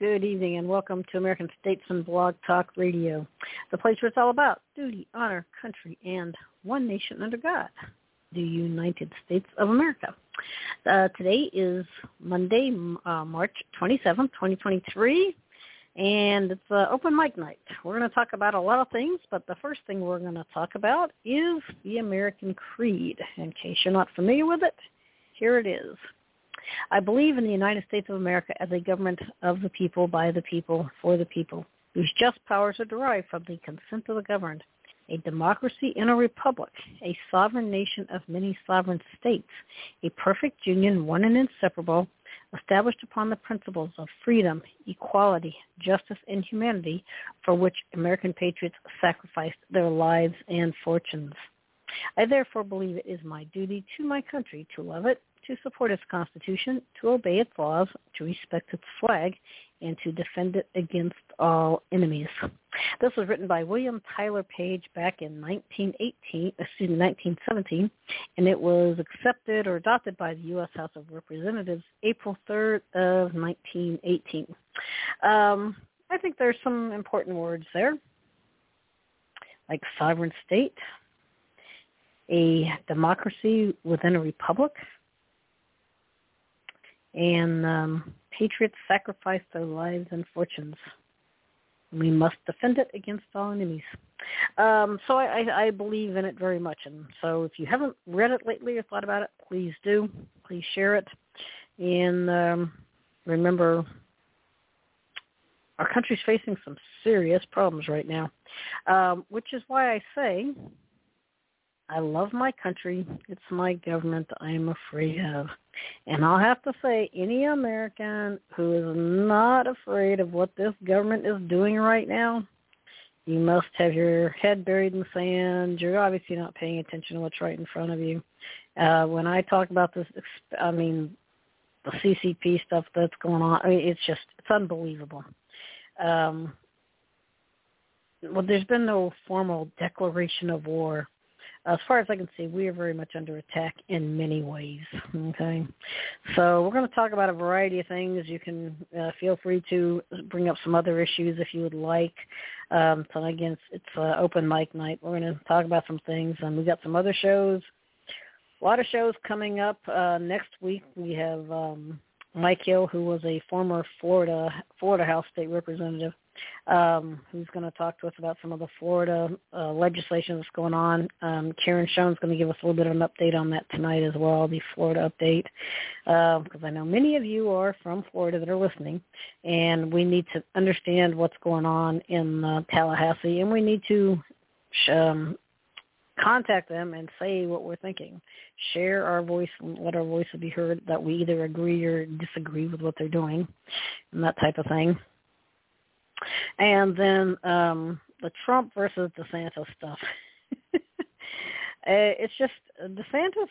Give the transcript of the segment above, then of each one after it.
Good evening and welcome to American Statesman Blog Talk Radio, the place where it's all about duty, honor, country, and one nation under God, the United States of America. Today is Monday, March 27th, 2023, and it's open mic night. We're going to talk about a lot of things, but the first thing we're going to talk about is the American Creed. In case you're not familiar with it, here it is. I believe in the United States of America as a government of the people, by the people, for the people, whose just powers are derived from the consent of the governed, a democracy in a republic, a sovereign nation of many sovereign states, a perfect union, one and inseparable, established upon the principles of freedom, equality, justice, and humanity, for which American patriots sacrificed their lives and fortunes. I therefore believe it is my duty to my country to love it, to support its Constitution, to obey its laws, to respect its flag, and to defend it against all enemies. This was written by William Tyler Page back in 1917, and it was accepted or adopted by the U.S. House of Representatives April 3rd of 1918. I think there's some important words there, like sovereign state, a democracy within a republic, and patriots sacrificed their lives and fortunes. We must defend it against all enemies. So I believe in it very much. And so if you haven't read it lately or thought about it, please do. Please share it. And remember, our country's facing some serious problems right now, which is why I say I love my country. It's my government I'm afraid of. And I'll have to say, any American who is not afraid of what this government is doing right now, you must have your head buried in the sand. You're obviously not paying attention to what's right in front of you. When I talk about this, I mean, the CCP stuff that's going on, it's unbelievable. Well, there's been no formal declaration of war. As far as I can see, we are very much under attack in many ways, okay? So we're going to talk about a variety of things. You can feel free to bring up some other issues if you would like. So again, it's open mic night. We're going to talk about some things, and we've got some other shows. A lot of shows coming up. Next week we have Mike Hill, who was a former Florida House State Representative, who's going to talk to us about some of the Florida legislation that's going on. Karen Schoen's going to give us a little bit of an update on that tonight as well, the Florida update, because I know many of you are from Florida that are listening, and we need to understand what's going on in Tallahassee, and we need to contact them and say what we're thinking. Share our voice and let our voice be heard, that we either agree or disagree with what they're doing and that type of thing. And then the Trump versus DeSantis stuff. It's just DeSantis.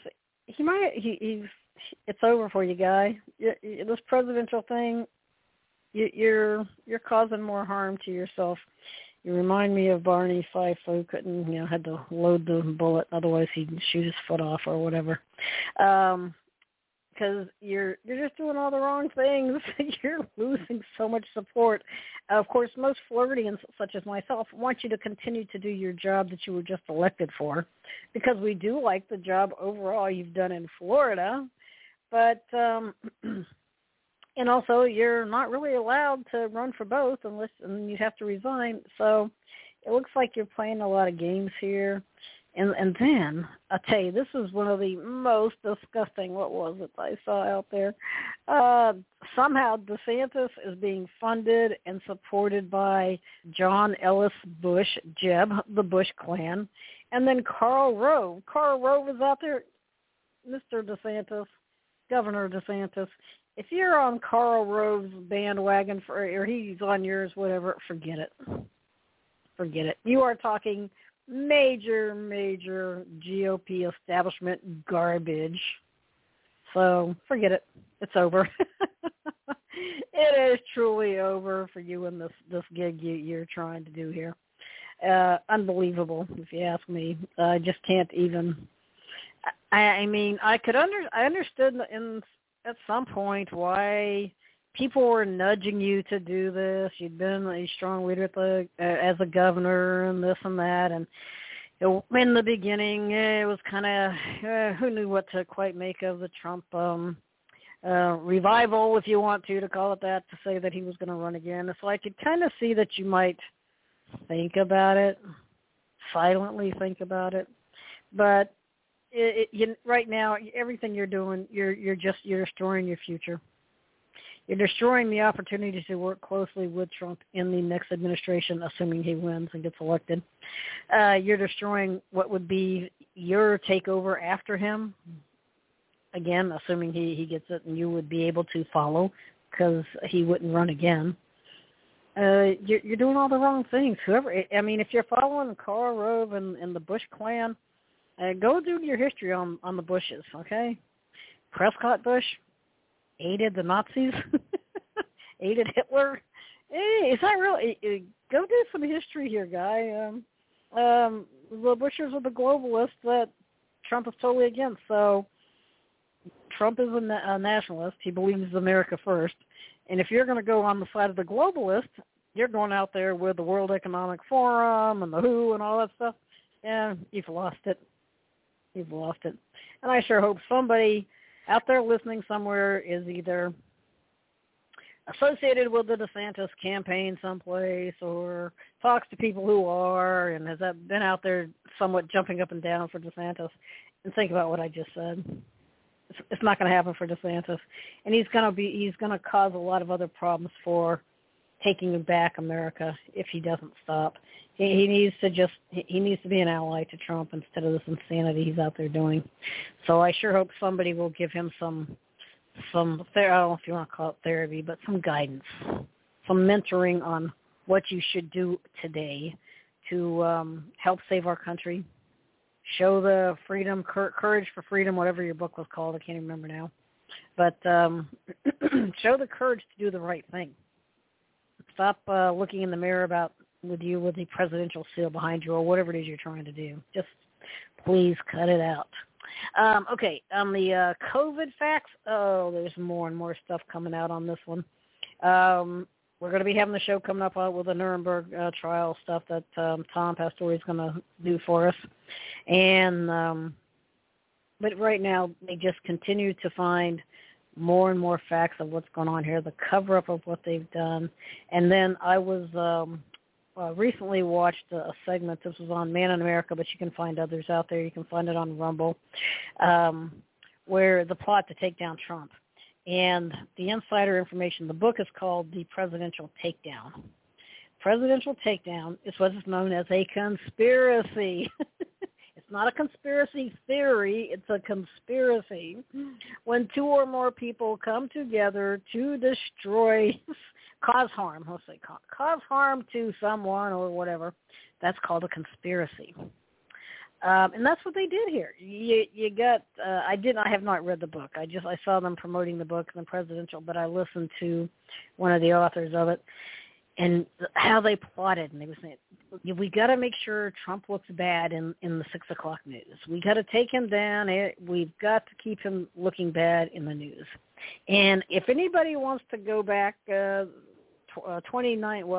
It's over for you, guy. This presidential thing, you're causing more harm to yourself. You remind me of Barney Fife, who couldn't, had to load the bullet, otherwise he'd shoot his foot off or whatever. Because you're just doing all the wrong things. You're losing so much support. Of course, most Floridians, such as myself, want you to continue to do your job that you were just elected for, because we do like the job overall you've done in Florida. But and also, you're not really allowed to run for both and you have to resign. So it looks like you're playing a lot of games here. And then, I'll tell you, this is one of the most disgusting, what was it I saw out there? Somehow DeSantis is being funded and supported by John Ellis Bush, Jeb, the Bush clan, and then Karl Rove. Karl Rove is out there, Mr. DeSantis, Governor DeSantis. If you're on Karl Rove's bandwagon or he's on yours, whatever, forget it. Forget it. You are talking major GOP establishment garbage. So forget it. It's over. It is truly over for you and this gig you're trying to do here. Unbelievable, if you ask me. I just can't even. I mean, I understood at some point why people were nudging you to do this. You'd been a strong leader as a governor and this and that. And in the beginning, it was kind of, who knew what to quite make of the Trump revival, if you want to call it that, to say that he was going to run again. So I could kind of see that you might think about it, silently think about it. But right now, everything you're doing, you're destroying your future. You're destroying the opportunity to work closely with Trump in the next administration, assuming he wins and gets elected. You're destroying what would be your takeover after him, again, assuming he gets it and you would be able to follow because he wouldn't run again. You're doing all the wrong things. If you're following Karl Rove and the Bush clan, go do your history on the Bushes, okay? Prescott Bush aided the Nazis, aided Hitler. Hey, is that real? Go do some history here, guy. The Bushes are the globalists that Trump is totally against. So Trump is a nationalist. He believes America first. And if you're going to go on the side of the globalist, you're going out there with the World Economic Forum and the WHO and all that stuff. Yeah, you've lost it. You've lost it. And I sure hope somebody out there listening somewhere is either associated with the DeSantis campaign someplace or talks to people who are and has been out there somewhat jumping up and down for DeSantis. And think about what I just said. It's not going to happen for DeSantis. And he's going to cause a lot of other problems for taking back America if he doesn't stop. He needs to be an ally to Trump instead of this insanity he's out there doing. So I sure hope somebody will give him some I don't know if you want to call it therapy, but some guidance, some mentoring on what you should do today to help save our country, show the freedom, courage for freedom, whatever your book was called. I can't even remember now. But show the courage to do the right thing. Stop looking in the mirror with the presidential seal behind you or whatever it is you're trying to do. Just please cut it out. Okay, on the COVID facts, there's more and more stuff coming out on this one. We're going to be having the show coming up with the Nuremberg trial stuff that Tom Pastore is going to do for us. And but right now they just continue to find more and more facts of what's going on here, the cover-up of what they've done. And then I was recently watched a segment. This was on Man in America, but you can find others out there. You can find it on Rumble, where the plot to take down Trump. And the insider information, the book is called The Presidential Takedown. Presidential Takedown is what is known as a conspiracy. It's not a conspiracy theory. It's a conspiracy. When two or more people come together to destroy, cause harm, cause harm to someone or whatever, that's called a conspiracy. And that's what they did here. You got. I have not read the book. I saw them promoting the book, The Presidential, but I listened to one of the authors of it and how they plotted. And they were saying, we got to make sure Trump looks bad in the 6 o'clock news. We got to take him down. We've got to keep him looking bad in the news. And if anybody wants to go back 2019,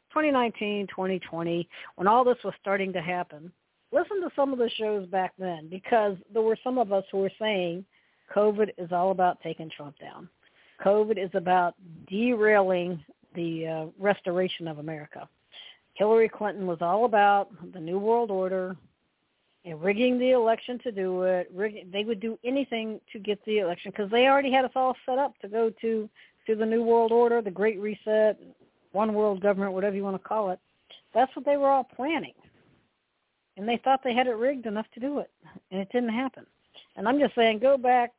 2020, when all this was starting to happen, listen to some of the shows back then, because there were some of us who were saying COVID is all about taking Trump down. COVID is about derailing the restoration of America. Hillary Clinton was all about the New World Order and rigging the election to do it. They would do anything to get the election because they already had us all set up to go to the New World Order, the Great Reset, one world government, whatever you want to call it. That's what they were all planning. And they thought they had it rigged enough to do it, and it didn't happen. And I'm just saying, go back,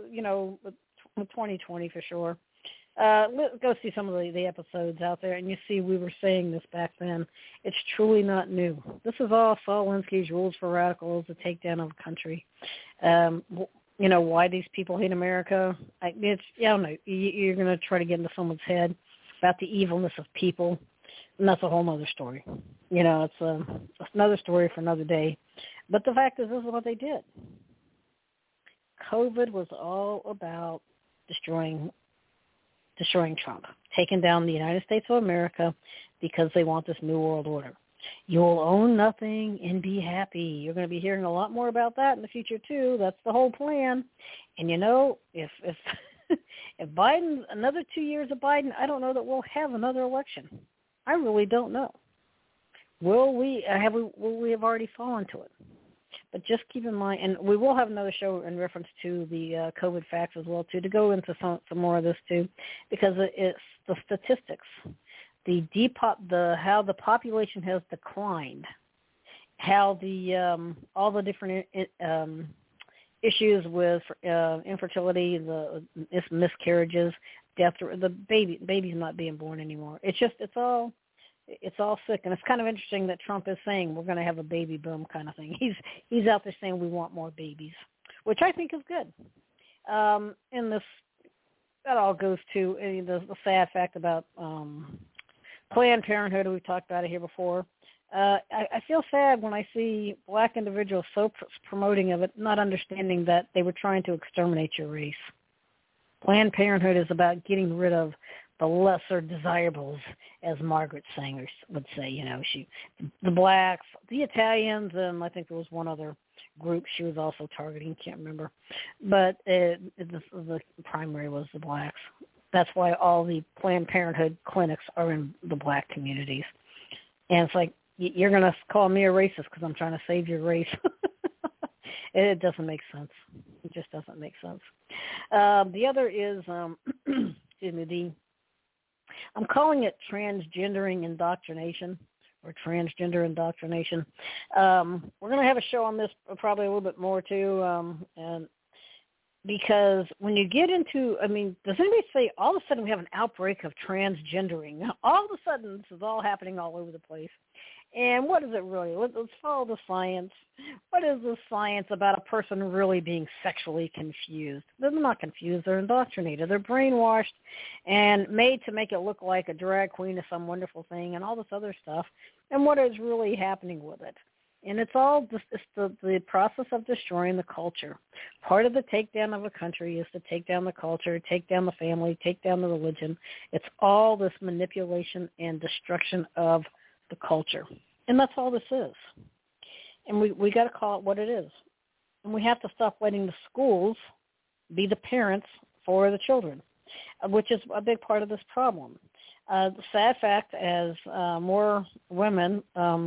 2020 for sure. Go see some of the episodes out there, and you see we were saying this back then. It's truly not new. This is all Saul Alinsky's Rules for Radicals, the takedown of the country. Why these people hate America. I don't know. You're going to try to get into someone's head about the evilness of people, and that's a whole other story. It's another story for another day. But the fact is, this is what they did. COVID was all about destroying destroying Trump, taking down the United States of America because they want this new world order. You'll own nothing and be happy. You're going to be hearing a lot more about that in the future, too. That's the whole plan. And, if if Biden, another 2 years of Biden, I don't know that we'll have another election. I really don't know. Will we have already fallen to it? But just keep in mind, and we will have another show in reference to the COVID facts as well, too, to go into some more of this, too, because it's the statistics. How the population has declined, how the all the different issues with infertility, the miscarriages, death, the baby's not being born anymore. It's all sick, and it's kind of interesting that Trump is saying we're going to have a baby boom kind of thing. He's out there saying we want more babies, which I think is good. And that all goes to the sad fact about Planned Parenthood. We've talked about it here before. I feel sad when I see black individuals so promoting of it, not understanding that they were trying to exterminate your race. Planned Parenthood is about getting rid of the lesser desirables, as Margaret Sanger would say. The blacks, the Italians, and I think there was one other group she was also targeting. Can't remember, but the primary was the blacks. That's why all the Planned Parenthood clinics are in the black communities. And it's like, you're going to call me a racist because I'm trying to save your race. It doesn't make sense. It just doesn't make sense. The other is, I'm calling it transgendering indoctrination or transgender indoctrination. We're going to have a show on this probably a little bit more too, and because when you get into, does anybody say all of a sudden we have an outbreak of transgendering? All of a sudden this is all happening all over the place. And what is it really? Let's follow the science. What is the science about a person really being sexually confused? They're not confused. They're indoctrinated. They're brainwashed and made to make it look like a drag queen is some wonderful thing and all this other stuff. And what is really happening with it? And it's all the process of destroying the culture. Part of the takedown of a country is to take down the culture, take down the family, take down the religion. It's all this manipulation and destruction of the culture. And that's all this is. And we got to call it what it is. And we have to stop letting the schools be the parents for the children, which is a big part of this problem. The sad fact, as more women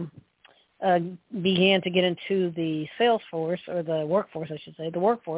began to get into the sales force, or the workforce, I should say,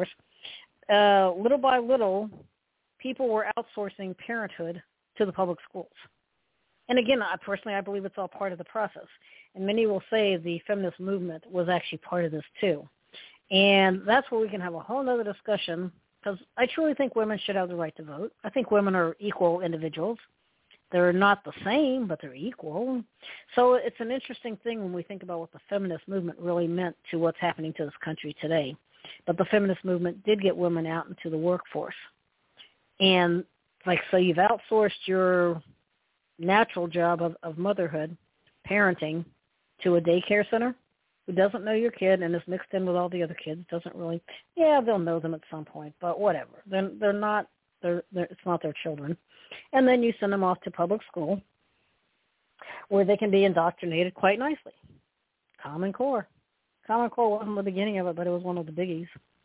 little by little, people were outsourcing parenthood to the public schools. And again, I believe it's all part of the process. And many will say the feminist movement was actually part of this too. And that's where we can have a whole other discussion, because I truly think women should have the right to vote. I think women are equal individuals. They're not the same, but they're equal. So it's an interesting thing when we think about what the feminist movement really meant to what's happening to this country today. But the feminist movement did get women out into the workforce. And so you've outsourced your natural job of motherhood, parenting, to a daycare center who doesn't know your kid and is mixed in with all the other kids. Doesn't really, they'll know them at some point, but whatever. They're not. It's not their children. And then you send them off to public school where they can be indoctrinated quite nicely. Common Core. Common Core wasn't the beginning of it, but it was one of the biggies.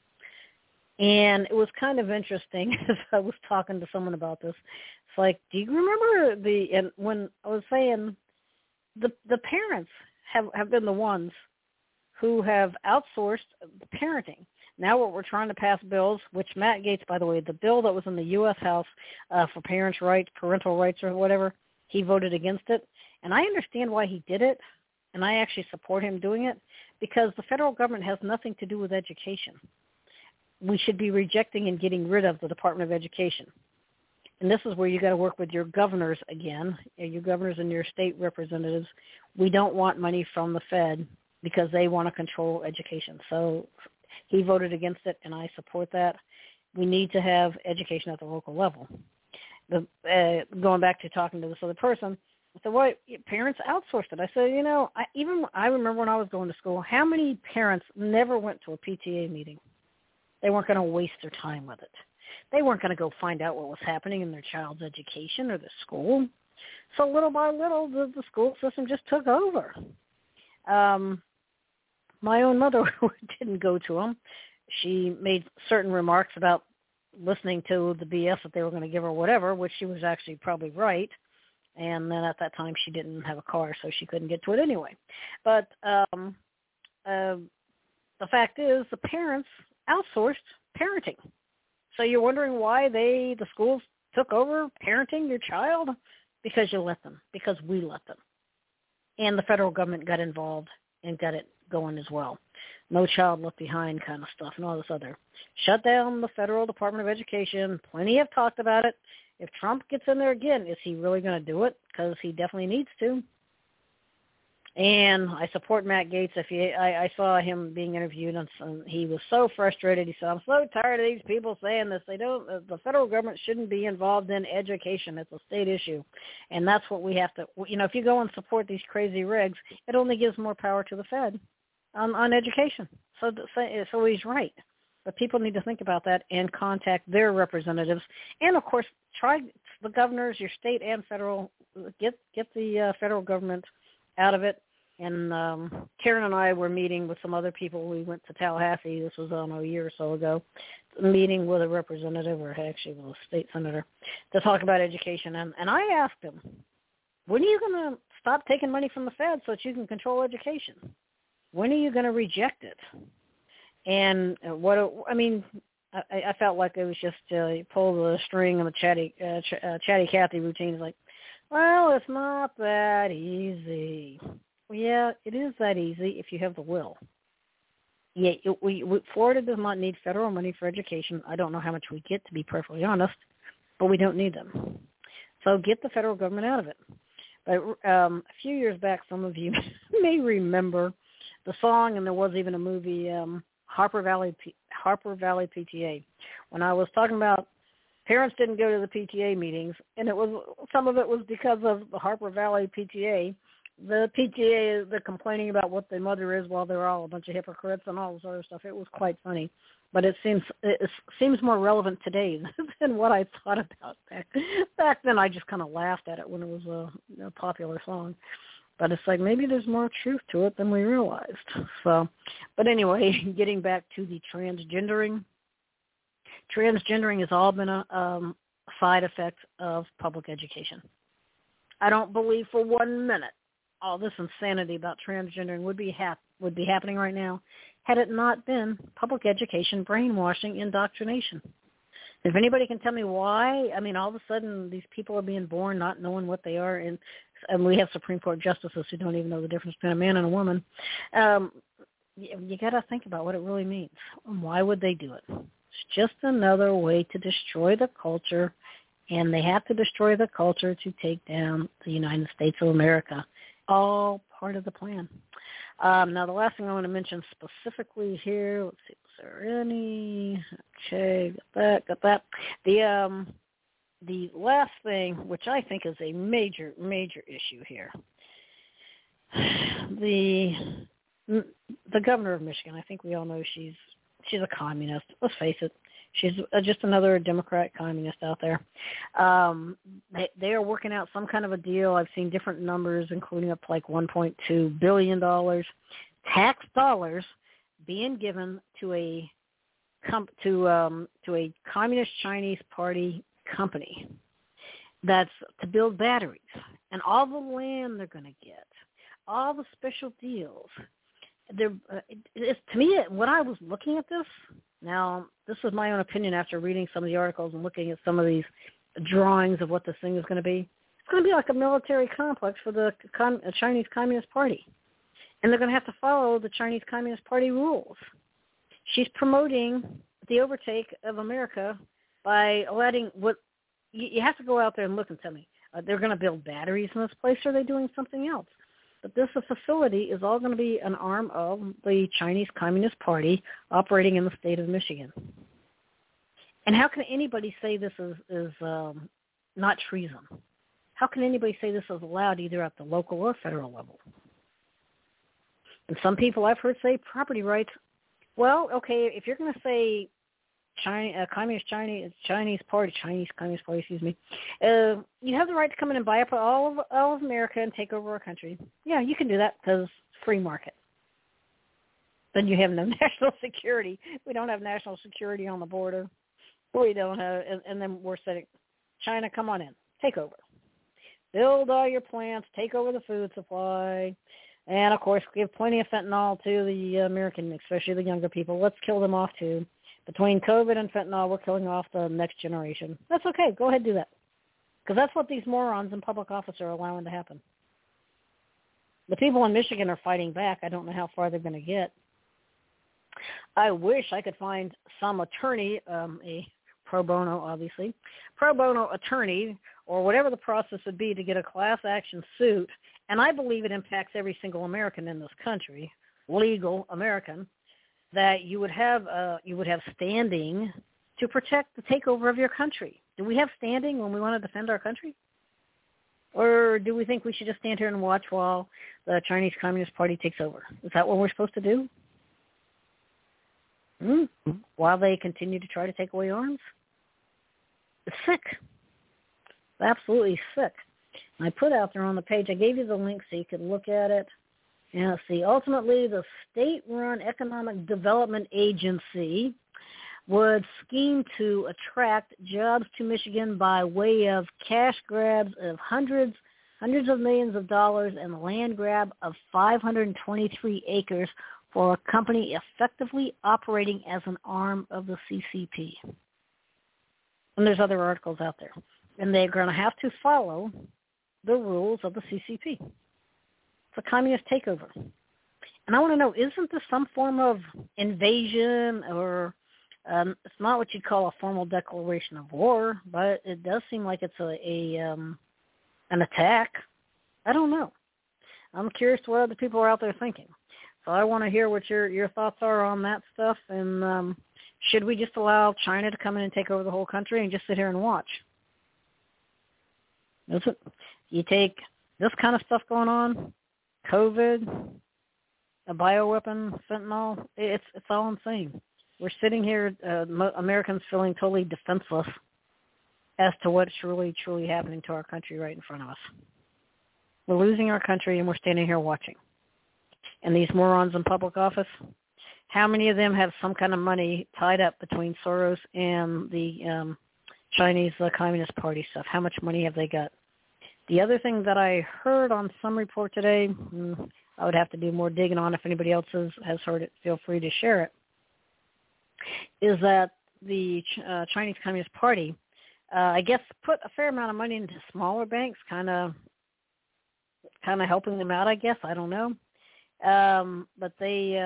And it was kind of interesting as I was talking to someone about this. It's like, do you remember when I was saying the parents have been the ones who have outsourced the parenting. Now what we're trying to pass bills, which Matt Gaetz, by the way, the bill that was in the U.S. House for parents' rights, parental rights or whatever, he voted against it. And I understand why he did it, and I actually support him doing it, because the federal government has nothing to do with education. We should be rejecting and getting rid of the Department of Education. And this is where you got to work with your governors again, your governors and your state representatives. We don't want money from the Fed because they want to control education. So he voted against it, and I support that. We need to have education at the local level. Going back to talking to this other person, I said, well, parents outsourced it. I said, I remember when I was going to school, how many parents never went to a PTA meeting? They weren't going to waste their time with it. They weren't going to go find out what was happening in their child's education or the school. So little by little, the school system just took over. My own mother didn't go to them. She made certain remarks about listening to the BS that they were going to give her, whatever, which she was actually probably right. And then at that time, she didn't have a car, so she couldn't get to it anyway. But the fact is, the parents outsourced parenting. So you're wondering why the schools took over parenting your child? Because you let them, because we let them. And the federal government got involved and got it going as well. No child left behind kind of stuff and all this other. Shut down the Federal Department of Education. Plenty have talked about it. If Trump gets in there again, is he really going to do it? Because he definitely needs to. And I support Matt Gaetz. I saw him being interviewed, and he was so frustrated. He said, "I'm so tired of these people saying this. The federal government shouldn't be involved in education. It's a state issue." And that's what we have to, if you go and support these crazy regs, it only gives more power to the Fed on education. So he's right. But people need to think about that and contact their representatives. And, of course, try the governors, your state and federal, get the federal government out of it. And Karen and I were meeting with some other people. We went to Tallahassee. This was, a year or so ago, meeting with a representative, or actually with a state senator, to talk about education. And I asked him, when are you going to stop taking money from the Fed so that you can control education? When are you going to reject it? And I felt like it was just pull the string of the chatty Cathy routine. It's like, well, it's not that easy. Well, yeah, it is that easy if you have the will. Yeah, Florida does not need federal money for education. I don't know how much we get, to be perfectly honest, but we don't need them. So get the federal government out of it. But a few years back, some of you may remember the song, and there was even a movie, Harper Valley PTA. When I was talking about parents didn't go to the PTA meetings, and some of it was because of the Harper Valley PTA. The PTA, they're complaining about what the mother is while they're all a bunch of hypocrites and all this other stuff. It was quite funny, but it seems more relevant today than what I thought about back then. I just kind of laughed at it when it was a popular song. But it's like maybe there's more truth to it than we realized. So, but anyway, getting back to the transgendering has all been a side effect of public education. I don't believe for 1 minute all this insanity about transgendering would be happening right now had it not been public education, brainwashing, indoctrination. If anybody can tell me why, all of a sudden these people are being born not knowing what they are, and we have Supreme Court justices who don't even know the difference between a man and a woman. You got to think about what it really means. Why would they do it? It's just another way to destroy the culture, and they have to destroy the culture to take down the United States of America. All part of the plan. Now, the last thing I want to mention specifically here, let's see, was there any? Okay, got that. The last thing, which I think is a major, major issue here, the governor of Michigan, I think we all know she's a communist. Let's face it. She's just another Democrat communist out there. They are working out some kind of a deal. I've seen different numbers, including up to like $1.2 billion tax dollars being given to a communist Chinese party company that's to build batteries, and all the land they're going to get, all the special deals. To me, when I was looking at this, now this is my own opinion after reading some of the articles and looking at some of these drawings of what this thing is going to be. It's going to be like a military complex for the Chinese Communist Party, and they're going to have to follow the Chinese Communist Party rules. She's promoting the overtake of America by letting what you have to go out there and look and tell me, they're going to build batteries in this place, or are they doing something else? But this facility is all going to be an arm of the Chinese Communist Party operating in the state of Michigan. And how can anybody say this is not treason? How can anybody say this is allowed either at the local or federal level? And some people I've heard say property rights. Well, okay, if you're going to say Communist Chinese Communist Party, excuse me. You have the right to come in and buy up all of America and take over our country. Yeah, you can do that because free market. Then you have no national security. We don't have national security on the border. We don't have, and then we're saying, China, come on in, take over. Build all your plants, take over the food supply, and, of course, give plenty of fentanyl to the American, especially the younger people. Let's kill them off, too. Between COVID and fentanyl, we're killing off the next generation. That's okay. Go ahead and do that. Because that's what these morons in public office are allowing to happen. The people in Michigan are fighting back. I don't know how far they're going to get. I wish I could find some attorney, a pro bono, obviously, pro bono attorney, or whatever the process would be to get a class action suit, and I believe it impacts every single American in this country, legal American, that you would have standing to protect the takeover of your country. Do we have standing when we want to defend our country? Or do we think we should just stand here and watch while the Chinese Communist Party takes over? Is that what we're supposed to do? While they continue to try to take away arms? It's sick. It's absolutely sick. And I put out there on the page, I gave you the link so you could look at it. And let's see, ultimately the state-run Economic Development Agency would scheme to attract jobs to Michigan by way of cash grabs of hundreds of millions of dollars and the land grab of 523 acres for a company effectively operating as an arm of the CCP. And there's other articles out there. And they're going to have to follow the rules of the CCP. It's a communist takeover. And I want to know, isn't this some form of invasion or it's not what you'd call a formal declaration of war, but it does seem like it's an attack. I don't know. I'm curious what other people are out there thinking. So I want to hear what your thoughts are on that stuff. And should we just allow China to come in and take over the whole country and just sit here and watch? You take this kind of stuff going on, COVID, a bioweapon, fentanyl, it's all insane. We're sitting here, Americans feeling totally defenseless as to what's really, truly happening to our country right in front of us. We're losing our country and we're standing here watching. And these morons in public office, how many of them have some kind of money tied up between Soros and the Chinese Communist Party stuff? How much money have they got? The other thing that I heard on some report today, I would have to do more digging on. If anybody else has heard it, feel free to share it, is that the Chinese Communist Party, I guess, put a fair amount of money into smaller banks, kind of helping them out, I guess. I don't know. But they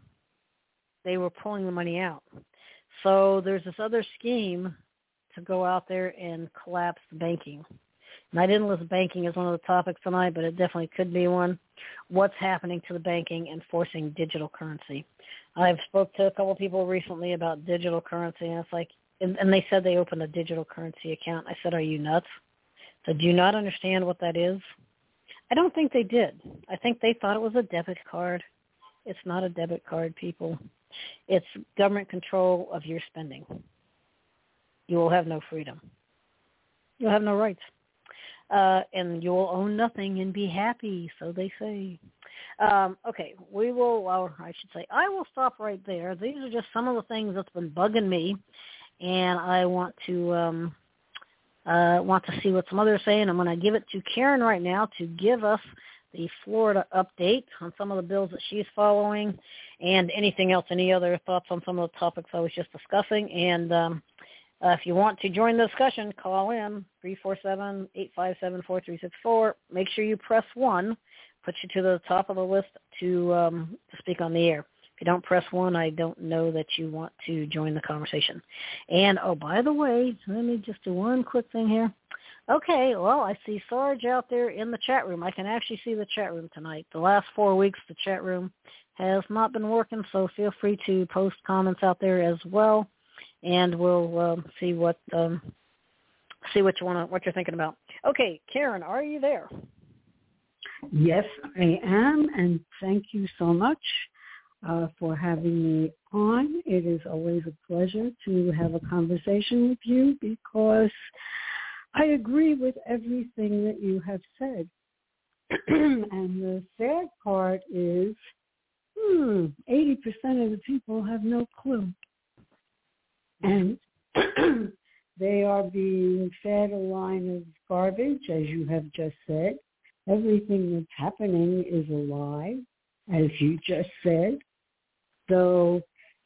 were pulling the money out. So there's this other scheme to go out there and collapse the banking. And I didn't list banking as one of the topics tonight, but it definitely could be one. What's happening to the banking and forcing digital currency? I've spoke to a couple of people recently about digital currency, and it's like, and they said they opened a digital currency account. I said, are you nuts? So do you not understand what that is? I don't think they did. I think they thought it was a debit card. It's not a debit card, people. It's government control of your spending. You will have no freedom. You'll have no rights. And you will own nothing and be happy, so they say. Okay, we will, or I should say, I will stop right there. These are just some of the things that's been bugging me, and I want to see what some others are saying. I'm going to give it to Karen right now to give us the Florida update on some of the bills that she's following and anything else, any other thoughts on some of the topics I was just discussing. And if you want to join the discussion, call in 347-857-4364. Make sure you press 1, puts you to the top of the list to speak on the air. If you don't press 1, I don't know that you want to join the conversation. And, oh, by the way, let me just do one quick thing here. Okay, well, I see Sarge out there in the chat room. I can actually see the chat room tonight. The last 4 weeks, the chat room has not been working, so feel free to post comments out there as well, and we'll see what you're thinking about. Okay, Karen, are you there? Yes, I am, and thank you so much for having me on. It is always a pleasure to have a conversation with you because I agree with everything that you have said. And the sad part is 80% of the people have no clue. And they are being fed a line of garbage, as you have just said. Everything that's happening is a lie, as you just said. So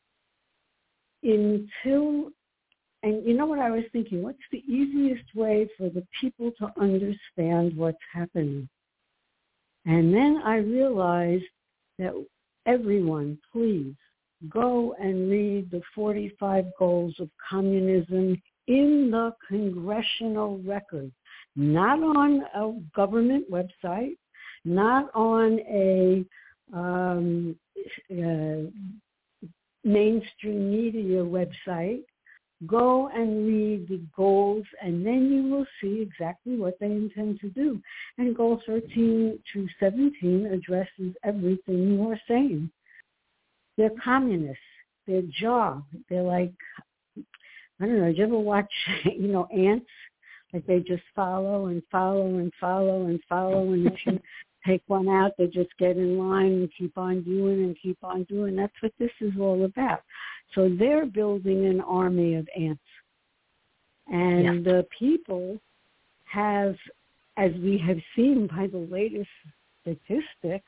and you know what I was thinking? What's the easiest way for the people to understand what's happening? And then I realized that everyone, please, go and read the 45 Goals of Communism in the congressional record, not on a government website, not on a mainstream media website. Go and read the goals, and then you will see exactly what they intend to do. And Goal 13 to 17 addresses everything you are saying. They're communists. Their job, they're like, I don't know, did you ever watch, ants? Like they just follow and follow and follow and follow, and if you take one out, they just get in line and keep on doing and keep on doing. That's what this is all about. So they're building an army of ants. And the people have, as we have seen by the latest statistics,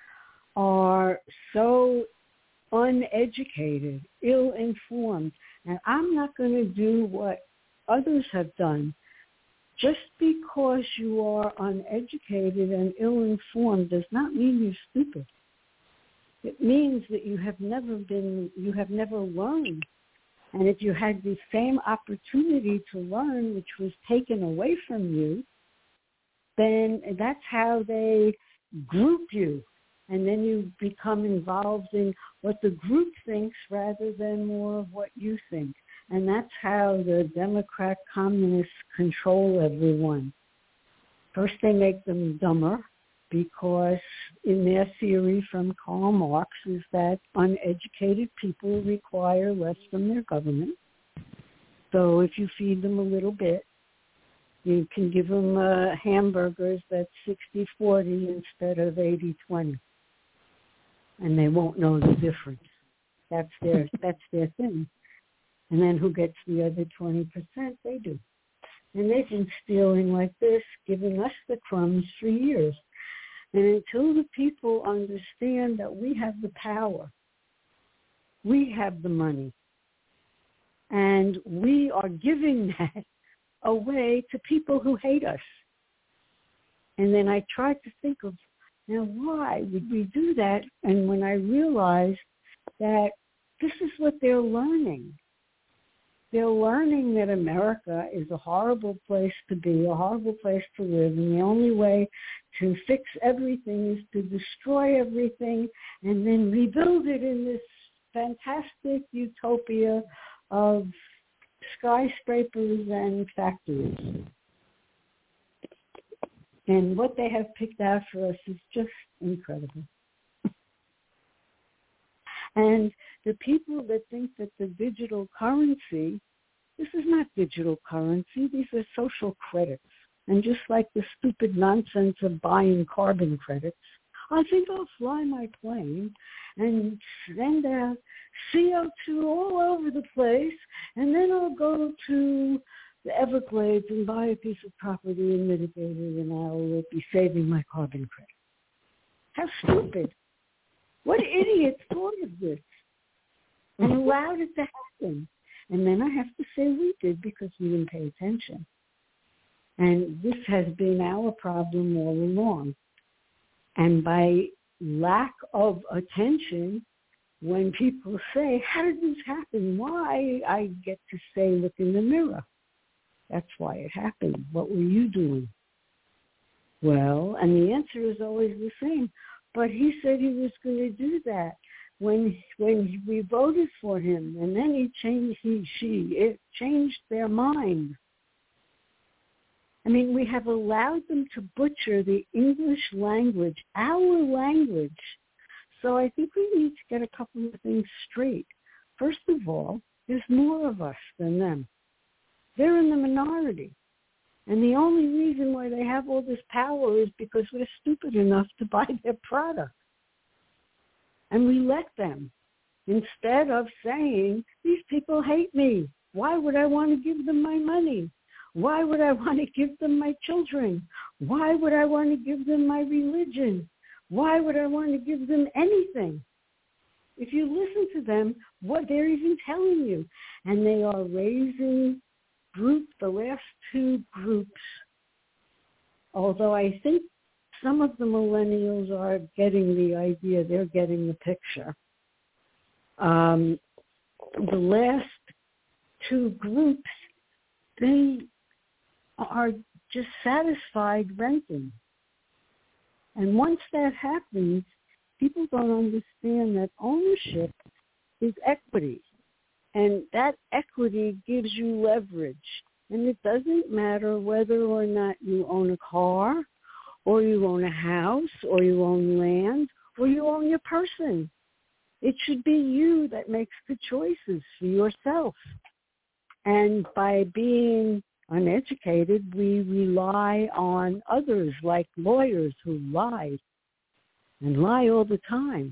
are so uneducated, ill-informed. And I'm not going to do what others have done. Just because you are uneducated and ill-informed does not mean you're stupid. It means that you have never learned. And if you had the same opportunity to learn, which was taken away from you, then that's how they group you. And then you become involved in what the group thinks rather than more of what you think. And that's how the Democrat communists control everyone. First, they make them dumber because in their theory from Karl Marx is that uneducated people require less from their government. So if you feed them a little bit, you can give them hamburgers that's 60-40 instead of 80-20. And they won't know the difference. That's their thing. And then who gets the other 20%? They do. And they've been stealing like this, giving us the crumbs for years. And until the people understand that we have the power, we have the money, and we are giving that away to people who hate us. And then I tried to think of, now why would we do that? And when I realized that this is what they're learning. They're learning that America is a horrible place to be, a horrible place to live, and the only way to fix everything is to destroy everything and then rebuild it in this fantastic utopia of skyscrapers and factories. And what they have picked out for us is just incredible. And the people that think that the digital currency, this is not digital currency, these are social credits. And just like the stupid nonsense of buying carbon credits, I think I'll fly my plane and send out CO2 all over the place, and then I'll go to the Everglades and buy a piece of property and mitigate it, and I will be saving my carbon credit. How stupid. What idiot thought of this and allowed it to happen? And then I have to say we did because we didn't pay attention. And this has been our problem all along. And by lack of attention, when people say, how did this happen? Why? I get to say, look in the mirror. That's why it happened. What were you doing? Well, and the answer is always the same. But he said he was going to do that when we voted for him, and then it changed their mind. I mean, we have allowed them to butcher the English language, our language. So I think we need to get a couple of things straight. First of all, there's more of us than them. They're in the minority. And the only reason why they have all this power is because we're stupid enough to buy their product. And we let them, instead of saying, these people hate me. Why would I want to give them my money? Why would I want to give them my children? Why would I want to give them my religion? Why would I want to give them anything? If you listen to them, what they're even telling you. And they are raising the last two groups, although I think some of the millennials are getting the idea, they're getting the picture. The last two groups, they are just satisfied renting. And once that happens, people don't understand that ownership is equity. And that equity gives you leverage. And it doesn't matter whether or not you own a car, or you own a house, or you own land, or you own your person. It should be you that makes the choices for yourself. And by being uneducated, we rely on others like lawyers who lie and lie all the time.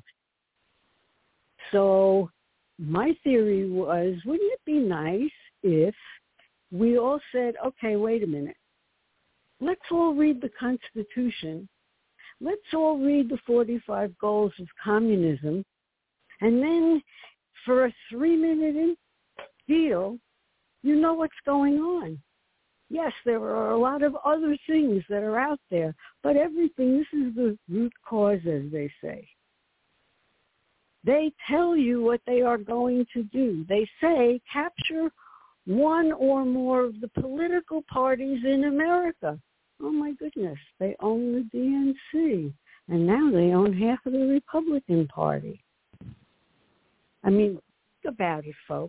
So my theory was, wouldn't it be nice if we all said, okay, wait a minute. Let's all read the Constitution. Let's all read the 45 Goals of Communism. And then for a 3-minute deal, you know what's going on. Yes, there are a lot of other things that are out there, but everything, this is the root cause, as they say. They tell you what they are going to do. They say capture one or more of the political parties in America. Oh, my goodness. They own the DNC, and now they own half of the Republican Party. I mean, think about it, folks.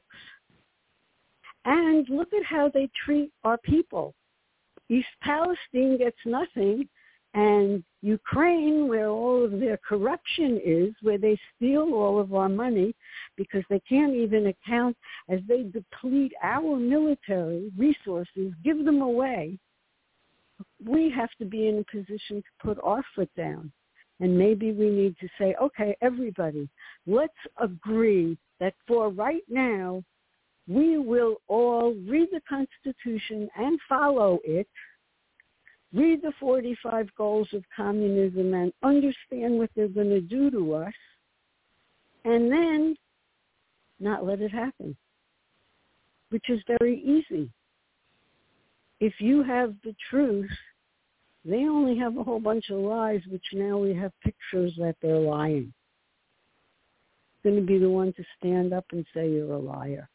And look at how they treat our people. East Palestine gets nothing, and Ukraine, where all of their corruption is, where they steal all of our money because they can't even account as they deplete our military resources, give them away. We have to be in a position to put our foot down. And maybe we need to say, okay, everybody, let's agree that for right now, we will all read the Constitution and follow it, read the 45 Goals of Communism and understand what they're going to do to us, and then not let it happen, which is very easy. If you have the truth, they only have a whole bunch of lies, which now we have pictures that they're lying. It's going to be the one to stand up and say you're a liar.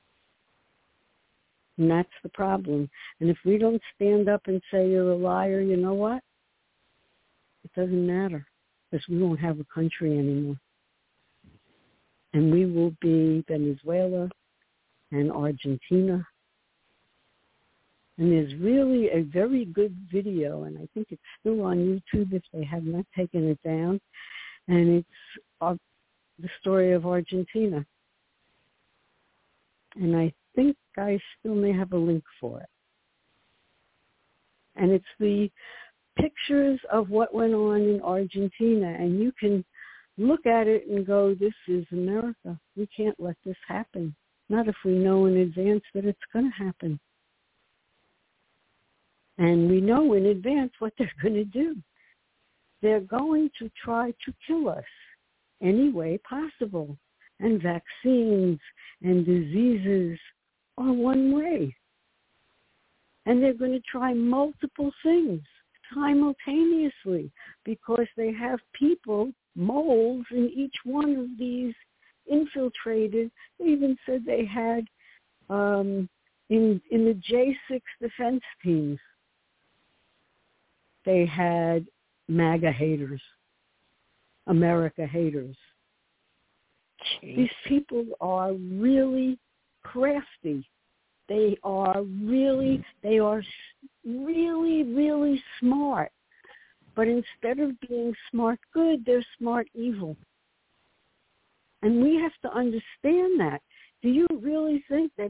And that's the problem. And if we don't stand up and say you're a liar, you know what? It doesn't matter, because we won't have a country anymore. And we will be Venezuela and Argentina. And there's really a very good video, and I think it's still on YouTube if they have not taken it down, and it's the story of Argentina. And I think I still may have a link for it. And it's the pictures of what went on in Argentina, and you can look at it and go, this is America. We can't let this happen. Not if we know in advance that it's going to happen. And we know in advance what they're going to do. They're going to try to kill us any way possible. And vaccines and diseases are one way. And they're going to try multiple things simultaneously because they have people, moles in each one of these infiltrated. They even said they had in the J6 defense teams, they had MAGA haters, America haters. Jeez. These people are really crafty. They are really, really smart. But instead of being smart good, they're smart evil. And we have to understand that. Do you really think that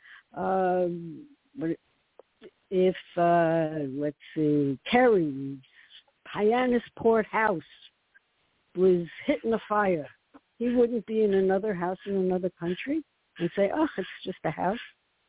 if let's see, Kerry's Hyannisport house was hit in a fire, he wouldn't be in another house in another country and say, oh, it's just a house?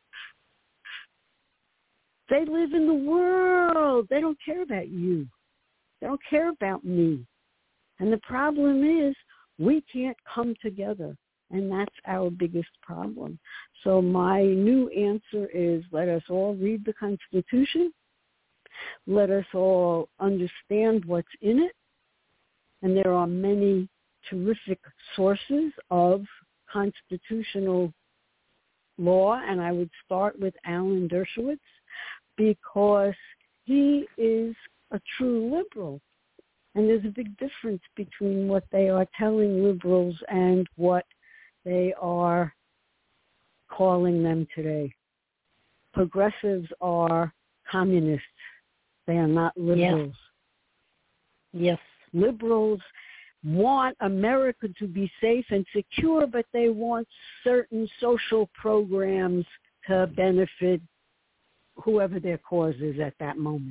They live in the world. They don't care about you. They don't care about me. And the problem is we can't come together, and that's our biggest problem. So my new answer is, let us all read the Constitution. Let us all understand what's in it. And there are many terrific sources of constitutional law, and I would start with Alan Dershowitz, because he is a true liberal. And there's a big difference between what they are telling liberals and what they are calling them today. Progressives are communists. They are not liberals. Yes. Liberals want America to be safe and secure, but they want certain social programs to benefit whoever their cause is at that moment.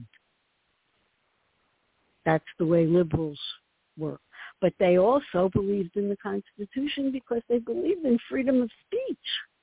That's the way liberals work. But they also believed in the Constitution because they believed in freedom of speech.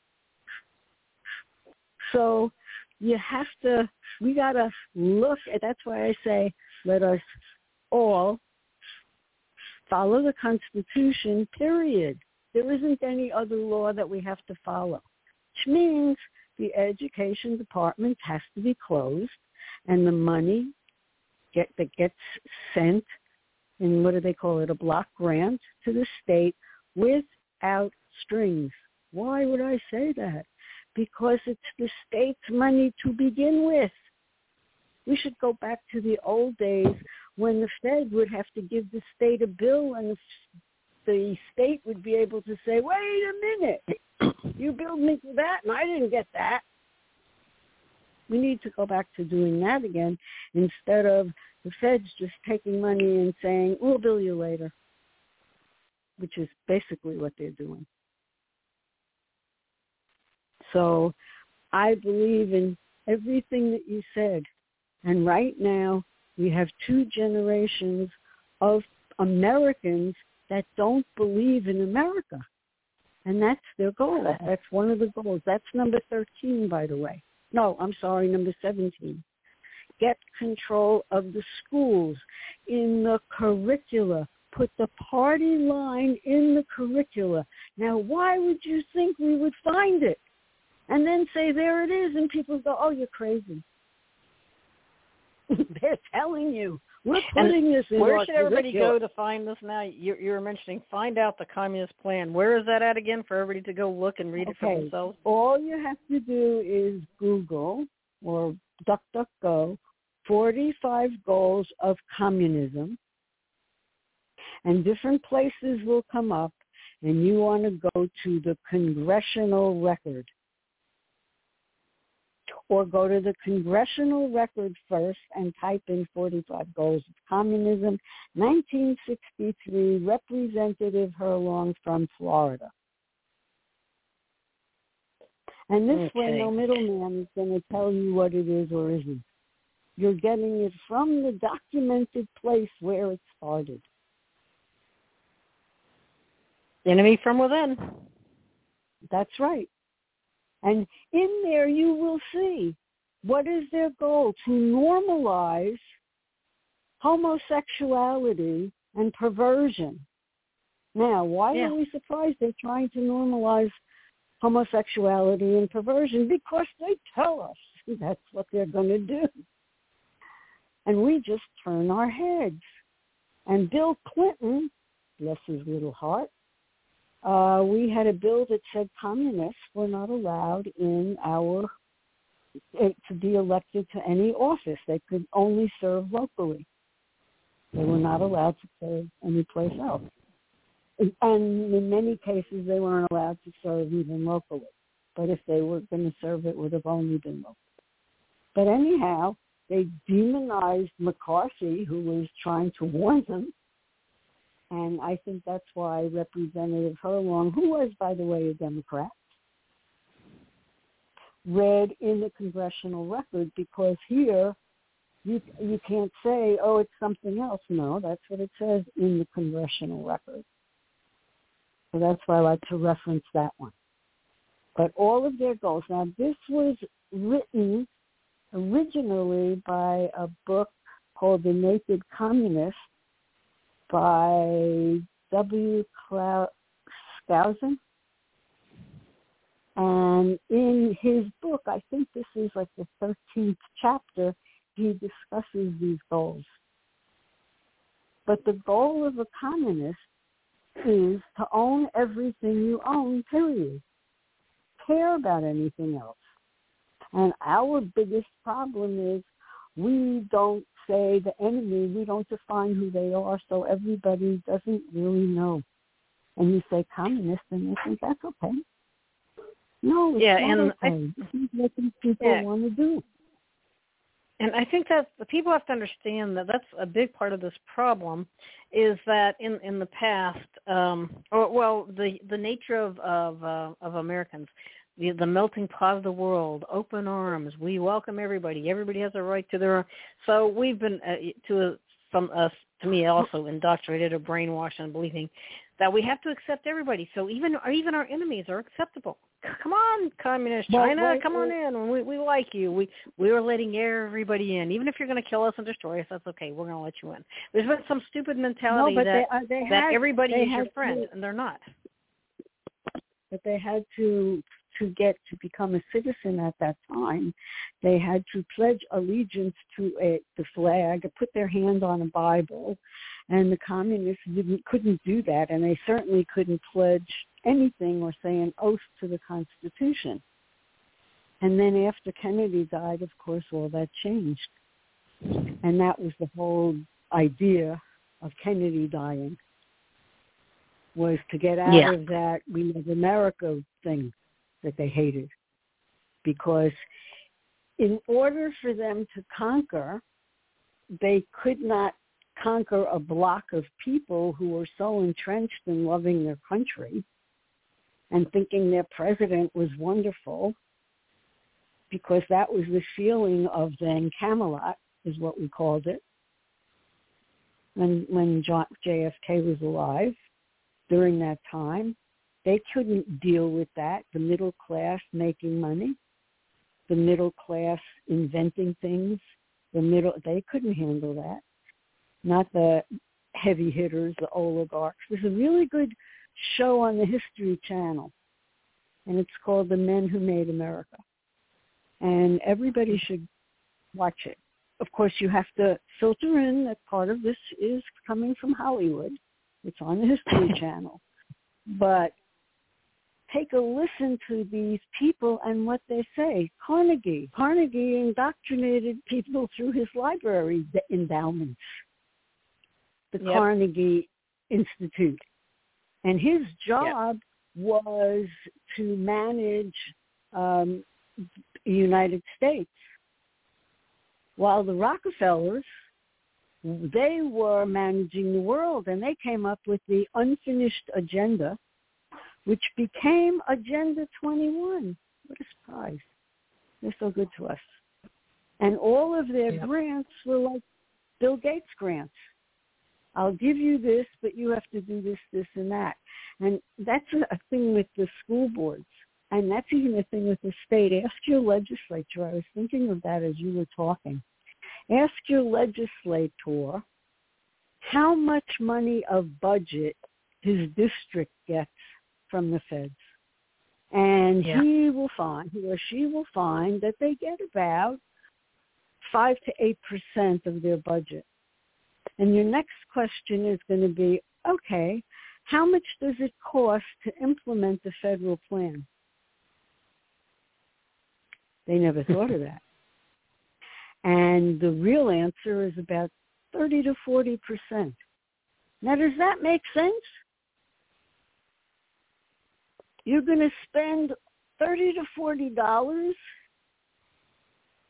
So we got to look at, that's why I say, let us all follow the Constitution, period. There isn't any other law that we have to follow, which means the education department has to be closed, and the money that gets sent in, what do they call it, a block grant to the state without strings. Why would I say that? Because it's the state's money to begin with. We should go back to the old days when the Fed would have to give the state a bill, and the state would be able to say, wait a minute, you billed me for that and I didn't get that. We need to go back to doing that again, instead of the Feds just taking money and saying, we'll bill you later, which is basically what they're doing. So I believe in everything that you said. And right now we have two generations of Americans that don't believe in America. And that's their goal. That's one of the goals. That's number 13, by the way. No, I'm sorry, number 17. Get control of the schools. In the curricula, put the party line in the curricula. Now, why would you think we would find it? And then say, there it is, and people go, oh, you're crazy. They're telling you, we're putting this in our curricula. Where should everybody go to find this now? You were mentioning find out the Communist Plan. Where is that at again for everybody to go look and read it for themselves? All you have to do is Google or DuckDuckGo 45 Goals of Communism, and different places will come up, and you want to go to the Congressional Record. Or go to the Congressional Record first and type in 45 Goals of Communism, 1963, Representative Herlong from Florida. And this way, no middleman is going to tell you what it is or isn't. You're getting it from the documented place where it started. Enemy from within. That's right. And in there you will see what is their goal: to normalize homosexuality and perversion. Now, why are we surprised they're trying to normalize homosexuality and perversion? Because they tell us that's what they're going to do. And we just turn our heads. And Bill Clinton, bless his little heart, we had a bill that said communists were not allowed to be elected to any office. They could only serve locally. They were not allowed to serve anyplace else. And in many cases, they weren't allowed to serve even locally. But if they were going to serve, it would have only been local. But anyhow, they demonized McCarthy, who was trying to warn them, And I think that's why Representative Furlong, who was, by the way, a Democrat, read in the congressional record, because here you can't say, oh, it's something else. No, that's what it says in the congressional record. So that's why I like to reference that one. But all of their goals. Now, this was written originally by a book called The Naked Communist by W. Skousen. And in his book, I think this is like the 13th chapter, he discusses these goals. But the goal of a communist is to own everything you own, period. Care about anything else. And our biggest problem is we don't say the enemy, we don't define who they are, so everybody doesn't really know. And you say communist, and they think that's okay. No, it's not okay. This is what these people want to do. And I think that the people have to understand that that's a big part of this problem, is that in the past, the nature of Americans, the melting pot of the world, open arms, we welcome everybody. Everybody has a right to their. So we've been to me also indoctrinated or brainwashed in believing that we have to accept everybody. So even our enemies are acceptable. Come on, communist China, come on in. We like you. We are letting everybody in. Even if you're going to kill us and destroy us, that's okay. We're going to let you in. There's been some stupid mentality that everybody is your friend, and they're not. But they had to become a citizen at that time. They had to pledge allegiance to the flag, put their hand on a Bible, and the communists couldn't do that, and they certainly couldn't pledge anything or say an oath to the Constitution. And then after Kennedy died, of course, all that changed. And that was the whole idea of Kennedy dying, was to get out of that "we love America" thing that they hated. Because in order for them to conquer, they could not conquer a block of people who were so entrenched in loving their country and thinking their president was wonderful, because that was the feeling of then Camelot, is what we called it, when JFK was alive during that time. They couldn't deal with that, the middle class making money, the middle class inventing things, they couldn't handle that. Not the heavy hitters, the oligarchs. There's a really good show on the History Channel, and it's called The Men Who Made America. And everybody should watch it. Of course, you have to filter in that part of this is coming from Hollywood. It's on the History Channel. But take a listen to these people and what they say. Carnegie indoctrinated people through his library endowments, the Carnegie Institute. And his job was to manage the United States, while the Rockefellers, they were managing the world, and they came up with the unfinished agenda, which became Agenda 21. What a surprise. They're so good to us. And all of their grants were like Bill Gates grants. I'll give you this, but you have to do this, this, and that. And that's a thing with the school boards. And that's even a thing with the state. Ask your legislature. I was thinking of that as you were talking. Ask your legislator how much money of budget his district gets from the feds. And he or she will find that they get about 5 to 8% of their budget. And your next question is going to be, okay, how much does it cost to implement the federal plan? They never thought of that. And the real answer is about 30 to 40%. Now, does that make sense? You're going to spend $30 to $40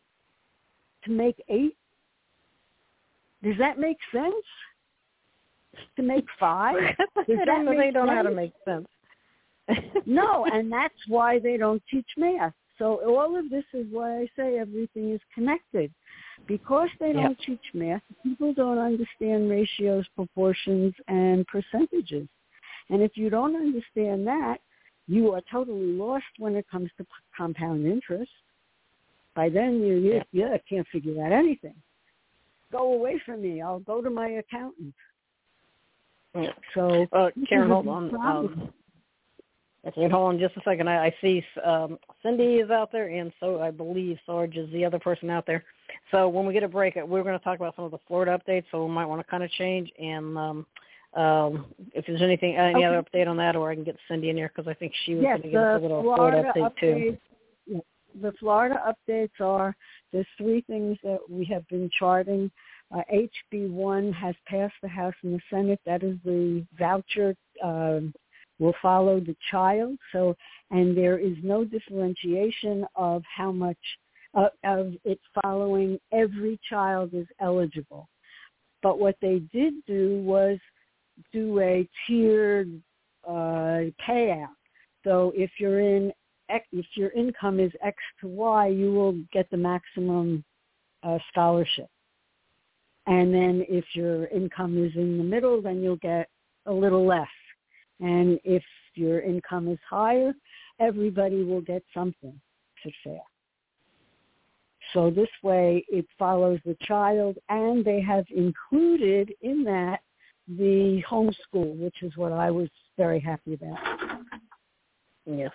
to make 8? Does that make sense? to make 5? They don't know how to make sense. No, and that's why they don't teach math. So all of this is why I say everything is connected. Because they don't teach math, people don't understand ratios, proportions, and percentages. And if you don't understand that, you are totally lost when it comes to compound interest. By then, you can't figure out anything. Go away from me. I'll go to my accountant. Yeah. So, Karen, hold on. Hold on just a second. I see Cindy is out there, and so I believe Sarge is the other person out there. So when we get a break, we're going to talk about some of the Florida updates, so we might want to kind of change. And if there's any other update on that, or I can get Cindy in here because I think she was going to give us a little Florida update too. The Florida updates are there's 3 things that we have been charting. HB1 has passed the House and the Senate. That is the voucher will follow the child. So, and there is no differentiation of how much of it following every child is eligible. But what they did do was do a tiered payout. So if your income is X to Y, you will get the maximum scholarship. And then if your income is in the middle, then you'll get a little less. And if your income is higher, everybody will get something to share. So this way it follows the child, and they have included in that the homeschool, which is what I was very happy about. Yes.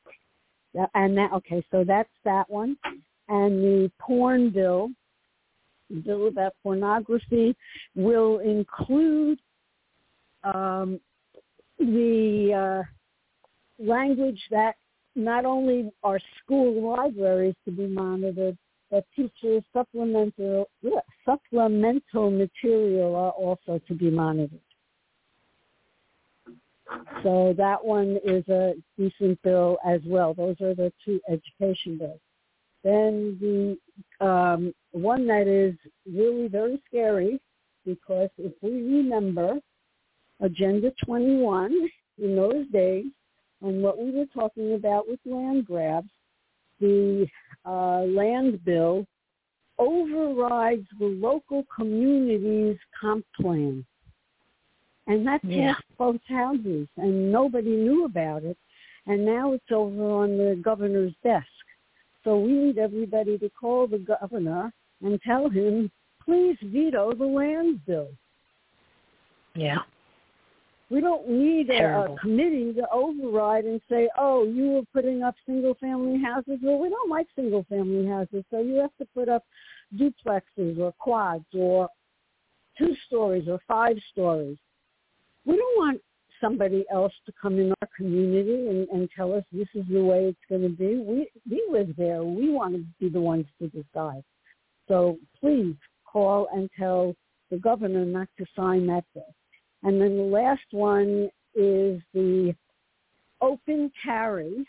So that's that one. And the porn bill about pornography will include the language that not only are school libraries to be monitored, but teachers' supplemental material are also to be monitored. So that one is a decent bill as well. Those are the 2 education bills. Then the one that is really very scary, because if we remember Agenda 21 in those days, and what we were talking about with land grabs, the land bill overrides the local community's comp plan. And that passed both houses, and nobody knew about it. And now it's over on the governor's desk. So we need everybody to call the governor and tell him, please veto the land bill. Yeah. We don't need a committee to override and say, oh, you were putting up single-family houses. Well, we don't like single-family houses, so you have to put up duplexes or quads or 2 stories or 5 stories. We don't want somebody else to come in our community and tell us this is the way it's going to be. We live there. We want to be the ones to decide. So please call and tell the governor not to sign that bill. And then the last one is the open carry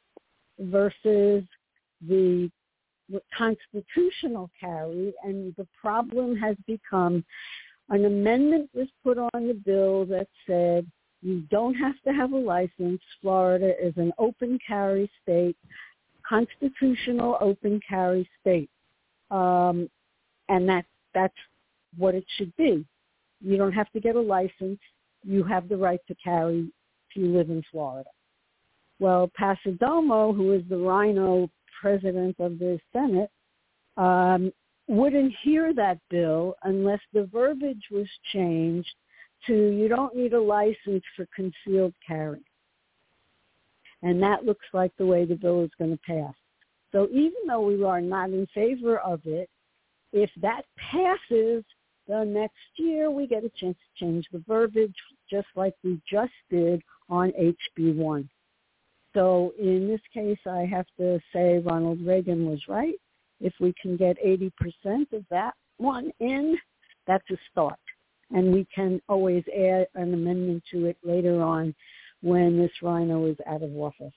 versus the constitutional carry. And the problem has become an amendment was put on the bill that said you don't have to have a license. Florida is an open carry state, constitutional open carry state. And that's what it should be. You don't have to get a license. You have the right to carry if you live in Florida. Well, Pasadomo, who is the Rhino president of the Senate, wouldn't hear that bill unless the verbiage was changed to you don't need a license for concealed carry. And that looks like the way the bill is going to pass. So even though we are not in favor of it, if that passes, the next year we get a chance to change the verbiage just like we just did on HB1. So in this case, I have to say Ronald Reagan was right. If we can get 80% of that one in, that's a start. And we can always add an amendment to it later on when this Rhino is out of office.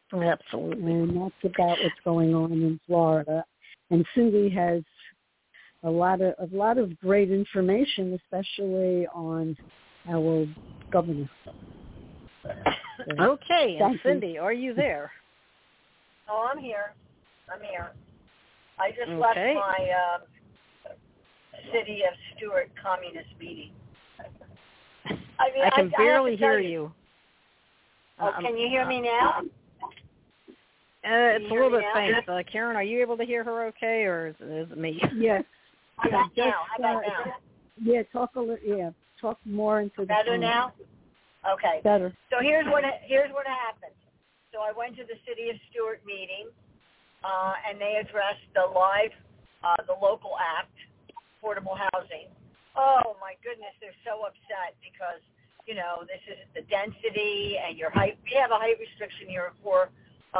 Absolutely. And that's about what's going on in Florida. And Cindy has a lot of great information, especially on our governor. Okay, and Cindy, are you there? Oh, I'm here. I just left my City of Stuart communist meeting. I can barely hear you. Oh, can you hear me now? It's a little bit faint. Karen, are you able to hear her okay, or is it me? Yes. How about now? Yeah, talk a little. Yeah, talk more into the better phone. Now. Okay. Better. So here's what happened. So I went to the City of Stuart meeting, and they addressed the local act, affordable housing. Oh my goodness, they're so upset because this is the density and your height. We have a height restriction here of 4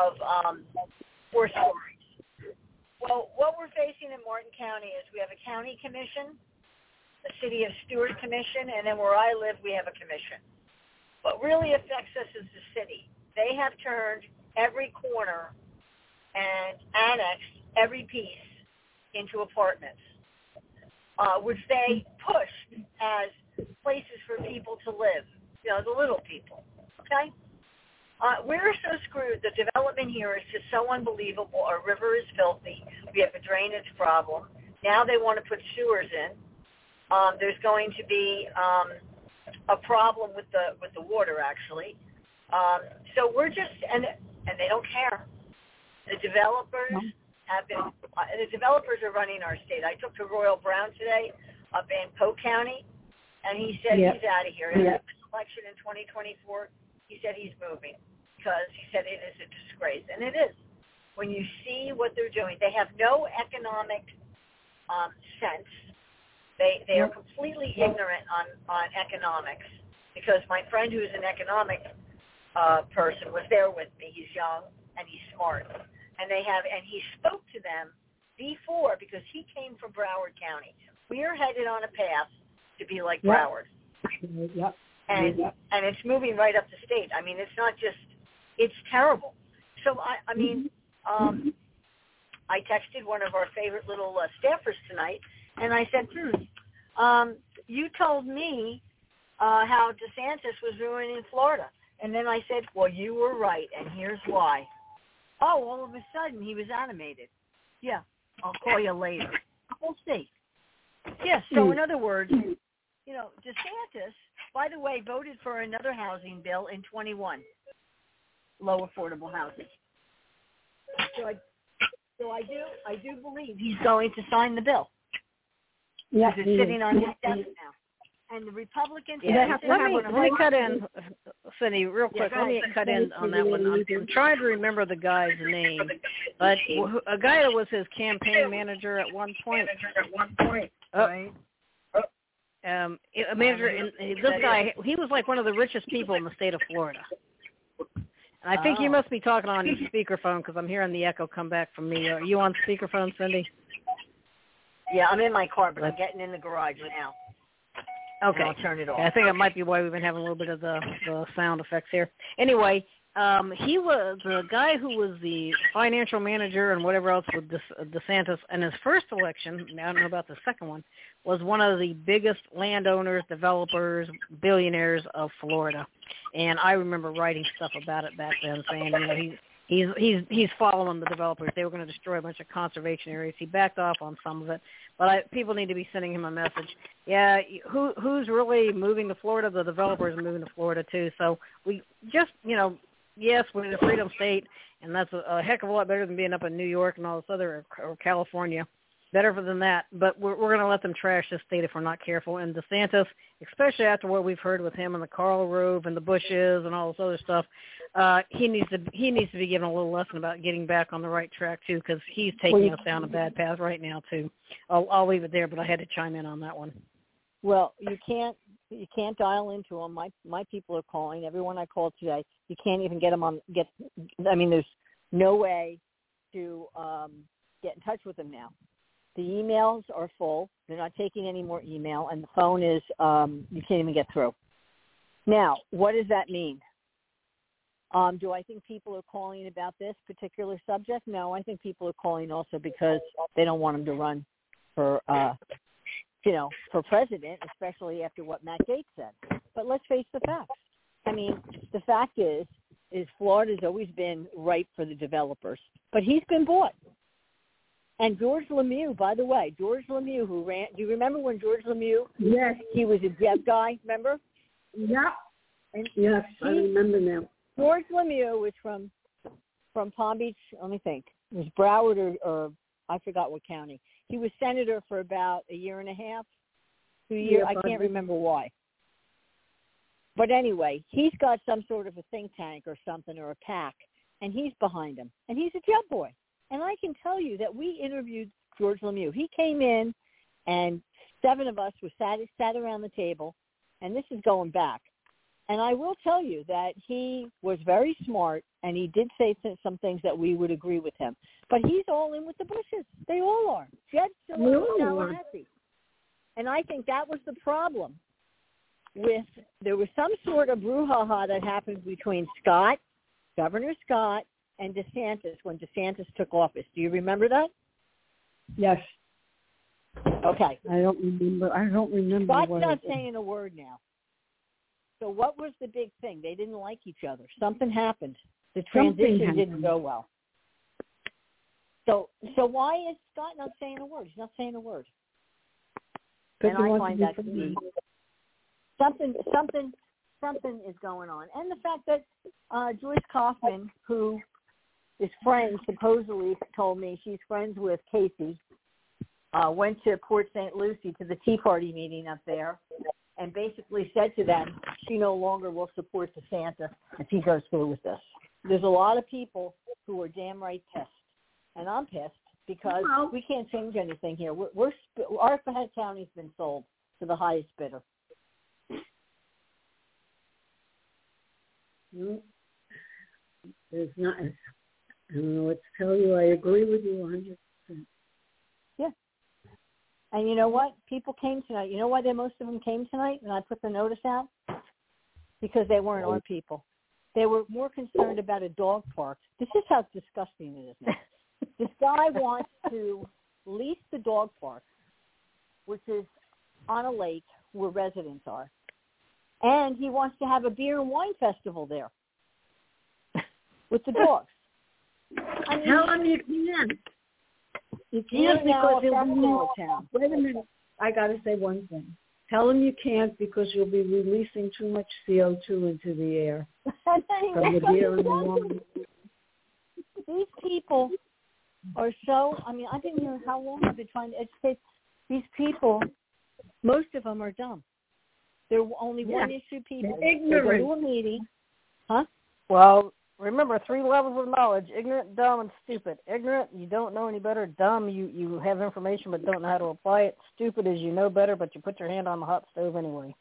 stories. Well, what we're facing in Martin County is we have a county commission, the City of Stuart commission, and then where I live, we have a commission. What really affects us is the city. They have turned every corner and annexed every piece into apartments, which they pushed as places for people to live, the little people, okay? We're so screwed. The development here is just so unbelievable. Our river is filthy. We have a drainage problem. Now they want to put sewers in. There's going to be a problem with the water, actually. So we're just and they don't care. The developers the developers are running our state. I talked to Royal Brown today up in Polk County, and he said he's out of here. After this election in 2024, he said he's moving because he said it is a disgrace, and it is. When you see what they're doing, they have no economic sense. They are completely ignorant on economics, because my friend who is an economic person was there with me. He's young and he's smart, and he spoke to them before because he came from Broward County. We are headed on a path to be like Broward, and it's moving right up the state. I mean, it's not just, it's terrible. So I mean, I texted one of our favorite little staffers tonight, and I said, you told me how DeSantis was ruining Florida. And then I said, well, you were right, and here's why. Oh, all of a sudden, he was animated. Yeah, I'll call you later. We'll see. Yeah, so in other words, DeSantis, by the way, voted for another housing bill in 21, low affordable housing. So I do believe he's going to sign the bill. Yeah, it's sitting on his desk now. And the Republicans... let me cut in, Cindy, real quick. Let me cut in on that one. I'm trying to remember the guy's name, but a guy that was his campaign manager at one point. Right. A manager, and this guy, he was like one of the richest people in the state of Florida. And I think you must be talking on your speakerphone because I'm hearing the echo come back from me. Are you on speakerphone, Cindy? Yeah, I'm in my car, but I'm getting in the garage now. Okay. I'll turn it off. I think it might be why we've been having a little bit of the sound effects here. Anyway, he was the guy who was the financial manager and whatever else with DeSantis. And his first election, I don't know about the second one, was one of the biggest landowners, developers, billionaires of Florida. And I remember writing stuff about it back then, saying, he's following the developers. They were going to destroy a bunch of conservation areas. He backed off on some of it. But people need to be sending him a message. Yeah, who's really moving to Florida? The developers are moving to Florida, too. So we just, yes, we're in a freedom state, and that's a heck of a lot better than being up in New York and all this other, or California. Better than that. But we're going to let them trash this state if we're not careful. And DeSantis, especially after what we've heard with him and the Karl Rove and the Bushes and all this other stuff, he needs to be given a little lesson about getting back on the right track too, because he's taking us down a bad path right now too. I'll leave it there, but I had to chime in on that one. Well, you can't dial into them. My people are calling. Everyone I called today, you can't even get them on. There's no way to get in touch with them now. The emails are full. They're not taking any more email, and the phone is you can't even get through. Now, what does that mean? Do I think people are calling about this particular subject? No, I think people are calling also because they don't want him to run for president, especially after what Matt Gaetz said. But let's face the facts. I mean, the fact is Florida's always been ripe for the developers, but he's been bought. And George Lemieux, by the way, who ran, do you remember when George Lemieux? Yes. He was a Jeb guy, remember? Yeah. And yes, I remember now. George Lemieux was from Palm Beach, let me think. It was Broward or I forgot what county. He was senator for about a year and a half, 2 years. I can't remember why. But anyway, he's got some sort of a think tank or something or a PAC, and he's behind him. And he's a Jeb boy. And I can tell you that we interviewed George Lemieux. He came in, and 7 of us were sat around the table, and this is going back. And I will tell you that he was very smart, and he did say some things that we would agree with him. But he's all in with the Bushes. They all are. Jed's still in Tallahassee. And I think that was the problem. There was some sort of brouhaha that happened between Governor Scott, and DeSantis when DeSantis took office. Do you remember that? Yes. Okay. I don't remember. Scott's not saying a word now. So what was the big thing? They didn't like each other. Something happened. The transition didn't go well. So why is Scott not saying a word? He's not saying a word. And I find that to be something is going on. And the fact that Joyce Kaufman, who is supposedly told me she's friends with Casey, went to Port St. Lucie to the Tea Party meeting up there and basically said to them she no longer will support DeSantis if he goes through with this. There's a lot of people who are damn right pissed. And I'm pissed because we can't change anything here. Our county's been sold to the highest bidder. There's not. I don't know what to tell you. I agree with you 100%. Yeah. And you know what? People came tonight. You know why most of them came tonight? And I put the notice out because they weren't our people. They were more concerned about a dog park. This is how disgusting it is now. This guy wants to lease the dog park, which is on a lake where residents are. And he wants to have a beer and wine festival there with the dogs. I mean, tell him you can't. You can't because he'll be in town. Wait a minute. I got to say one thing. Tell him you can't because you'll be releasing too much CO2 into the air from the beer and the wine. These people are so, I mean, I've been here how long? I've been trying to educate these people. Most of them are dumb. They're only one-issue people. They're ignorant. They go to a meeting. Huh? Well, remember, 3 levels of knowledge: ignorant, dumb, and stupid. Ignorant, you don't know any better. Dumb, you have information but don't know how to apply it. Stupid is you know better, but you put your hand on the hot stove anyway.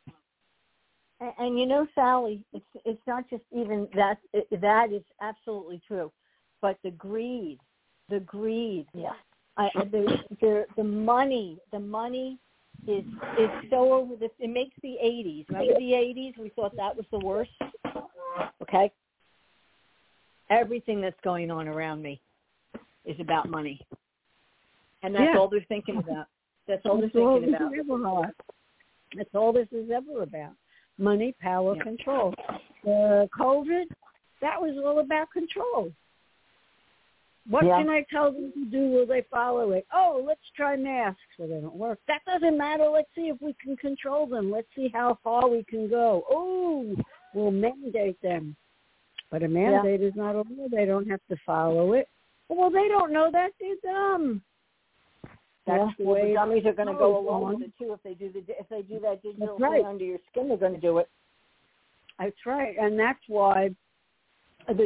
And you know, Sally, it's not just even that. That is absolutely true. But the greed. Yeah. The money is so over the. It makes the 80s. Remember the 80s? We thought that was the worst. Okay. Everything that's going on around me is about money, and that's all they're thinking about. That's all they're thinking about. That's all this is ever about. Money, power, control. COVID, that was all about control. What can I tell them to do? Will they follow it? Oh, let's try masks. Well, they don't work. That doesn't matter. Let's see if we can control them. Let's see how far we can go. Oh, we'll mandate them. But a mandate is not over. They don't have to follow it. Well, they don't know that. They're dumb. That's the way the dummies are going to go along with it too. If they do that digital thing under your skin, they're going to do it. That's right, and that's why the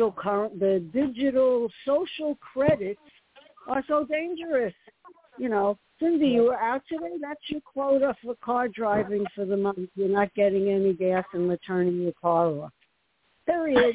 digital social credits are so dangerous. You know, Cindy, you were out today. That's your quota for car driving for the month. You're not getting any gas and returning your car off. Period.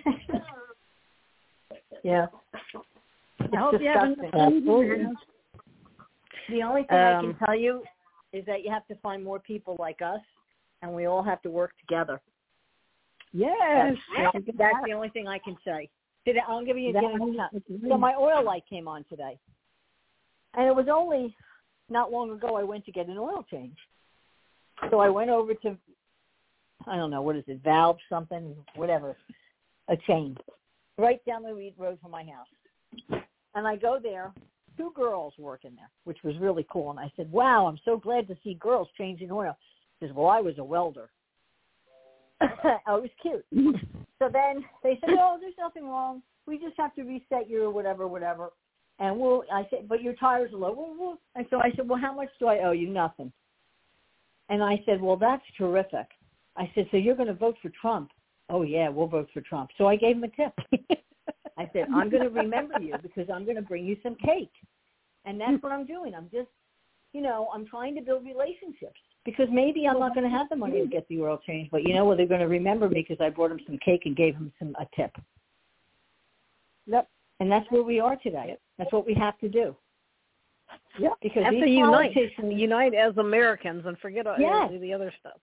Yeah. I hope you have enough food in your house. The only thing I can tell you is that you have to find more people like us, and we all have to work together. Yes. That's the only thing I can say. I'll give you a So my oil light came on today. And it was only not long ago I went to get an oil change. So I went over to, I don't know, what is it, Valve something, whatever, a chain, right down the road from my house. And I go there, 2 girls working there, which was really cool. And I said, wow, I'm so glad to see girls changing oil. She says, well, I was a welder. I was cute. So then they said, oh, there's nothing wrong. We just have to reset your whatever. And I said, but your tires are low. And so I said, well, how much do I owe you? Nothing. And I said, well, that's terrific. I said, so you're going to vote for Trump? Oh, yeah, we'll vote for Trump. So I gave him a tip. I said, I'm going to remember you because I'm going to bring you some cake. And that's what I'm doing. I'm just, I'm trying to build relationships because maybe I'm not going to have the money to get the oil change, but they're going to remember me because I brought them some cake and gave them a tip. Yep. And that's where we are today. Yep. That's what we have to do. Yeah, because have to unite as Americans and forget the other stuff.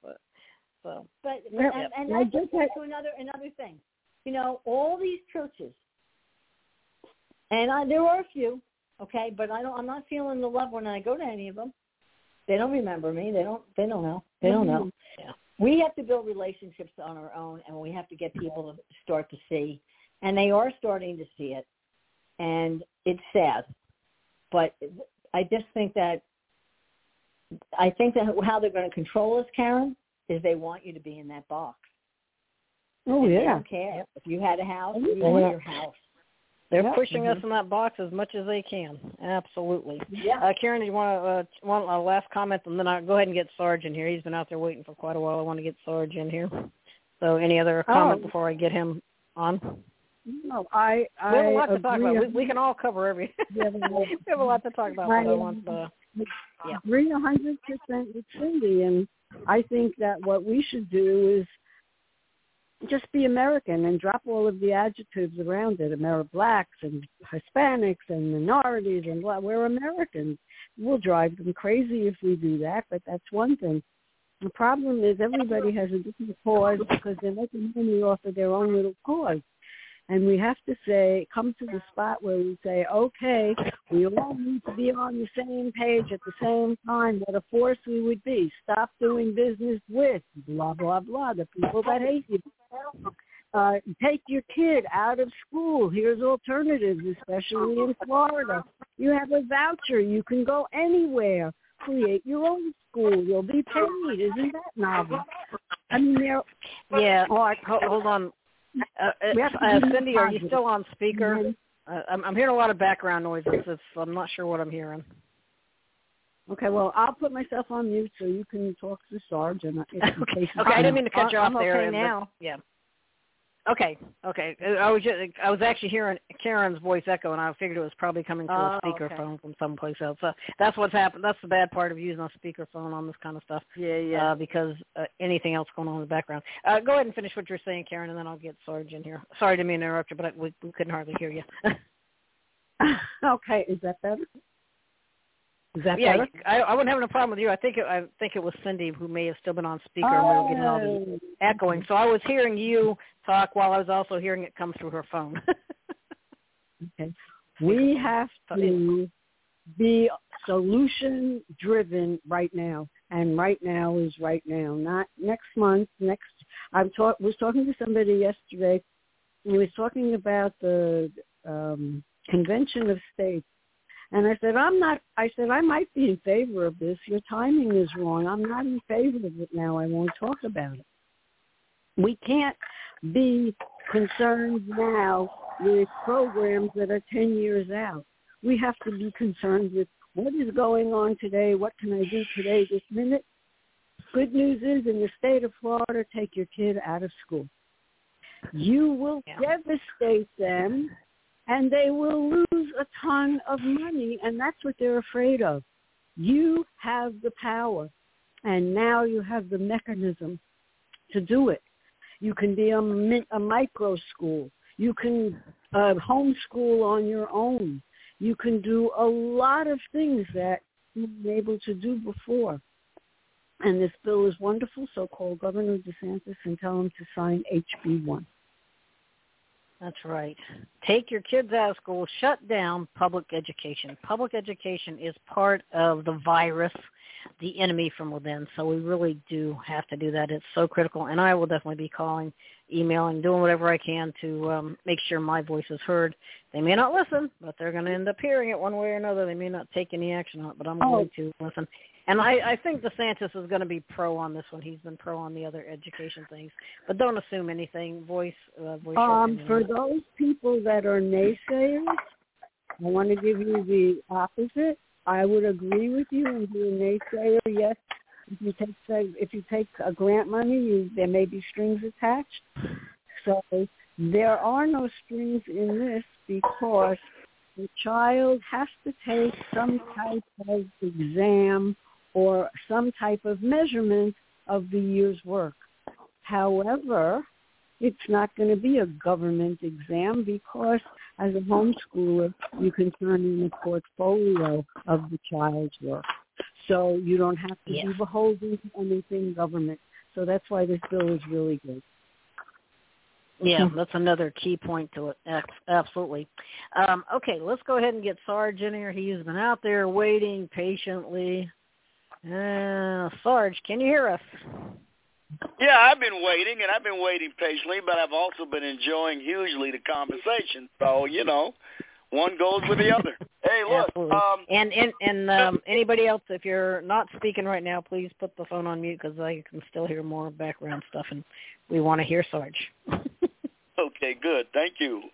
And that's just another thing. All these churches, and there are a few, okay, but I'm not feeling the love when I go to any of them. They don't remember me. They don't know. They don't know. Yeah. We have to build relationships on our own, and we have to get people to start to see, and they are starting to see it, and it's sad. But I just think that how they're going to control us, Karen, is they want you to be in that box. Oh, yeah. They don't care. If you had a house, you had your house. They're pushing us in that box as much as they can. Absolutely. Yeah. Karen, do you want a last comment? And then I'll go ahead and get Sarge in here. He's been out there waiting for quite a while. I want to get Sarge in here. So any other comment before I get him on? No, we have a lot to talk about. We can all cover every. We have a lot to talk about. I agree 100% with Cindy, and I think that what we should do is just be American and drop all of the adjectives around it. Blacks and Hispanics and minorities and blah. We're Americans. We'll drive them crazy if we do that, but that's one thing. The problem is everybody has a different cause because they're making money off of their own little cause. And we have to come to the spot where we say, okay, we all need to be on the same page at the same time. What a force we would be. Stop doing business with blah, blah, blah, the people that hate you. Take your kid out of school. Here's alternatives, especially in Florida. You have a voucher. You can go anywhere. Create your own school. You'll be paid. Isn't that novel? I mean, hold on. Cindy, are you still on speaker? I'm hearing a lot of background noises. I'm not sure what I'm hearing. Okay, well, I'll put myself on mute so you can talk to Sarge. Okay, I didn't mean to cut you off there. Okay now. Yeah. Okay. I was actually hearing Karen's voice echo, and I figured it was probably coming through a speakerphone from someplace else. So that's what's happened. That's the bad part of using a speakerphone on this kind of stuff. Yeah. Because anything else going on in the background. Go ahead and finish what you're saying, Karen, and then I'll get Sarge in here. Sorry to interrupt you, but we couldn't hardly hear you. Okay, is that better? Better? I wasn't having a problem with you. I think it was Cindy who may have still been on speaker and we were getting all the echoing. So I was hearing you talk while I was also hearing it come through her phone. Okay. We have to be solution-driven right now, and right now is right now, not next month. I was talking to somebody yesterday, and he was talking about the Convention of States. And I said, I might be in favor of this. Your timing is wrong. I'm not in favor of it now. I won't talk about it. We can't be concerned now with programs that are 10 years out. We have to be concerned with what is going on today. What can I do today, this minute? Good news is in the state of Florida, take your kid out of school. You will devastate them. And they will lose a ton of money, and that's what they're afraid of. You have the power, and now you have the mechanism to do it. You can be a micro school. You can homeschool on your own. You can do a lot of things that you were able to do before. And this bill is wonderful, so call Governor DeSantis and tell him to sign HB1. That's right. Take your kids out of school. Shut down public education. Public education is part of the virus, the enemy from within. So we really do have to do that. It's so critical. And I will definitely be calling, emailing, doing whatever I can to make sure my voice is heard. They may not listen, but they're going to end up hearing it one way or another. They may not take any action on it, but I'm going to listen. And I think DeSantis is going to be pro on this one. He's been pro on the other education things. But don't assume anything. Voice for those people that are naysayers, I want to give you the opposite. I would agree with you and be a naysayer. Yes, if you take grant money, there may be strings attached. So there are no strings in this because the child has to take some type of exam or some type of measurement of the year's work. However, it's not going to be a government exam because as a homeschooler, you can turn in a portfolio of the child's work. So you don't have to be beholden to anything government. So that's why this bill is really good. Yeah, that's another key point to it. Absolutely. Okay, let's go ahead and get Sarge in here. He's been out there waiting patiently. Sarge, can you hear us? Yeah, I've been waiting, and I've been waiting patiently, but I've also been enjoying hugely the conversation. So, one goes with the other. Hey, look. And anybody else, if you're not speaking right now, please put the phone on mute because I can still hear more background stuff, and we want to hear Sarge. Okay, good. Thank you.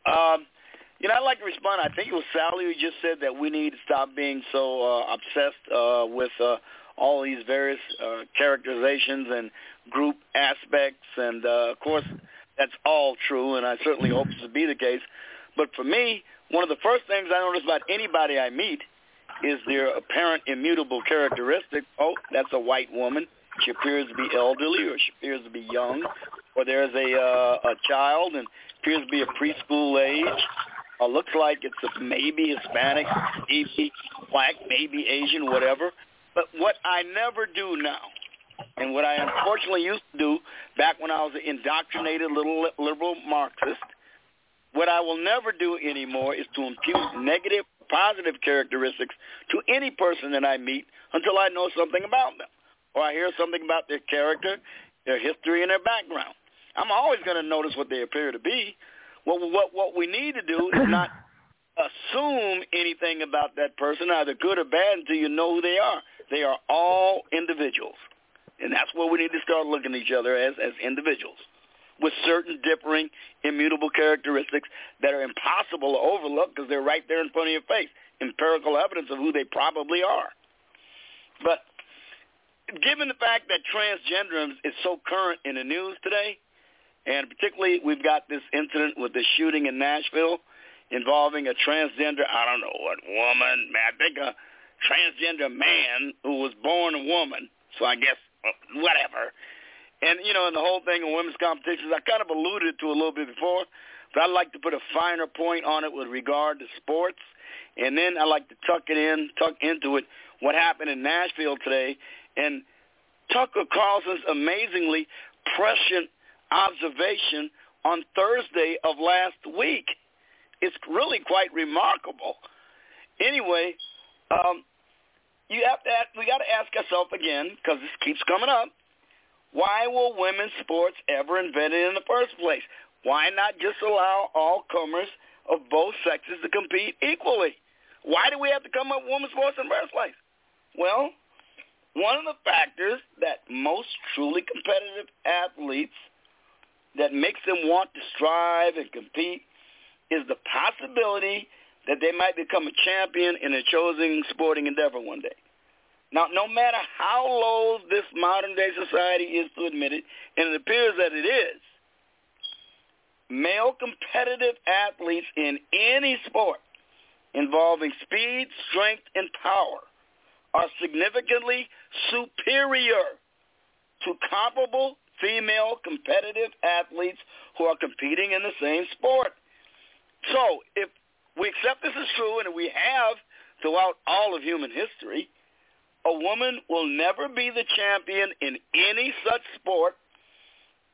I'd like to respond. I think it was Sally who just said that we need to stop being so obsessed with all these various characterizations and group aspects. And, of course, that's all true, and I certainly hope this will be the case. But for me, one of the first things I notice about anybody I meet is their apparent immutable characteristic. Oh, that's a white woman. She appears to be elderly, or she appears to be young, or there's a child and appears to be a preschool age, or looks like it's maybe Hispanic, maybe black, maybe Asian, whatever. But what I never do now, and what I unfortunately used to do back when I was an indoctrinated little liberal Marxist, what I will never do anymore is to impute negative, positive characteristics to any person that I meet until I know something about them, or I hear something about their character, their history, and their background. I'm always going to notice what they appear to be. What we need to do is not assume anything about that person, either good or bad, until you know who they are. They are all individuals, and that's where we need to start looking at each other as individuals, with certain differing, immutable characteristics that are impossible to overlook because they're right there in front of your face, empirical evidence of who they probably are. But given the fact that transgenderism is so current in the news today, and particularly we've got this incident with the shooting in Nashville involving a transgender, I don't know what woman, I think a transgender man who was born a woman, so I guess whatever. And, in the whole thing of women's competitions, I kind of alluded to a little bit before, but I'd like to put a finer point on it with regard to sports. And then I'd like to tuck into it what happened in Nashville today. And Tucker Carlson's amazingly prescient observation on Thursday of last week. It's really quite remarkable. Anyway, we got to ask ourselves again, because this keeps coming up, why were women's sports ever invented in the first place? Why not just allow all comers of both sexes to compete equally? Why do we have to come up with women's sports in the first place? Well, one of the factors that most truly competitive athletes, that makes them want to strive and compete, is the possibility that they might become a champion in a chosen sporting endeavor one day. Now, no matter how loath this modern-day society is to admit it, and it appears that it is, male competitive athletes in any sport involving speed, strength, and power are significantly superior to comparable female competitive athletes who are competing in the same sport. So if we accept this is true, and we have throughout all of human history, a woman will never be the champion in any such sport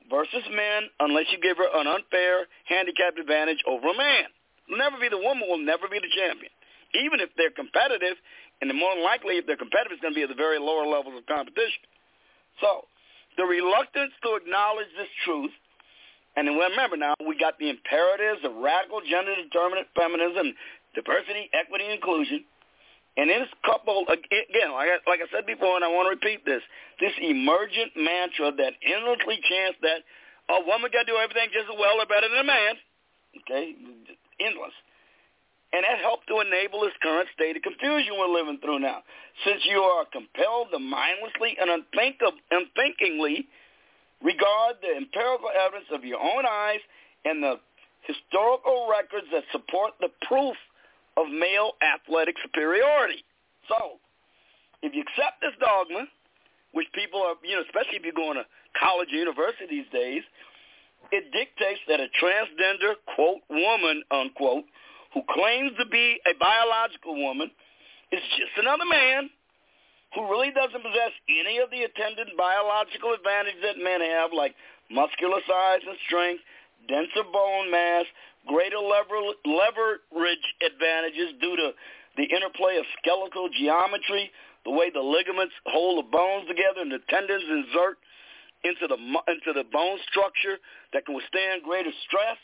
versus men unless you give her an unfair handicap advantage over a man. The woman will never be the champion. Even if they're competitive, and the more likely if they're competitive, it's going to be at the very lower levels of competition. So the reluctance to acknowledge this truth, and then remember now, we got the imperatives of radical gender-determinant feminism, diversity, equity, inclusion, and then it's coupled, again, like I said before, and I want to repeat this emergent mantra that endlessly chants that a woman got to do everything just as well or better than a man, okay, endless. And that helped to enable this current state of confusion we're living through now. Since you are compelled to mindlessly and unthinkingly regard the empirical evidence of your own eyes and the historical records that support the proof of male athletic superiority. So, if you accept this dogma, which people are, especially if you're going to college or university these days, it dictates that a transgender, quote, woman, unquote, who claims to be a biological woman is just another man who really doesn't possess any of the attendant biological advantages that men have, like muscular size and strength, denser bone mass, greater leverage advantages due to the interplay of skeletal geometry, the way the ligaments hold the bones together and the tendons insert into the bone structure that can withstand greater stress.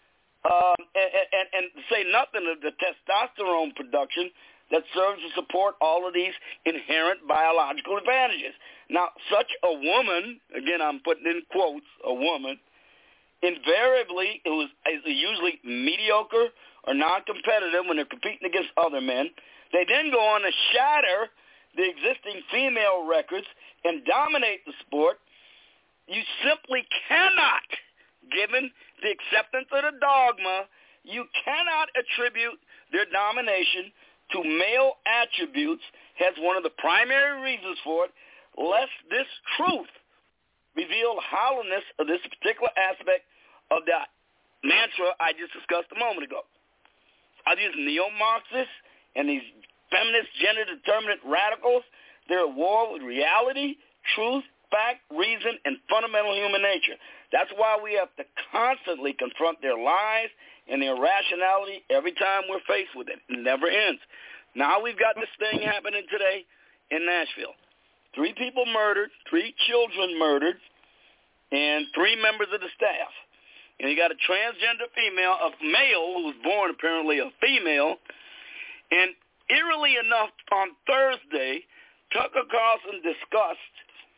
And say nothing of the testosterone production that serves to support all of these inherent biological advantages. Now, such a woman, again, I'm putting in quotes, a woman, invariably is usually mediocre or non-competitive when they're competing against other men. They then go on to shatter the existing female records and dominate the sport. You simply cannot, given the acceptance of the dogma, you cannot attribute their domination to male attributes as one of the primary reasons for it, lest this truth reveal the hollowness of this particular aspect of the mantra I just discussed a moment ago. Are these neo-Marxists and these feminist gender-determinant radicals? They're at war with reality, truth, fact, reason, and fundamental human nature. That's why we have to constantly confront their lies and their irrationality every time we're faced with it. It never ends. Now we've got this thing happening today in Nashville. 3 people murdered, 3 children murdered, and 3 members of the staff. And you got a transgender female, a male who was born apparently a female. And eerily enough, on Thursday, Tucker Carlson discussed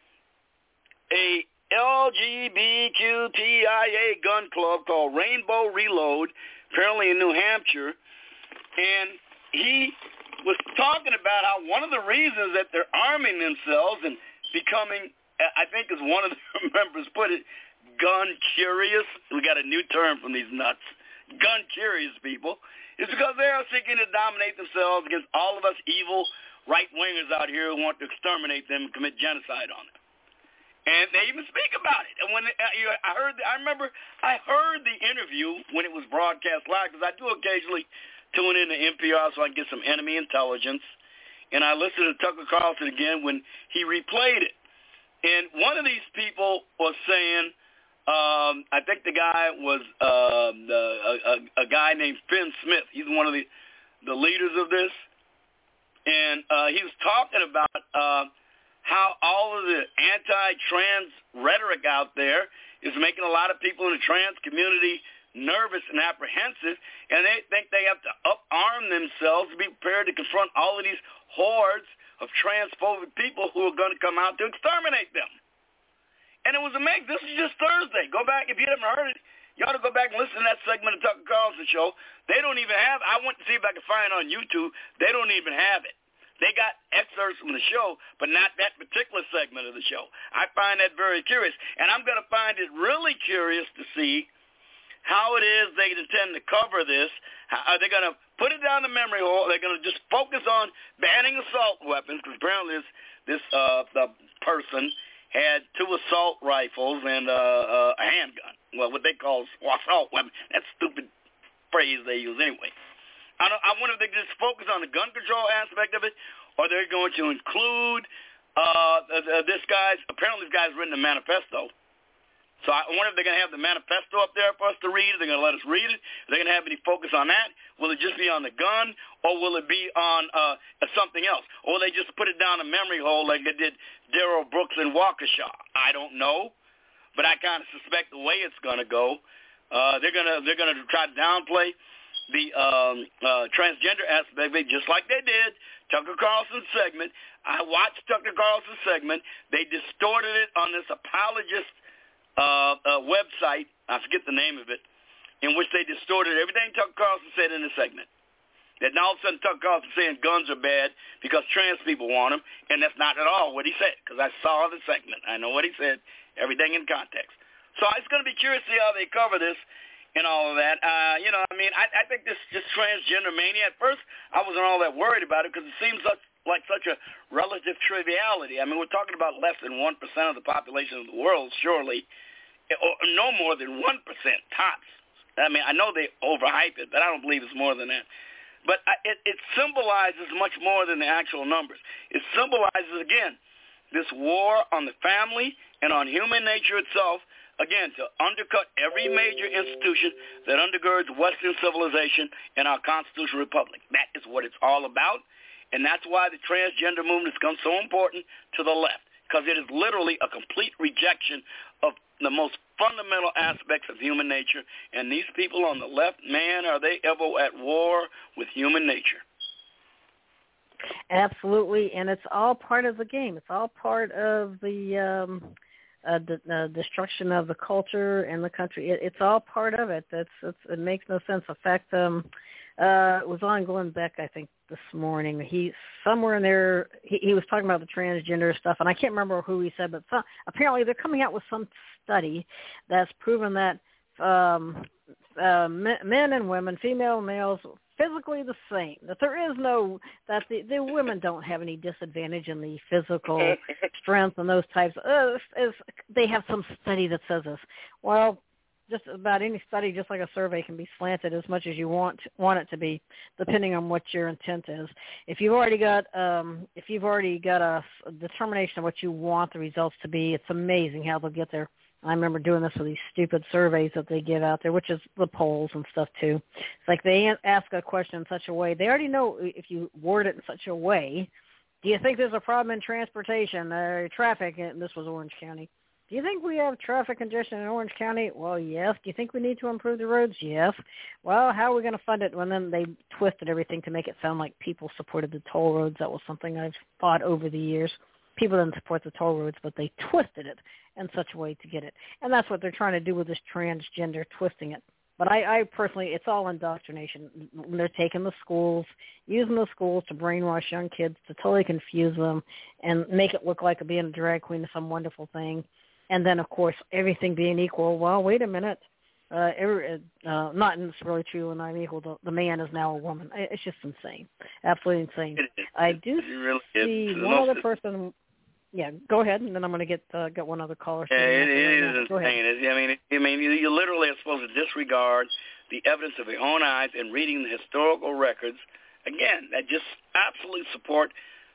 a LGBTQIA gun club called Rainbow Reload, apparently in New Hampshire. And he was talking about how one of the reasons that they're arming themselves and becoming, I think as one of the members put it, gun curious. We got a new term from these nuts. Gun curious people. Is because they are seeking to dominate themselves against all of us evil right-wingers out here who want to exterminate them and commit genocide on them. And they even speak about it. And when I remember I heard the interview when it was broadcast live, because I do occasionally tune in to NPR so I can get some enemy intelligence. And I listened to Tucker Carlson again when he replayed it. And one of these people was saying, I think the guy was a guy named Finn Smith. He's one of the leaders of this. And he was talking about how all of the anti-trans rhetoric out there is making a lot of people in the trans community nervous and apprehensive, and they think they have to up-arm themselves to be prepared to confront all of these hordes of transphobic people who are going to come out to exterminate them. And it was amazing. This is just Thursday. Go back. If you haven't heard it, you ought to go back and listen to that segment of Tucker Carlson show. They don't even have, I went to see if I could find it on YouTube. They don't even have it. They got excerpts from the show, but not that particular segment of the show. I find that very curious. And I'm going to find it really curious to see how it is they intend to cover this. Are they going to put it down the memory hole? They're going to just focus on banning assault weapons, because apparently this the person had 2 assault rifles and a handgun. Well, what they call assault weapon. That's a stupid phrase they use anyway. I wonder if they just focus on the gun control aspect of it, or they're going to include apparently this guy's written a manifesto So I wonder if they're going to have the manifesto up there for us to read. Are they going to let us read it? Are they going to have any focus on that? Will it just be on the gun, or will it be on something else? Or will they just put it down a memory hole like they did Darrell Brooks and Waukesha? I don't know, but I kind of suspect the way it's going to go. They're going to try to downplay the transgender aspect of it, just like they did Tucker Carlson's segment. I watched Tucker Carlson's segment. They distorted it on this apologist website, I forget the name of it, in which they distorted everything Tucker Carlson said in the segment. That now all of a sudden Tucker Carlson saying guns are bad because trans people want them, and that's not at all what he said, because I saw the segment. I know what he said, everything in context. So it's going to be curious to see how they cover this and all of that. I think this transgender mania, at first I wasn't all that worried about it because it seems like such a relative triviality. I mean, we're talking about less than 1% of the population of the world, surely, or no more than 1% tops. I mean, I know they overhype it, but I don't believe it's more than that. But it symbolizes much more than the actual numbers. It symbolizes, again, this war on the family and on human nature itself, again, to undercut every major institution that undergirds Western civilization and our constitutional republic. That is what it's all about, and that's why the transgender movement has become so important to the left, because it is literally a complete rejection of the most fundamental aspects of human nature. And these people on the left, man, are they ever at war with human nature. Absolutely, and it's all part of the game. It's all part of the destruction of the culture and the country. It's all part of it. It makes no sense. In fact, it was on Glenn Beck, I think, this morning. He somewhere in there, he was talking about the transgender stuff, and I can't remember who he said, but apparently they're coming out with some study that's proven that men and women, female and males, physically the same. That there is no, that the women don't have any disadvantage in the physical strength and those types. They have some study that says this. Well, just about any study, just like a survey, can be slanted as much as you want it to be, depending on what your intent is. If you've already got a determination of what you want the results to be, it's amazing how they'll get there. I remember doing this with these stupid surveys that they give out there, which is the polls and stuff too. It's like they ask a question in such a way, they already know if you word it in such a way. Do you think there's a problem in transportation or traffic? And this was Orange County. Do you think we have traffic congestion in Orange County? Well, yes. Do you think we need to improve the roads? Yes. Well, how are we going to fund it? When then they twisted everything to make it sound like people supported the toll roads. That was something I've thought over the years. People didn't support the toll roads, but they twisted it in such a way to get it. And that's what they're trying to do with this transgender, twisting it. But I personally, it's all indoctrination. They're taking the schools, using the schools to brainwash young kids, to totally confuse them and make it look like being a drag queen is some wonderful thing. And then, of course, everything being equal. Well, wait a minute. Not necessarily true and I'm equal. The man is now a woman. It's just insane. Absolutely insane. I do see one other person. Yeah, go ahead, and then I'm going to get one other caller. Yeah, it is insane. I mean, you literally are supposed to disregard the evidence of your own eyes and reading the historical records, again, that just absolutely support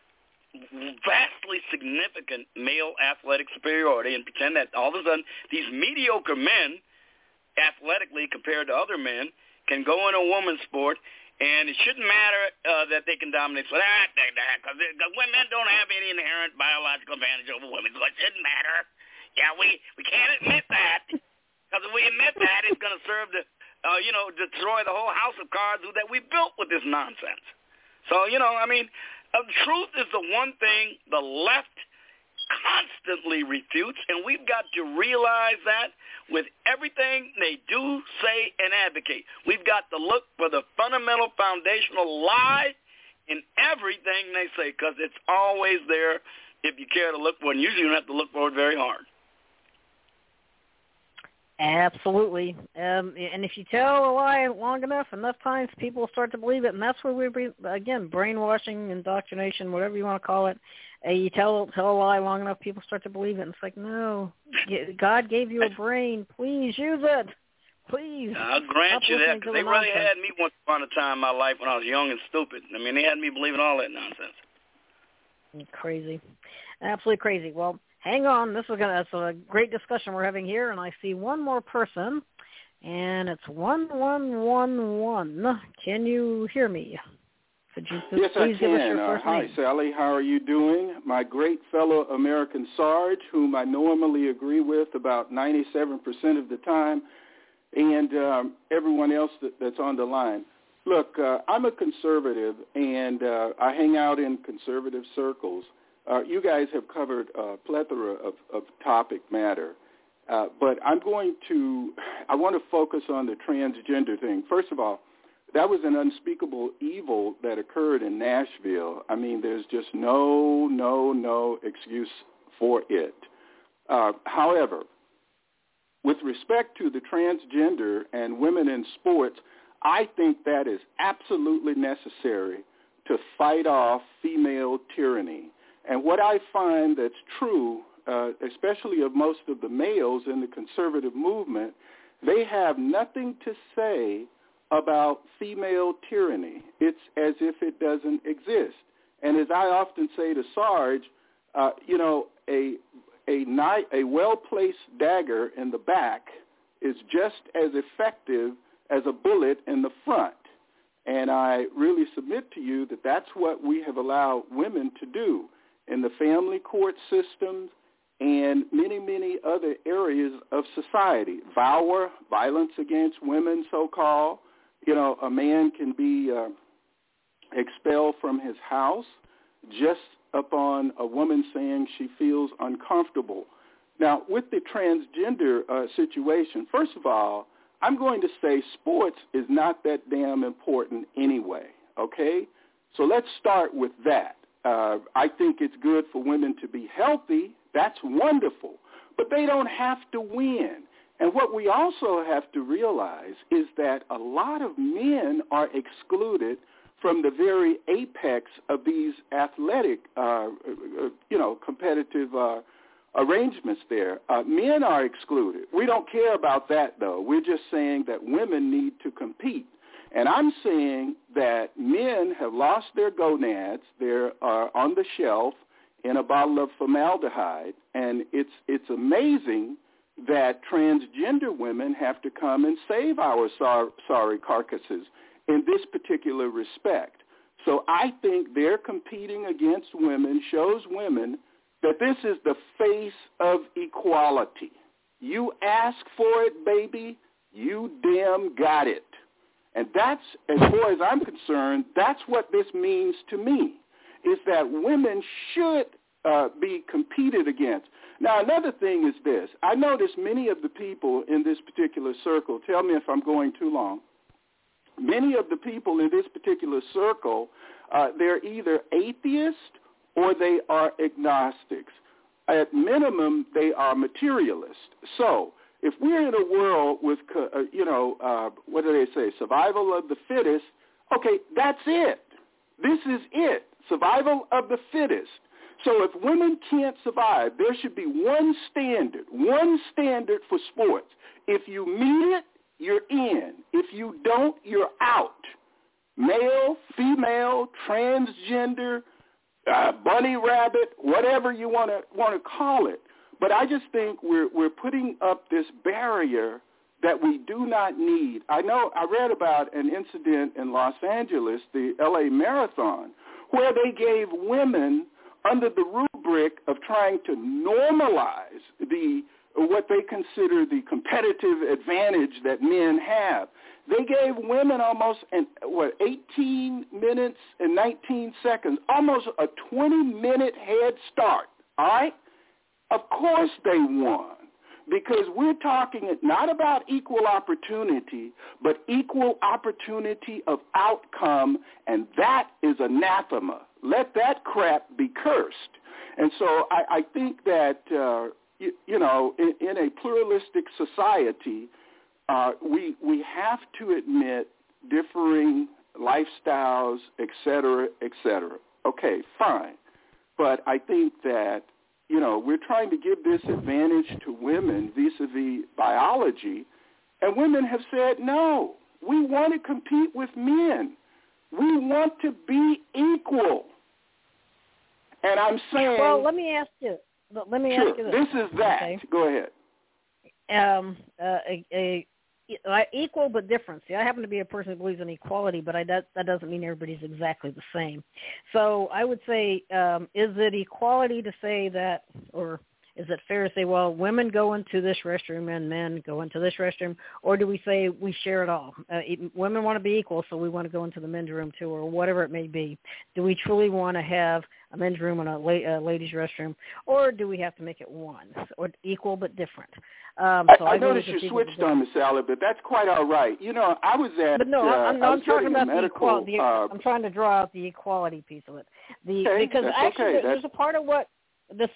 vastly significant male athletic superiority and pretend that all of a sudden these mediocre men, athletically compared to other men, can go in a woman's sport, and it shouldn't matter that they can dominate. So because women don't have any inherent biological advantage over women, so it shouldn't matter. Yeah, we can't admit that, because if we admit that, it's going to serve to destroy the whole house of cards that we built with this nonsense. So truth is the one thing the left constantly refutes, and we've got to realize that with everything they do, say, and advocate. We've got to look for the fundamental foundational lie in everything they say, because it's always there if you care to look for it, and usually you don't have to look for it very hard. Absolutely. And if you tell a lie long enough times, people will start to believe it. And that's where again, brainwashing, indoctrination, whatever you want to call it. You tell a lie long enough, people start to believe it. And it's like, no, God gave you a brain. Please use it. Please. I'll grant you that, because they really had me once upon a time in my life when I was young and stupid. I mean, they had me believing all that nonsense. Crazy. Absolutely crazy. Well, hang on. That's a great discussion we're having here, and I see one more person, and it's 1111. Can you hear me? Could you yes, please I give us can. your first Hi, name? Sally. How are you doing? My great fellow American Sarge, whom I normally agree with about 97% of the time, and everyone else that's on the line. Look, I'm a conservative, and I hang out in conservative circles. You guys have covered a plethora of topic matter, but I want to focus on the transgender thing. First of all, that was an unspeakable evil that occurred in Nashville. I mean, there's just no excuse for it. However, with respect to the transgender and women in sports, I think that is absolutely necessary to fight off female tyranny. And what I find that's true, especially of most of the males in the conservative movement, they have nothing to say about female tyranny. It's as if it doesn't exist. And as I often say to Sarge, a well-placed dagger in the back is just as effective as a bullet in the front. And I really submit to you that that's what we have allowed women to do in the family court systems and many, many other areas of society. Violence against women, so-called. A man can be expelled from his house just upon a woman saying she feels uncomfortable. Now, with the transgender situation, first of all, I'm going to say sports is not that damn important anyway, okay? So let's start with that. I think it's good for women to be healthy. That's wonderful. But they don't have to win. And what we also have to realize is that a lot of men are excluded from the very apex of these athletic, competitive arrangements there. Men are excluded. We don't care about that, though. We're just saying that women need to compete. And I'm saying that men have lost their gonads. They're on the shelf in a bottle of formaldehyde. And it's amazing that transgender women have to come and save our sorry carcasses in this particular respect. So I think their competing against women shows women that this is the face of equality. You ask for it, baby, you damn got it. And that's, as far as I'm concerned, that's what this means to me, is that women should be competed against. Now, another thing is this. I notice many of the people in this particular circle, tell me if I'm going too long, many of the people in this particular circle, they're either atheists or they are agnostics. At minimum, they are materialists. So if we're in a world with, what do they say, survival of the fittest, okay, that's it. This is it, survival of the fittest. So if women can't survive, there should be one standard for sports. If you meet it, you're in. If you don't, you're out. Male, female, transgender, bunny rabbit, whatever you want to call it. But I just think we're putting up this barrier that we do not need. I read about an incident in Los Angeles, the LA Marathon, where they gave women, under the rubric of trying to normalize what they consider the competitive advantage that men have, they gave women almost 18 minutes and 19 seconds, almost a 20-minute head start, all right? Of course they won, because we're talking not about equal opportunity, but equal opportunity of outcome, and that is anathema. Let that crap be cursed. And so I think that, in a pluralistic society, we have to admit differing lifestyles, et cetera, et cetera. Okay, fine. But I think that, we're trying to give this advantage to women vis-a-vis biology, and women have said, no, we want to compete with men. We want to be equal. And I'm saying... Well, let me ask you let me sure. ask you this. This is that. Okay? Go ahead. Equal but different. See, I happen to be a person who believes in equality, but that doesn't mean everybody's exactly the same. So I would say, is it equality to say that, or is it fair to say, well, women go into this restroom and men go into this restroom, or do we say we share it all? Women want to be equal, so we want to go into the men's room too, or whatever it may be. Do we truly want to have a men's room and a ladies' restroom, or do we have to make it one, or equal but different? So I noticed you switched on me, Sally, but that's quite all right. You know, I was at. But no, I'm talking about the equality. I'm trying to draw out the equality piece of it. Because actually, there's a part of what. The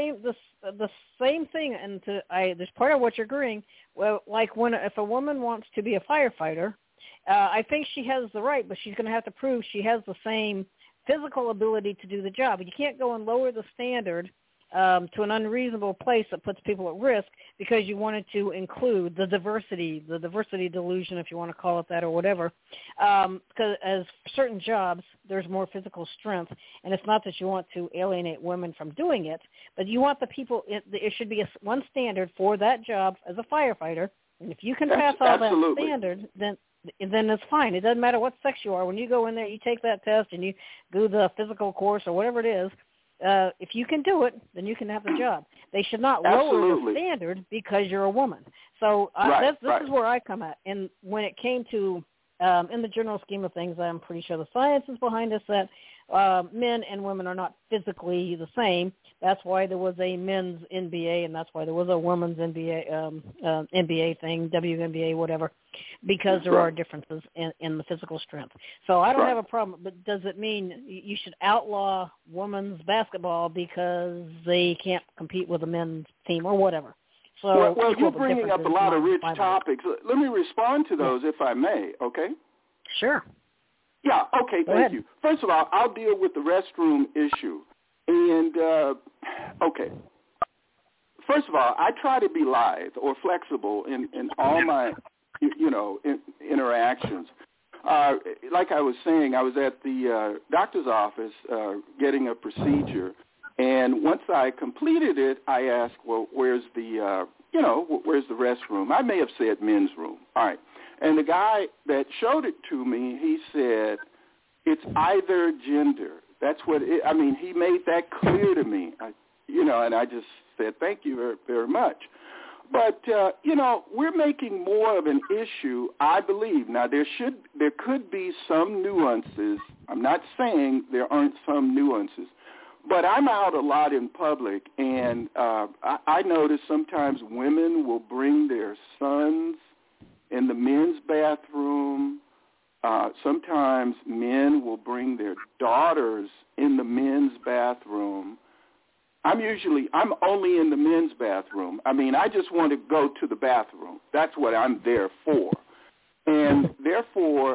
same thing, and there's part of what you're agreeing. Well, like if a woman wants to be a firefighter, I think she has the right, but she's going to have to prove she has the same physical ability to do the job. You can't go and lower the standard to an unreasonable place that puts people at risk because you wanted to include the diversity delusion, if you want to call it that or whatever. Because as certain jobs, there's more physical strength, and it's not that you want to alienate women from doing it, but you want the people, it should be one standard for that job as a firefighter, and if you can pass all that standard, then it's fine. It doesn't matter what sex you are. When you go in there, you take that test and you do the physical course or whatever it is, if you can do it, then you can have the job. They should not lower the standard because you're a woman. So this is where I come at. And when it came to, in the general scheme of things, I'm pretty sure the science is behind this, that men and women are not physically the same. That's why there was a men's NBA, and that's why there was a women's NBA NBA thing, WNBA, whatever, because there are differences in the physical strength. So I don't have a problem, but does it mean you should outlaw women's basketball because they can't compete with a men's team or whatever? So well you're bringing up a lot of rich topics. Let me respond to those if I may, okay? Sure. Yeah, okay, thank you. First of all, I'll deal with the restroom issue. And, okay, first of all, I try to be lithe or flexible in all my, interactions. Like I was saying, I was at the doctor's office getting a procedure, and once I completed it, I asked, well, where's the restroom? I may have said men's room. All right. And the guy that showed it to me, he said, it's either gender. That's what he made that clear to me, and I just said, thank you very, very much. But, we're making more of an issue, I believe. Now, there could be some nuances. I'm not saying there aren't some nuances. But I'm out a lot in public, and I notice sometimes women will bring their sons in the men's bathroom. Sometimes men will bring their daughters in the men's bathroom. I'm only in the men's bathroom. I just want to go to the bathroom. That's what I'm there for. And therefore,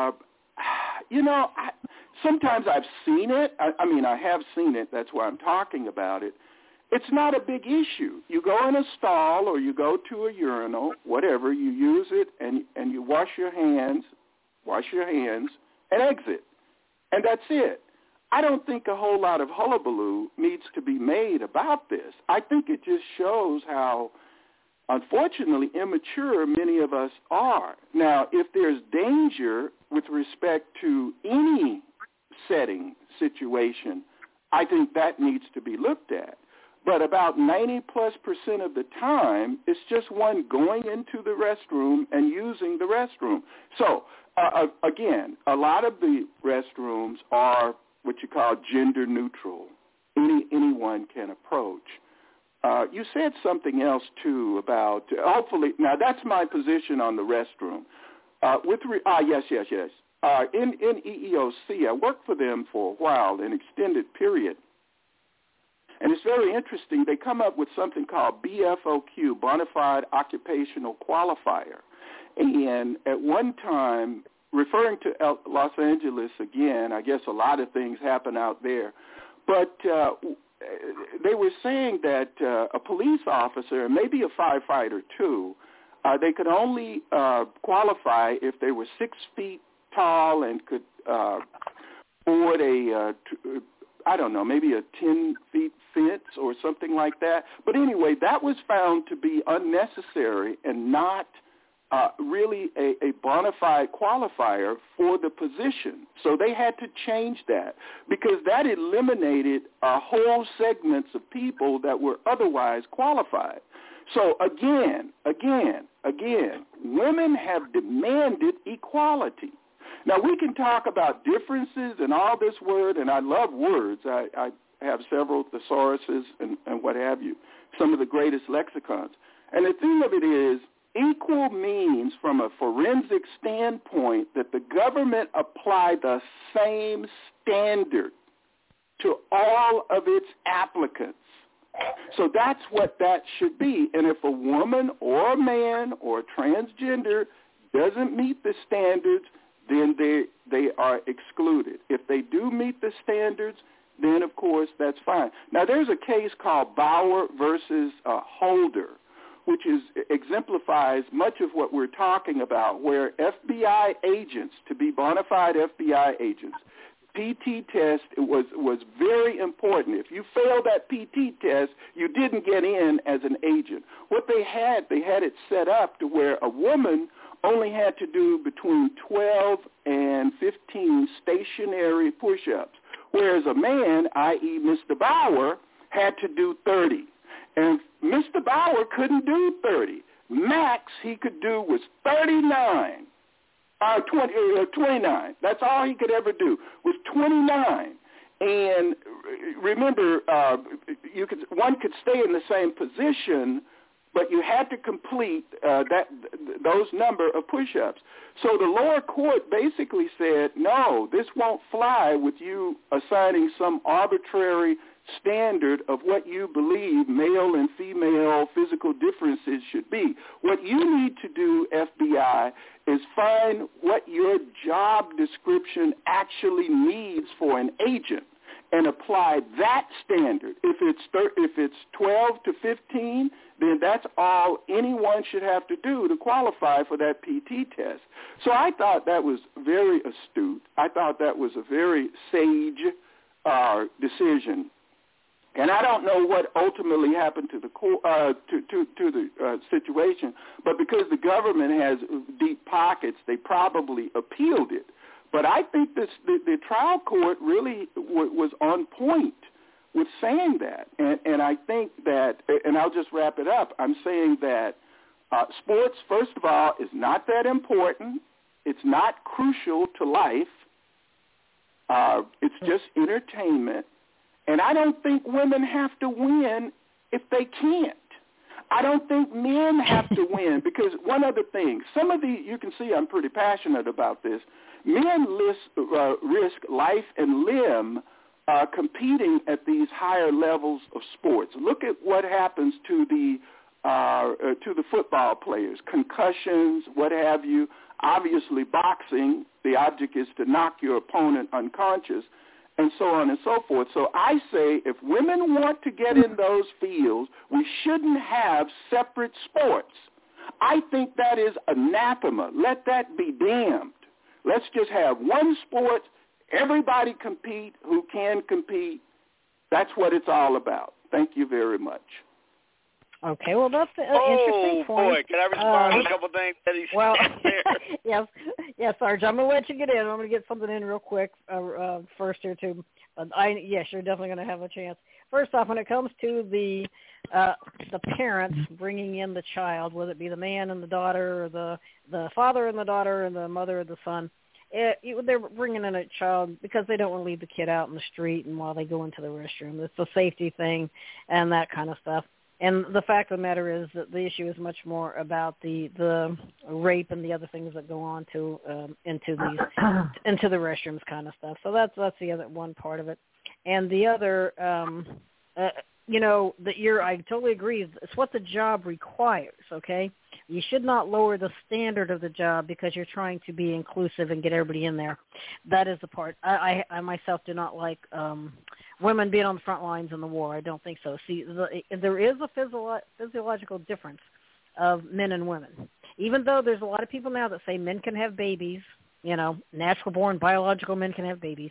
sometimes I've seen it. I have seen it. That's why I'm talking about it. It's not a big issue. You go in a stall or you go to a urinal, whatever, you use it, and you wash your hands, and exit. And that's it. I don't think a whole lot of hullabaloo needs to be made about this. I think it just shows how, unfortunately, immature many of us are. Now, if there's danger with respect to any situation, I think that needs to be looked at. But about 90+% of the time, it's just one going into the restroom and using the restroom. So, again, a lot of the restrooms are what you call gender neutral. Anyone can approach. You said something else, too, about hopefully, now that's my position on the restroom. Yes. In EEOC, I worked for them for a while, an extended period. And it's very interesting. They come up with something called BFOQ, Bona Fide Occupational Qualifier. And at one time, referring to Los Angeles again, I guess a lot of things happen out there. But they were saying that a police officer, and maybe a firefighter too, they could only qualify if they were 6 feet tall and could board I don't know, maybe a 10-foot fence or something like that. But anyway, that was found to be unnecessary and not really a bona fide qualifier for the position. So they had to change that because that eliminated whole segments of people that were otherwise qualified. So again, women have demanded equality. Now, we can talk about differences and all this word, and I love words. I have several thesauruses and what have you, some of the greatest lexicons. And the thing of it is, equal means from a forensic standpoint that the government apply the same standard to all of its applicants. So that's what that should be. And if a woman or a man or transgender doesn't meet the standards, then they are excluded. If they do meet the standards, then, of course, that's fine. Now, there's a case called Bauer versus Holder, which exemplifies much of what we're talking about, where FBI agents, to be bona fide FBI agents, PT test was very important. If you failed that PT test, you didn't get in as an agent. What they had it set up to where a woman only had to do between 12 and 15 stationary push-ups, whereas a man, i.e. Mr. Bauer, had to do 30. And Mr. Bauer couldn't do 30. Max he could do was 39. 29. That's all he could ever do was 29. And remember, one could stay in the same position, but you had to complete those number of push-ups. So the lower court basically said, no, this won't fly with you assigning some arbitrary standard of what you believe male and female physical differences should be. What you need to do, FBI, is find what your job description actually needs for an agent and apply that standard. If it's 12 to 15, then that's all anyone should have to do to qualify for that PT test. So I thought that was very astute. I thought that was a very sage decision. And I don't know what ultimately happened to the situation, but because the government has deep pockets, they probably appealed it. But I think the trial court really was on point with saying that. And I think that, and I'll just wrap it up, I'm saying that sports, first of all, is not that important. It's not crucial to life. It's just entertainment. And I don't think women have to win if they can't. I don't think men have to win because one other thing, you can see I'm pretty passionate about this. Men risk life and limb competing at these higher levels of sports. Look at what happens to the football players, concussions, what have you. Obviously, boxing, the object is to knock your opponent unconscious, and so on and so forth. So I say if women want to get in those fields, we shouldn't have separate sports. I think that is anathema. Let that be damned. Let's just have one sport. Everybody compete who can compete. That's what it's all about. Thank you very much. Okay, well, that's an interesting point. Oh, boy, can I respond to a couple things that he said there? Yes, Sarge, I'm going to let you get in. I'm going to get something in real quick first here, too. Yes, you're definitely going to have a chance. First off, when it comes to the parents bringing in the child, whether it be the man and the daughter or the father and the daughter and the mother and the son, they're bringing in a child because they don't want to leave the kid out in the street and while they go into the restroom. It's a safety thing and that kind of stuff. And the fact of the matter is that the issue is much more about the rape and the other things that go on into the restrooms kind of stuff. So that's the other one part of it. And the other, I totally agree. It's what the job requires. Okay, you should not lower the standard of the job because you're trying to be inclusive and get everybody in there. That is the part. I myself do not like women being on the front lines in the war. I don't think so. See, there is a physiological difference of men and women. Even though there's a lot of people now that say men can have babies, natural-born biological men can have babies,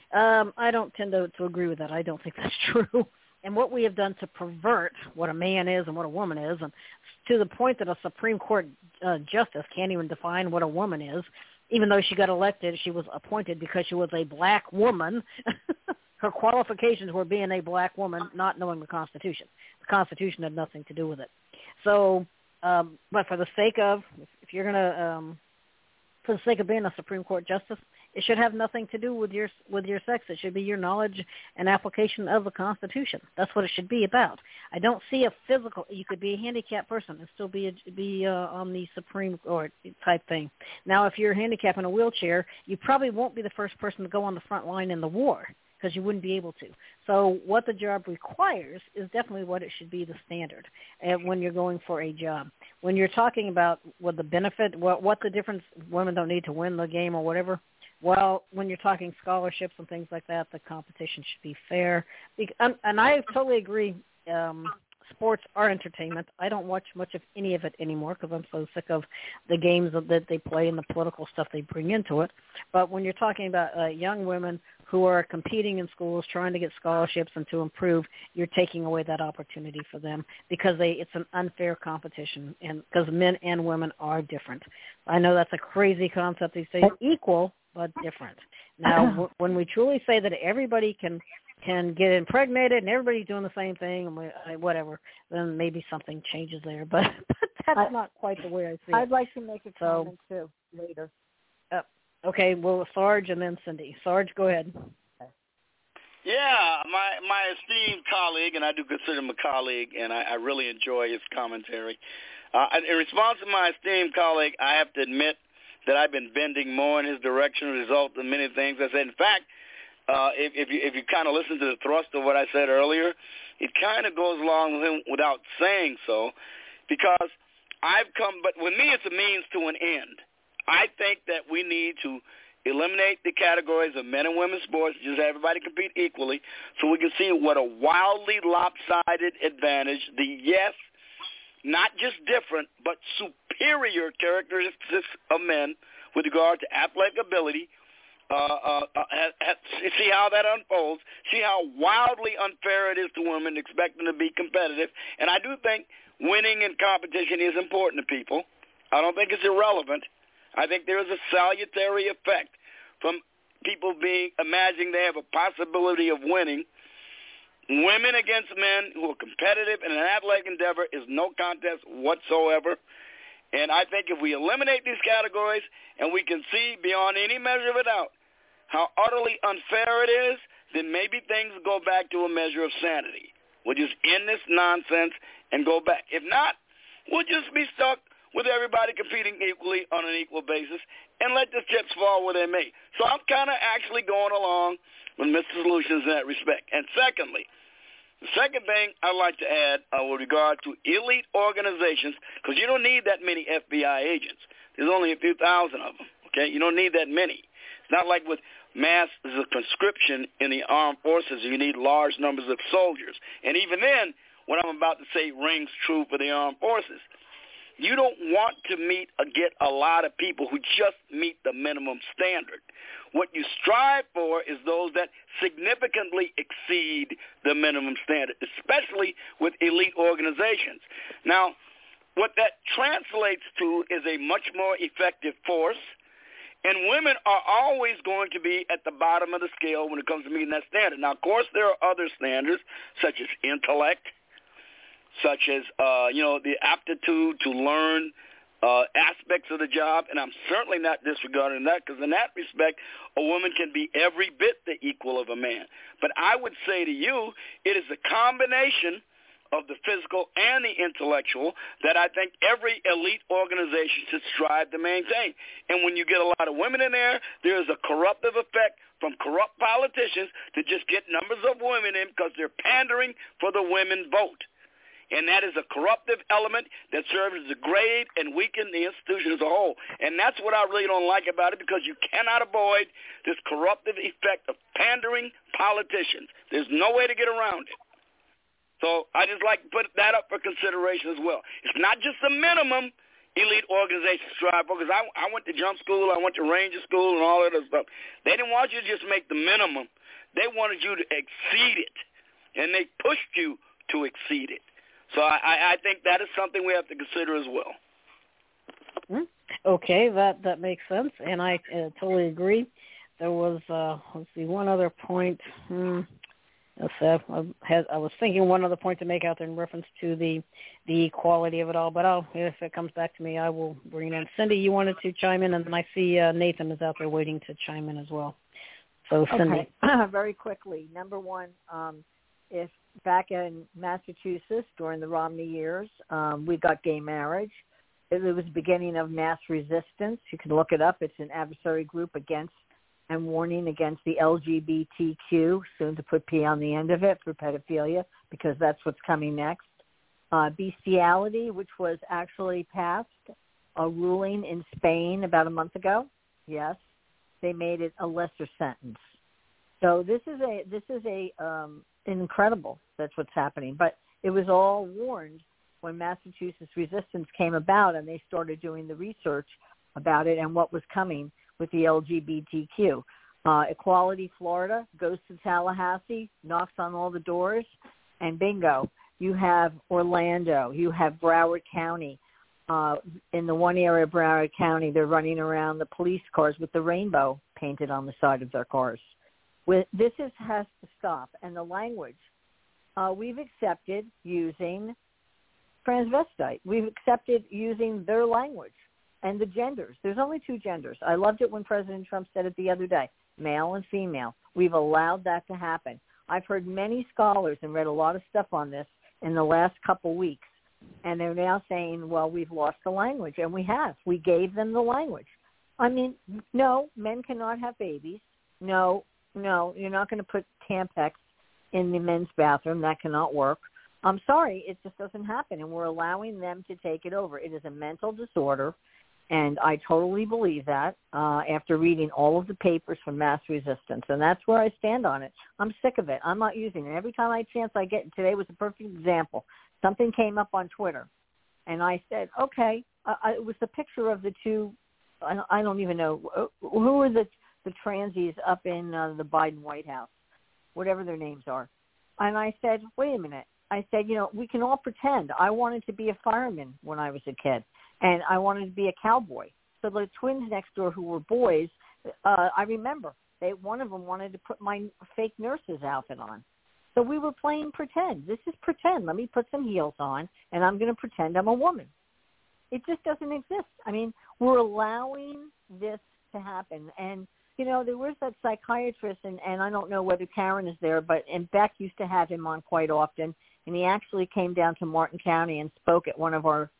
I don't tend to agree with that. I don't think that's true. And what we have done to pervert what a man is and what a woman is, and to the point that a Supreme Court justice can't even define what a woman is, even though she got elected, she was appointed because she was a black woman. Her qualifications were being a black woman, not knowing the Constitution. The Constitution had nothing to do with it. So, but for the sake of, if you're going to, for the sake of being a Supreme Court justice, it should have nothing to do with your sex. It should be your knowledge and application of the Constitution. That's what it should be about. I don't see a physical. You could be a handicapped person and still be on the Supreme Court type thing. Now, if you're handicapped in a wheelchair, you probably won't be the first person to go on the front line in the war, because you wouldn't be able to. So what the job requires is definitely what it should be the standard when you're going for a job. When you're talking about what the benefit, what the difference, women don't need to win the game or whatever, well, when you're talking scholarships and things like that, the competition should be fair. And I totally agree. Sports are entertainment. I don't watch much of any of it anymore because I'm so sick of the games that they play and the political stuff they bring into it. But when you're talking about young women who are competing in schools, trying to get scholarships and to improve, you're taking away that opportunity for them because it's an unfair competition, and because men and women are different. I know that's a crazy concept these days, equal but different. Now, when we truly say that everybody can get impregnated and everybody's doing the same thing and whatever, then maybe something changes there. But that's not quite the way I see it. I'd like to make a comment, too, later. Okay, well, Sarge and then Cindy. Sarge, go ahead. Yeah, my esteemed colleague, and I do consider him a colleague, and I really enjoy his commentary. In response to my esteemed colleague, I have to admit that I've been bending more in his direction as a result of many things I said. In fact, if you kind of listen to the thrust of what I said earlier, it kind of goes along with him without saying so, because but with me it's a means to an end. I think that we need to eliminate the categories of men and women's sports, just have everybody compete equally, so we can see what a wildly lopsided advantage not just different, but superior characteristics of men with regard to athletic ability. See how that unfolds. See how wildly unfair it is to women expecting to be competitive. And I do think winning in competition is important to people. I don't think it's irrelevant. I think there is a salutary effect from people imagining they have a possibility of winning. Women against men who are competitive in an athletic endeavor is no contest whatsoever. And I think if we eliminate these categories and we can see beyond any measure of a doubt how utterly unfair it is, then maybe things go back to a measure of sanity. We'll just end this nonsense and go back. If not, we'll just be stuck with everybody competing equally on an equal basis and let the chips fall where they may. So I'm kind of actually going along with Mr. Solutions in that respect. And secondly, the second thing I'd like to add with regard to elite organizations, because you don't need that many FBI agents. There's only a few thousand of them, okay? You don't need that many. It's not like with mass conscription in the armed forces, you need large numbers of soldiers. And even then, what I'm about to say rings true for the armed forces. You don't want to get a lot of people who just meet the minimum standard. What you strive for is those that significantly exceed the minimum standard, especially with elite organizations. Now, what that translates to is a much more effective force, and women are always going to be at the bottom of the scale when it comes to meeting that standard. Now, of course, there are other standards, such as intellect, such as, the aptitude to learn aspects of the job, and I'm certainly not disregarding that, because in that respect, a woman can be every bit the equal of a man. But I would say to you, it is a combination of the physical and the intellectual that I think every elite organization should strive to maintain. And when you get a lot of women in there, there is a corruptive effect from corrupt politicians to just get numbers of women in because they're pandering for the women vote. And that is a corruptive element that serves to degrade and weaken the institution as a whole. And that's what I really don't like about it, because you cannot avoid this corruptive effect of pandering politicians. There's no way to get around it. So I just like to put that up for consideration as well. It's not just the minimum elite organizations strive for, because I went to jump school, I went to ranger school and all that other stuff. They didn't want you to just make the minimum. They wanted you to exceed it, and they pushed you to exceed it. So I think that is something we have to consider as well. Okay, that makes sense, and I totally agree. There was, one other point. I was thinking one other point to make out there in reference to the equality of it all, but if it comes back to me, I will bring it in. Cindy, you wanted to chime in, and then I see Nathan is out there waiting to chime in as well. So, Cindy. Okay. Very quickly. Number one, if back in Massachusetts during the Romney years, we got gay marriage. It was the beginning of mass resistance. You can look it up. It's an adversary group against and warning against the LGBTQ, soon to put P on the end of it, for pedophilia, because that's what's coming next. Bestiality, which was actually passed, a ruling in Spain about a month ago. Yes, they made it a lesser sentence. So this is incredible. That's what's happening. But it was all warned when Massachusetts resistance came about, and they started doing the research about it and what was coming with the LGBTQ. Equality Florida goes to Tallahassee, knocks on all the doors, and bingo, you have Orlando, you have Broward County. In the one area of Broward County, they're running around the police cars with the rainbow painted on the side of their cars. This has to stop. And the language, we've accepted using transvestite. We've accepted using their language. And the genders. There's only two genders. I loved it when President Trump said it the other day, male and female. We've allowed that to happen. I've heard many scholars and read a lot of stuff on this in the last couple weeks, and they're now saying, well, we've lost the language, and we have. We gave them the language. I mean, no, men cannot have babies. No, you're not going to put Tampax in the men's bathroom. That cannot work. I'm sorry, it just doesn't happen, and we're allowing them to take it over. It is a mental disorder. And I totally believe that after reading all of the papers from mass resistance. And that's where I stand on it. I'm sick of it. I'm not using it. Every time I chance I get, today was a perfect example. Something came up on Twitter. And I said, okay, it was the picture of the two, I don't even know, who are the transies up in the Biden White House, whatever their names are. And I said, wait a minute. I said, we can all pretend. I wanted to be a fireman when I was a kid. And I wanted to be a cowboy. So the twins next door who were boys, I remember, one of them wanted to put my fake nurse's outfit on. So we were playing pretend. This is pretend. Let me put some heels on, and I'm going to pretend I'm a woman. It just doesn't exist. I mean, we're allowing this to happen. And, there was that psychiatrist, and I don't know whether Karen is there, and Beck used to have him on quite often, and he actually came down to Martin County and spoke at one of our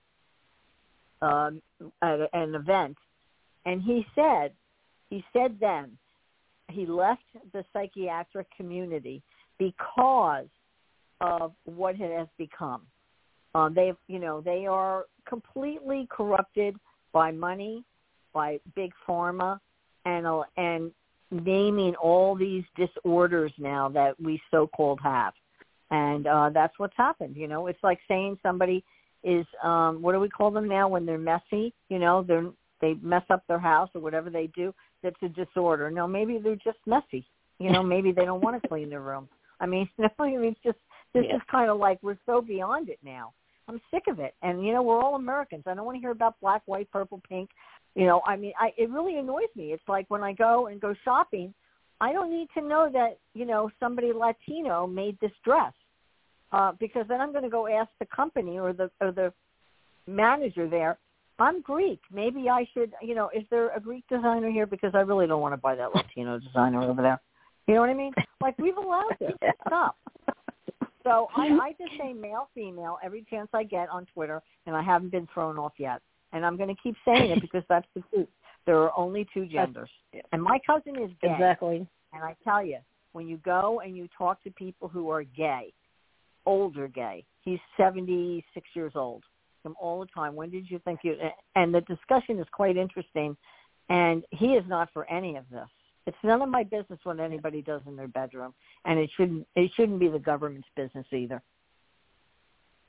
at an event, and he said then he left the psychiatric community because of what it has become. They are completely corrupted by money, by big pharma, and naming all these disorders now that we so-called have, and that's what's happened. It's like saying somebody is what do we call them now when they're messy? They mess up their house or whatever they do. That's a disorder. No, maybe they're just messy. Maybe they don't want to clean their room. I mean, it's just this is kind of like we're so beyond it now. I'm sick of it, and we're all Americans. I don't want to hear about black, white, purple, pink. It really annoys me. It's like when I go shopping, I don't need to know that somebody Latino made this dress. Because then I'm going to go ask the company or the manager there, I'm Greek. Maybe I should, is there a Greek designer here? Because I really don't want to buy that Latino designer over there. You know what I mean? Like, we've allowed this. Stop. So I just say male, female every chance I get on Twitter, and I haven't been thrown off yet. And I'm going to keep saying it because that's the truth. There are only two genders. And my cousin is gay. Exactly. And I tell you, when you go and you talk to people who are gay, older gay. He's 76 years old. Him all the time. When did you think you? And the discussion is quite interesting. And he is not for any of this. It's none of my business what anybody does in their bedroom, and it shouldn't be the government's business either.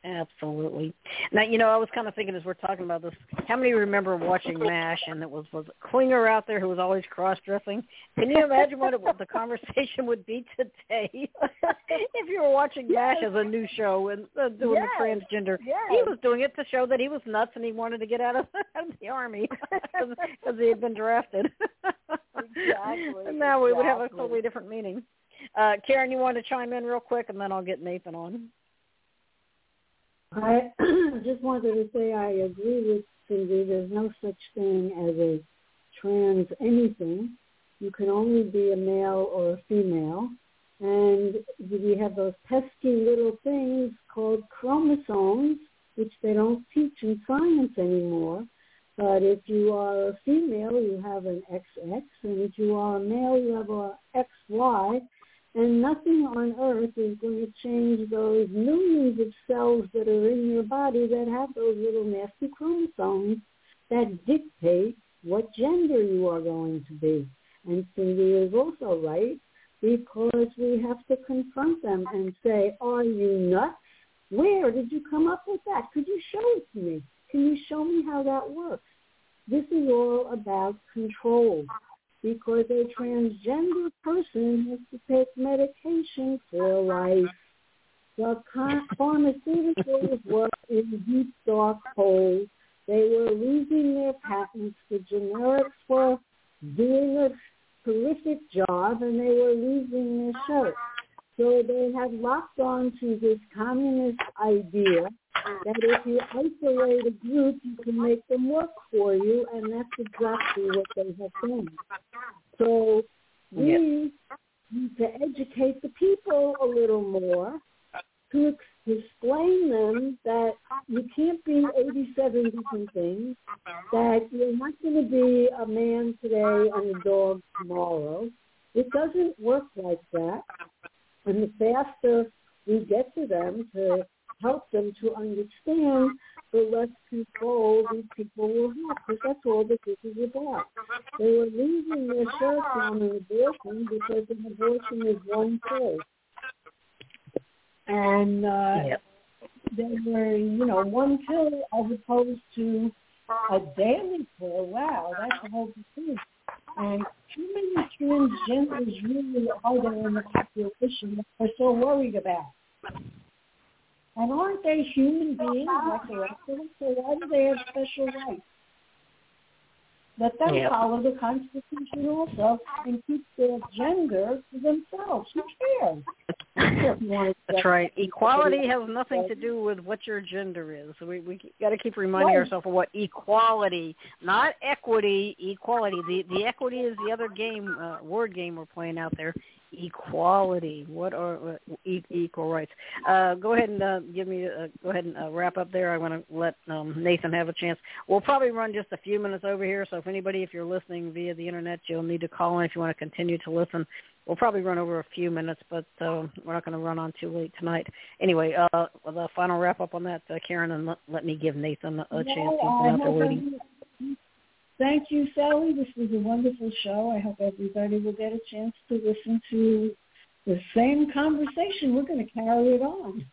Absolutely. Now, I was kind of thinking as we're talking about this, how many remember watching MASH and it was Klinger out there who was always cross-dressing? Can you imagine what the conversation would be today if you were watching MASH as a new show and doing the transgender? Yes. He was doing it to show that he was nuts and he wanted to get out of the Army because he had been drafted. Exactly. And now we would have a totally different meaning. Karen, you want to chime in real quick and then I'll get Nathan on. I just wanted to say I agree with Cindy. There's no such thing as a trans anything. You can only be a male or a female. And we have those pesky little things called chromosomes, which they don't teach in science anymore. But if you are a female, you have an XX, and if you are a male, you have a XY. And nothing on earth is going to change those millions of cells that are in your body that have those little nasty chromosomes that dictate what gender you are going to be. And Cindy is also right, because we have to confront them and say, are you nuts? Where did you come up with that? Could you show it to me? Can you show me how that works? This is all about control, because a transgender person has to take medication for life. The pharmaceuticals were in deep, dark holes. They were losing their patents. The generics were doing a terrific job, and they were losing their shirt. So they have locked on to this communist idea that if you isolate a group, you can make them work for you, and that's exactly what they have done. So we need to educate the people a little more to explain them that you can't be 87 different things, that you're not going to be a man today and a dog tomorrow. It doesn't work like that. And the faster we get to them to help them to understand, the less control these people will have, because that's all that this is about. They were losing their shirts on an abortion because an abortion is one pill. And they were, one pill as opposed to a daily pill. Wow, that's a whole thing. And how many transgenders really are there in the population that we're so worried about? And aren't they human beings like the rest of us? So why do they have special rights? Let them follow the Constitution also and keep their gender to themselves. Who cares? That's right. Equality has nothing to do with what your gender is. So we got to keep reminding ourselves of what equality, not equity, equality. The equity is the other game, word game we're playing out there. Equality. What are equal rights? Go ahead and go ahead and wrap up there. I want to let Nathan have a chance. We'll probably run just a few minutes over here. So if you're listening via the internet, you'll need to call in if you want to continue to listen. We'll probably run over a few minutes, but we're not going to run on too late tonight. Anyway, the final wrap up on that, Karen, and let me give Nathan a chance. He's been out there waiting. Thank you, Sally. This was a wonderful show. I hope everybody will get a chance to listen to the same conversation. We're going to carry it on.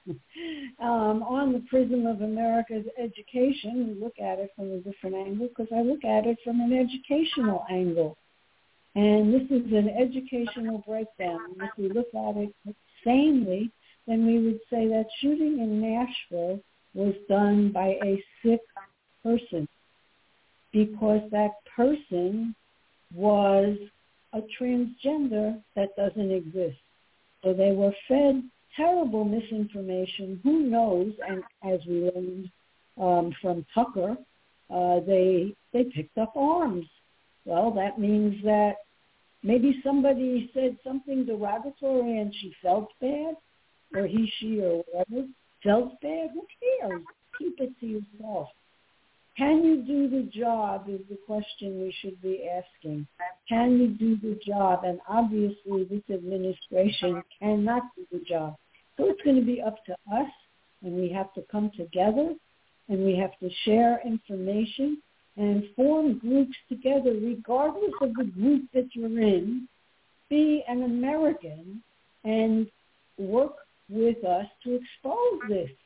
On the prism of America's education, we look at it from a different angle, because I look at it from an educational angle. And this is an educational breakdown. If we look at it sanely, then we would say that shooting in Nashville was done by a sick person, because that person was a transgender that doesn't exist. So they were fed terrible misinformation. Who knows? And as we learned from Tucker, they picked up arms. Well, that means that maybe somebody said something derogatory and she felt bad, or he, she, or whatever felt bad. Who cares? Keep it to yourself. Can you do the job is the question we should be asking. Can you do the job? And obviously this administration cannot do the job. So it's going to be up to us, and we have to come together, and we have to share information and form groups together, regardless of the group that you're in. Be an American and work with us to expose this.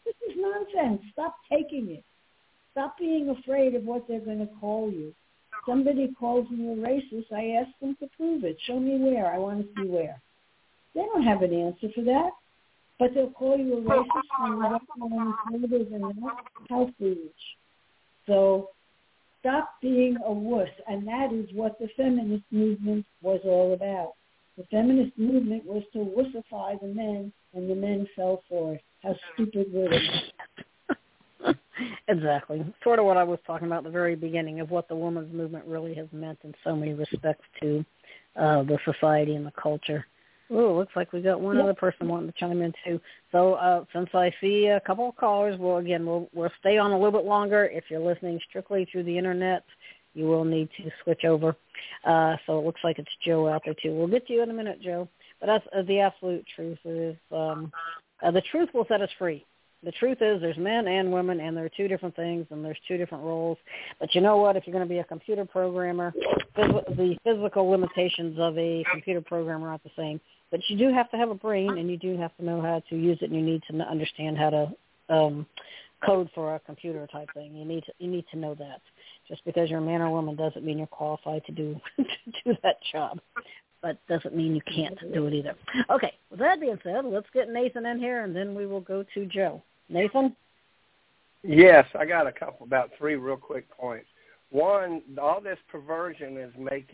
This is nonsense. Stop taking it. Stop being afraid of what they're going to call you. Somebody calls me a racist, I ask them to prove it. Show me where. I want to see where. They don't have an answer for that. But they'll call you a racist when you don't know any further than that. How foolish. So stop being a wuss. And that is what the feminist movement was all about. The feminist movement was to wussify the men, and the men fell for it. How stupid were they? Exactly. Sort of what I was talking about at the very beginning of what the women's movement really has meant in so many respects to the society and the culture. Oh, looks like we got one other person wanting to chime in too. So since I see a couple of callers, we'll stay on a little bit longer. If you're listening strictly through the internet, you will need to switch over. So it looks like it's Joe out there too. We'll get to you in a minute, Joe. But that's the absolute truth. Is the truth will set us free. The truth is there's men and women, and there are two different things, and there's two different roles. But you know what? If you're going to be a computer programmer, the physical limitations of a computer programmer are not the same. But you do have to have a brain, and you do have to know how to use it, and you need to understand how to code for a computer type thing. You need to know that. Just because you're a man or woman doesn't mean you're qualified to do that job. But doesn't mean you can't do it either. Okay, with that being said, let's get Nathan in here, and then we will go to Joe. Nathan? Yes, I got about three real quick points. One, all this perversion is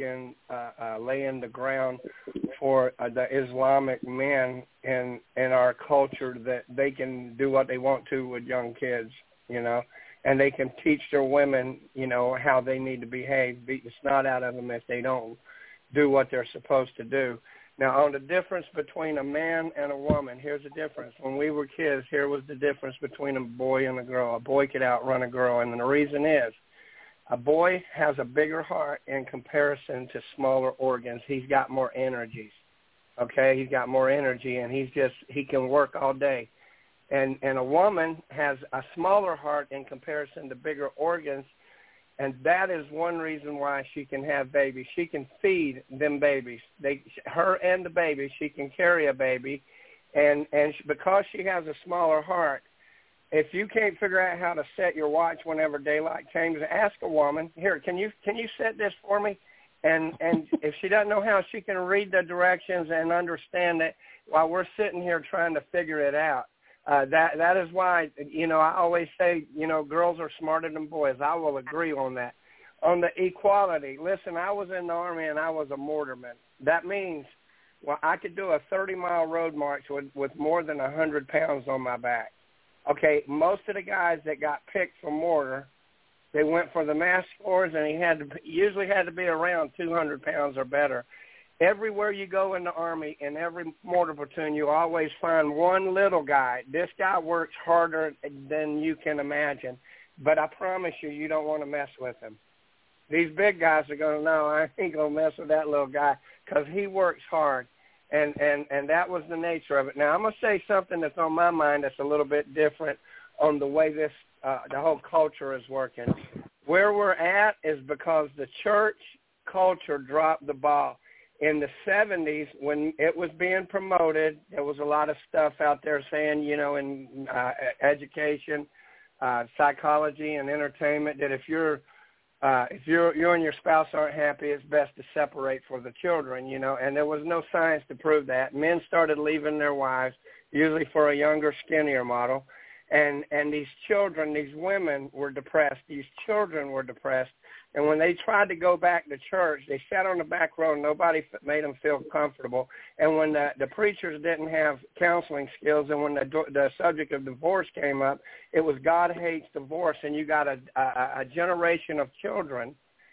laying the ground for the Islamic men in our culture that they can do what they want to with young kids, and they can teach their women, how they need to behave, beat the snot out of them if they don't do what they're supposed to do. Now, on the difference between a man and a woman, here's the difference. When we were kids, here was the difference between a boy and a girl. A boy could outrun a girl, and the reason is a boy has a bigger heart in comparison to smaller organs. He's got more energies, okay? He's got more energy, and he can work all day. And a woman has a smaller heart in comparison to bigger organs, and that is one reason why she can have babies. She can feed them babies. Her and the baby, she can carry a baby. And because she has a smaller heart, if you can't figure out how to set your watch whenever daylight changes, ask a woman, here, can you set this for me? And if she doesn't know how, she can read the directions and understand it while we're sitting here trying to figure it out. That is why, I always say, girls are smarter than boys. I will agree on that. On the equality, listen, I was in the Army and I was a mortarman. That means, I could do a 30-mile road march with more than 100 pounds on my back. Okay, most of the guys that got picked for mortar, they went for the mass scores, and he usually had to be around 200 pounds or better. Everywhere you go in the Army, in every mortar platoon, you always find one little guy. This guy works harder than you can imagine, but I promise you don't want to mess with him. These big guys are going, no, I ain't going to mess with that little guy because he works hard, and that was the nature of it. Now, I'm going to say something that's on my mind that's a little bit different on the way the whole culture is working. Where we're at is because the church culture dropped the ball. In the 70s, when it was being promoted, there was a lot of stuff out there saying, in education, psychology, and entertainment, that if you and your spouse aren't happy, it's best to separate for the children, and there was no science to prove that. Men started leaving their wives, usually for a younger, skinnier model, and these children, these women were depressed, these children were depressed. And when they tried to go back to church, they sat on the back row and nobody made them feel comfortable. And when the preachers didn't have counseling skills, and when the subject of divorce came up, it was God hates divorce, and you got a generation of children.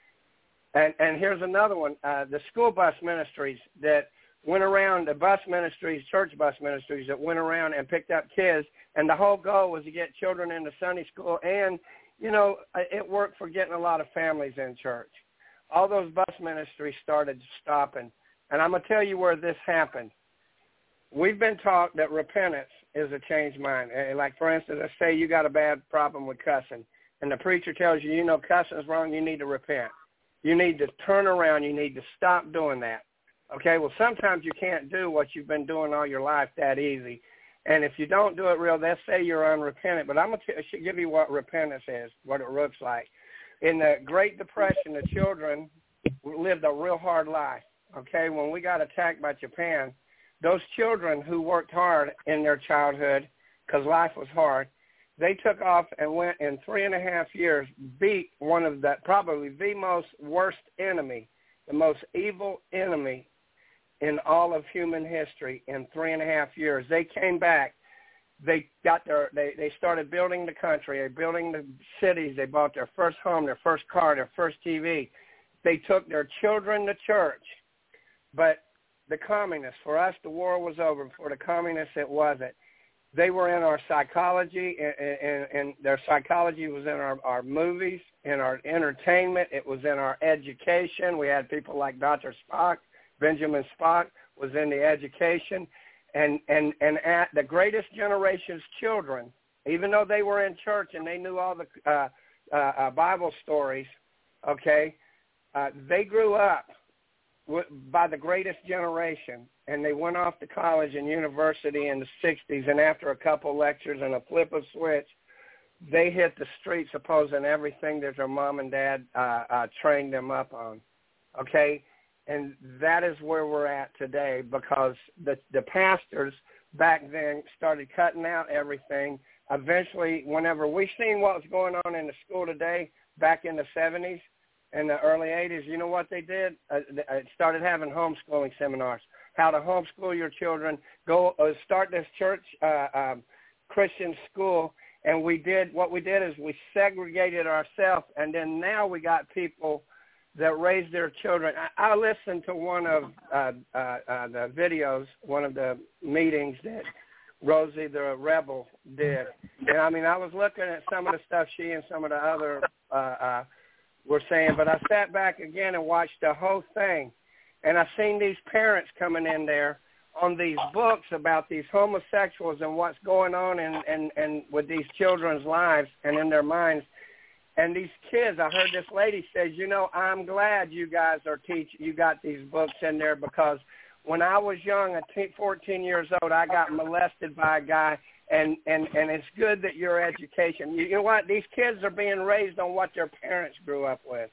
And here's another one, the school bus ministries that went around, the bus ministries, church bus ministries that went around and picked up kids, and the whole goal was to get children into Sunday school, and it worked for getting a lot of families in church. All those bus ministries started stopping. And I'm going to tell you where this happened. We've been taught that repentance is a changed mind. Like, for instance, let's say you got a bad problem with cussing, and the preacher tells you, cussing is wrong, you need to repent. You need to turn around. You need to stop doing that. Okay, well, sometimes you can't do what you've been doing all your life that easy. And if you don't do it real, they'll say you're unrepentant. But I'm going to give you what repentance is, what it looks like. In the Great Depression, the children lived a real hard life, okay? When we got attacked by Japan, those children who worked hard in their childhood because life was hard, they took off and went in 3.5 years, beat one of the, probably the most worst enemy, the most evil enemy in all of human history in 3.5 years. They came back. They got they started building the country, they building the cities, they bought their first home, their first car, their first TV. They took their children to church. But the communists, for us the war was over. For the communists it wasn't. They were in our psychology, and their psychology was in our movies, in our entertainment. It was in our education. We had people like Dr. Spock, Benjamin Spock was in the education. And at the greatest generation's children, even though they were in church and they knew all the Bible stories, okay, they grew up by the greatest generation, and they went off to college and university in the 60s, and after a couple lectures and a flip of switch, they hit the streets opposing everything that their mom and dad trained them up on, okay? And that is where we're at today, because the pastors back then started cutting out everything. Eventually, whenever we seen what was going on in the school today, back in the 70s and the early 80s, you know what they did? They started having homeschooling seminars, how to homeschool your children, go start this church Christian school. And what we did is we segregated ourselves, and then now we got people that raise their children. I listened to one of the videos, one of the meetings that Rosie the Rebel did. And, I mean, I was looking at some of the stuff she and some of the other were saying, but I sat back again and watched the whole thing, and I seen these parents coming in there on these books about these homosexuals and what's going on and with these children's lives and in their minds. And these kids, I heard this lady says, you know, I'm glad you guys are you got these books in there, because when I was young, at 14 years old, I got molested by a guy, and it's good that your education. You know what? These kids are being raised on what their parents grew up with,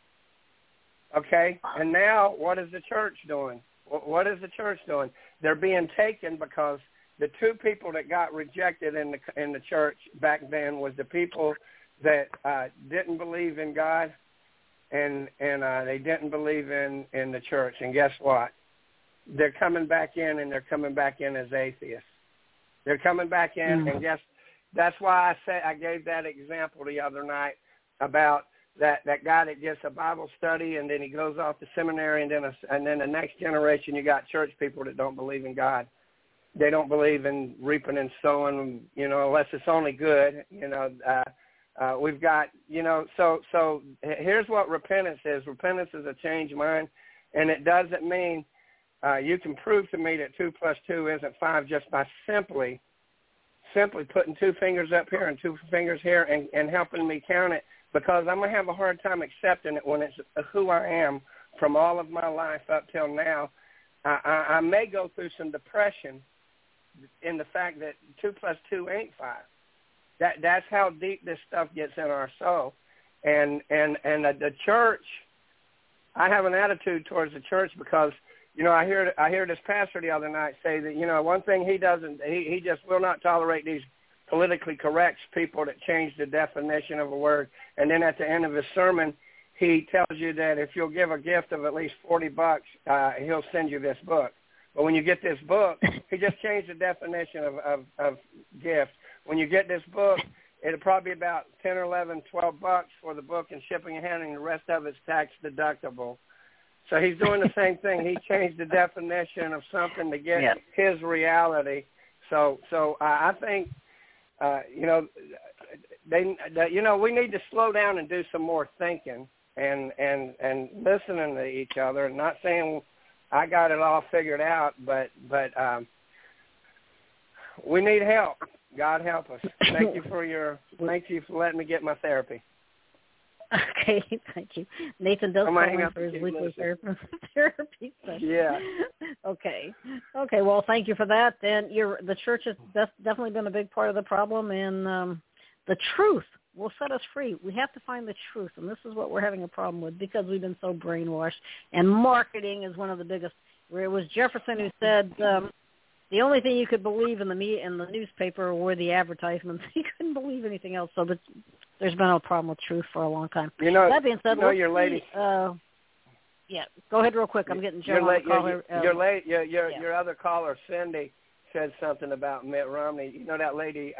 okay? And now what is the church doing? What is the church doing? They're being taken because the two people that got rejected in the church back then was the people that didn't believe in God, and they didn't believe in the church. And guess what? They're coming back in, and they're coming back in as atheists. They're coming back in, and that's why I gave that example the other night about that guy that gets a Bible study, and then he goes off to seminary, and then the next generation you got church people that don't believe in God. They don't believe in reaping and sowing, you know, unless it's only good, you know. We've got, you know, so here's what repentance is. Repentance is a changed mind, and it doesn't mean you can prove to me that 2 + 2 isn't 5 just by simply putting 2 fingers up here and 2 fingers here and helping me count it, because I'm going to have a hard time accepting it when it's who I am from all of my life up till now. I may go through some depression in the fact that 2 + 2 ain't 5. That's how deep this stuff gets in our soul. And the church, I have an attitude towards the church because, you know, I hear this pastor the other night say that, you know, one thing he doesn't, he just will not tolerate these politically correct people that change the definition of a word. And then at the end of his sermon, he tells you that if you'll give a gift of at least $40, he'll send you this book. But when you get this book, he just changed the definition of gift. When you get this book, it'll probably be about $10 or $11, $12 for the book and shipping and handling. The rest of it's tax deductible. So he's doing the same thing. He changed the definition of something to get his reality. So I think, you know, we need to slow down and do some more thinking and listening to each other. And not saying I got it all figured out, but we need help. God help us. Thank you for letting me get my therapy. Okay, thank you. Nathan does call in for his weekly therapy session. Yeah. Okay. Well, thank you for that. Then the church has definitely been a big part of the problem, and the truth will set us free. We have to find the truth, and this is what we're having a problem with because we've been so brainwashed. And marketing is one of the biggest. Where it was Jefferson who said the only thing you could believe in the newspaper were the advertisements. You couldn't believe anything else. So there's been a problem with truth for a long time. That being said, your lady. Yeah, go ahead real quick. I'm getting Joe on the call. Your other caller, Cindy, said something about Mitt Romney. You know that lady,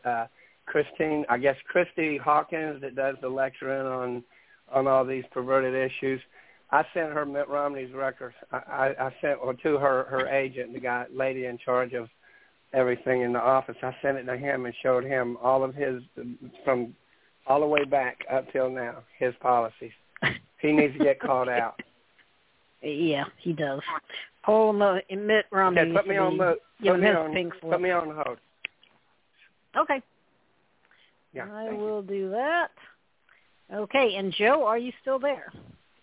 Christy Hawkins, that does the lecturing on all these perverted issues. I sent her Mitt Romney's records. I sent to her agent, the lady in charge of everything in the office. I sent it to him and showed him all of his, from all the way back up till now, his policies. He needs to get called out. Yeah, he does. Mitt Romney. Okay, put me on hold. Okay. Yeah, I will do that. Okay, and Joe, are you still there?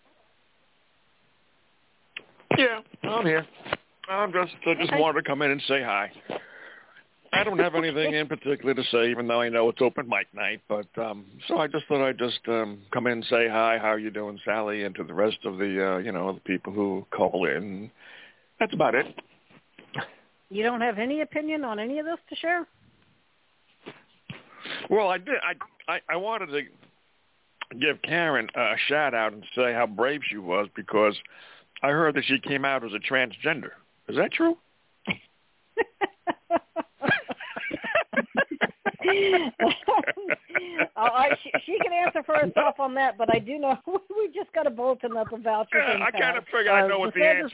Yeah, I'm here. I just wanted to come in and say hi. I don't have anything in particular to say, even though I know it's open mic night. But so I just thought I'd just come in and say hi. How are you doing, Sally? And to the rest of the the people who call in. That's about it. You don't have any opinion on any of this to share? Well, I did. I wanted to give Karen a shout out and say how brave she was because I heard that she came out as a transgender. Is that true? She can answer for herself on that, but I do know we just got a bulletin that's a voucher. I kind of figure I know what the answer is.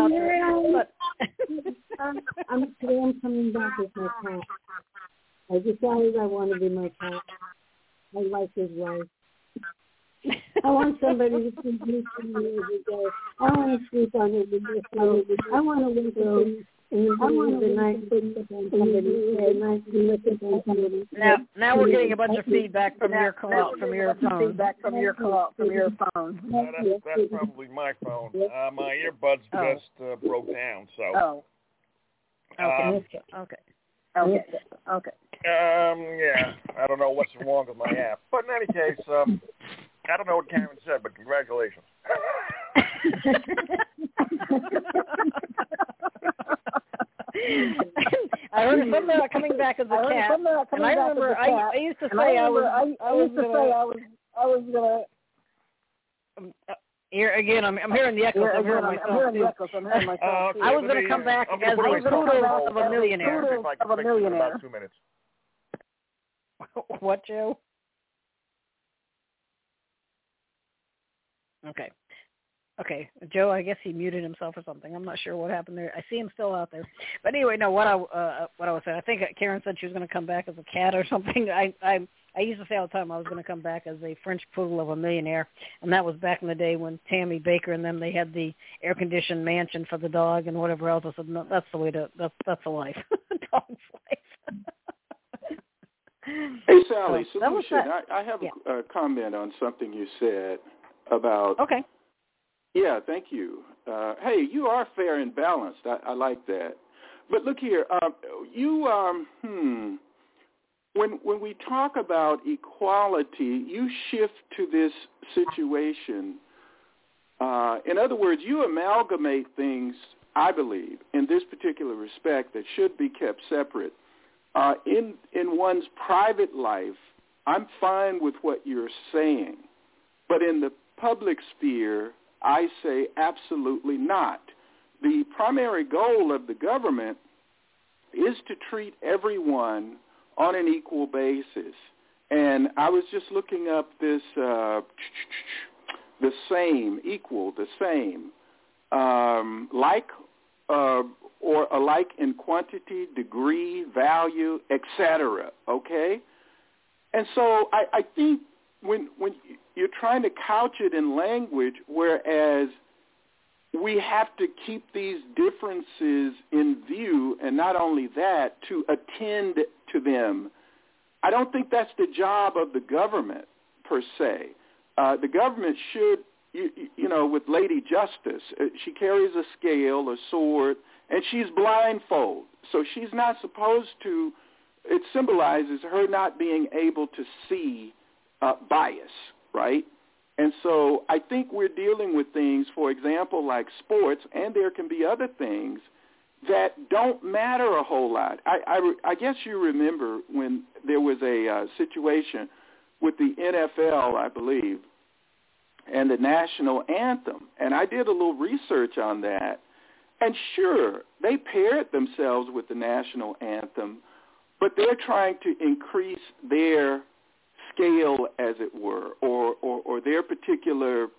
Today I'm coming back with my cat. I decided I want to be my cat. I like his life. I want somebody to sleep with me every day. I want to sleep on it with me. I want to wake up in the night and somebody. Now we're getting a bunch of feedback from your phone. That's probably my phone. My earbuds just broke down. So. Okay. Yeah, I don't know what's wrong with my app, but in any case, I don't know what Karen said, but congratulations. I heard something about coming back as a cat, and I remember I used to say I was gonna. Here again, I'm hearing the echoes. I'm hearing myself too. I was going to come back as a poodle of a millionaire. In about 2 minutes. What, Joe? Okay, Joe, I guess he muted himself or something. I'm not sure what happened there. I see him still out there. But anyway, no, what I was saying, I think Karen said she was going to come back as a cat or something. I used to say all the time I was going to come back as a French poodle of a millionaire, and that was back in the day when Tammy Baker and them, they had the air-conditioned mansion for the dog and whatever else. I said, no, that's the way that's the life. Dog's life. Hey, Sally, solution. I have a comment on something you said about... Okay. Yeah, thank you. Hey, you are fair and balanced. I like that. But look here, When we talk about equality, you shift to this situation. In other words, you amalgamate things, I believe, in this particular respect that should be kept separate. In one's private life, I'm fine with what you're saying. But in the public sphere, I say absolutely not. The primary goal of the government is to treat everyone on an equal basis. And I was just looking up this, the same, like or alike in quantity, degree, value, etc., okay? And so I think when you're trying to couch it in language, whereas we have to keep these differences in view, and not only that, to attend to them. I don't think that's the job of the government, per se. the government should, with Lady Justice, she carries a scale, a sword, and she's blindfolded. So she's not supposed to, it symbolizes her not being able to see bias, right? And so I think we're dealing with things, for example, like sports, and there can be other things that don't matter a whole lot. I guess you remember when there was a situation with the NFL, I believe, and the national anthem. And I did a little research on that. And sure, they paired themselves with the national anthem, but they're trying to increase their scale, as it were, or their particular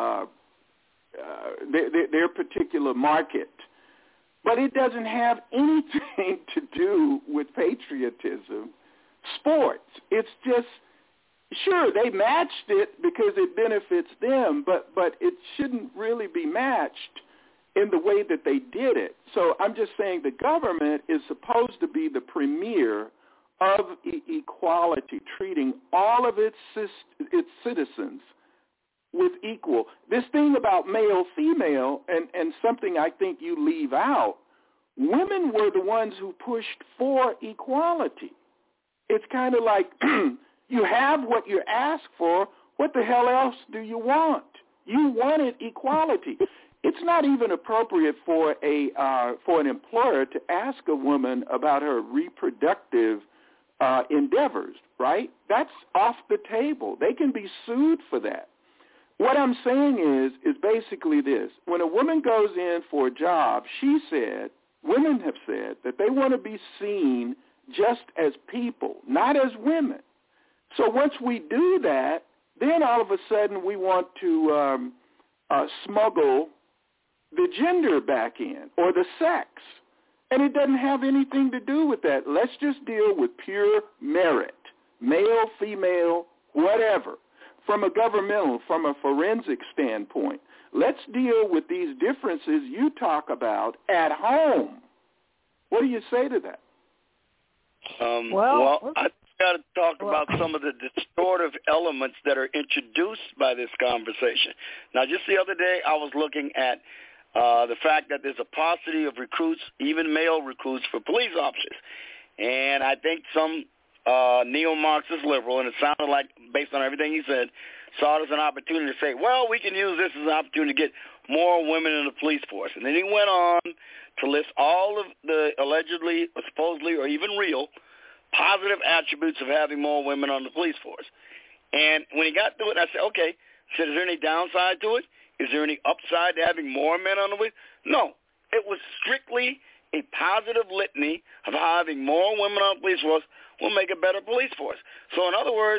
their particular market. But it doesn't have anything to do with patriotism, sports. It's just, sure, they matched it because it benefits them, but it shouldn't really be matched in the way that they did it. So I'm just saying the government is supposed to be the premier of equality, treating all of its citizens with equal. This thing about male-female, and something I think you leave out, women were the ones who pushed for equality. It's kind of like you have what you ask for. What the hell else do you want? You wanted equality. It's not even appropriate for an employer to ask a woman about her reproductive endeavors, right? That's off the table. They can be sued for that. What I'm saying is basically this. When a woman goes in for a job, women have said that they want to be seen just as people, not as women. So once we do that, then all of a sudden we want to smuggle the gender back in, or the sex. And it doesn't have anything to do with that. Let's just deal with pure merit, male, female, whatever. From a forensic standpoint, let's deal with these differences you talk about at home. What do you say to that? I got to talk about some of the distortive elements that are introduced by this conversation. Now, just the other day, I was looking at the fact that there's a paucity of recruits, even male recruits, for police officers. And I think some neo-Marxist liberal, and it sounded like, based on everything he said, saw it as an opportunity to say, well, we can use this as an opportunity to get more women in the police force. And then he went on to list all of the allegedly, or supposedly, or even real positive attributes of having more women on the police force. And when he got through it, I said, okay. I said, is there any downside to it? Is there any upside to having more men on the police? No. It was strictly a positive litany of how having more women on the police force will make a better police force. So in other words,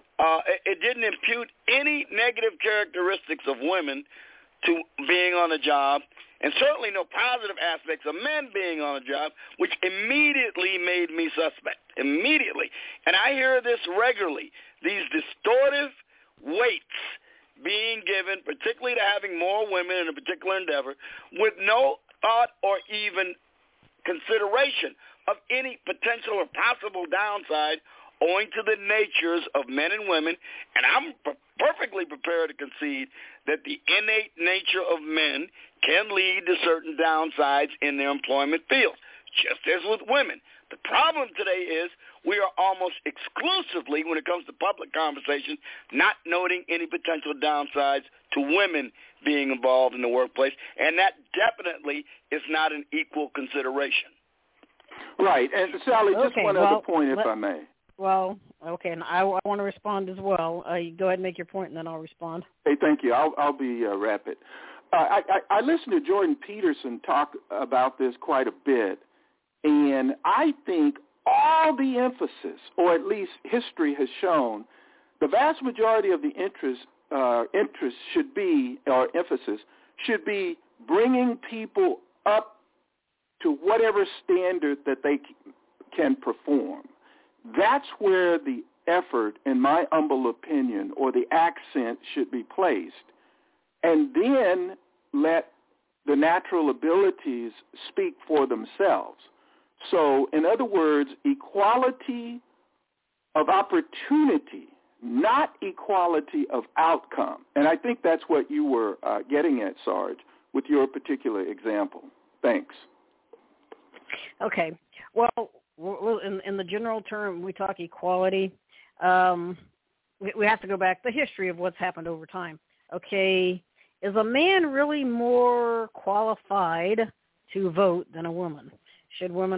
it didn't impute any negative characteristics of women to being on the job, and certainly no positive aspects of men being on the job, which immediately made me suspect. Immediately. And I hear this regularly, these distortive weights being given, particularly to having more women in a particular endeavor, with no thought or even consideration of any potential or possible downside owing to the natures of men and women. And I'm perfectly prepared to concede that the innate nature of men can lead to certain downsides in their employment fields, just as with women. The problem today is we are almost exclusively, when it comes to public conversation, not noting any potential downsides to women being involved in the workplace, and that definitely is not an equal consideration. Right. And, Sally, just one other point, if I may. Well, okay, and I want to respond as well. You go ahead and make your point, and then I'll respond. Hey, thank you. I'll be rapid. I listened to Jordan Peterson talk about this quite a bit, and I think all the emphasis, or at least history has shown, the vast majority of the interest should be, or emphasis, should be bringing people up to whatever standard that they can perform. That's where the effort, in my humble opinion, or the accent should be placed. And then let the natural abilities speak for themselves. So, in other words, equality of opportunity, not equality of outcome. And I think that's what you were getting at, Sarge, with your particular example. Thanks. Okay. Well, in the general term, we talk equality. We have to go back to the history of what's happened over time. Okay, is a man really more qualified to vote than a woman? Should women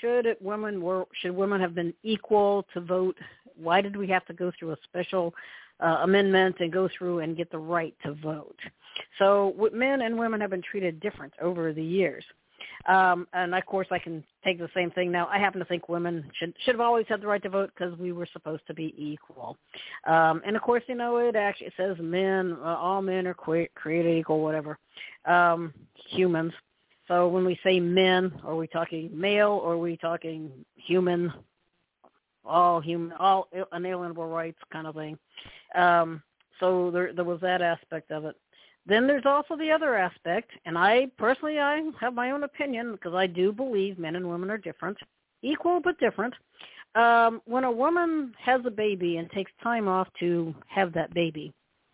have been equal to vote? Why did we have to go through a special amendment and go through and get the right to vote? So men and women have been treated different over the years. And, of course, I can take the same thing now. I happen to think women should have always had the right to vote because we were supposed to be equal. And, of course, it actually says all men are created equal, whatever, humans. So when we say men, are we talking male or are we talking human, all unalienable rights kind of thing? So there was that aspect of it. Then there's also the other aspect, and I have my own opinion because I do believe men and women are different, equal but different. When a woman has a baby and takes time off to have that baby,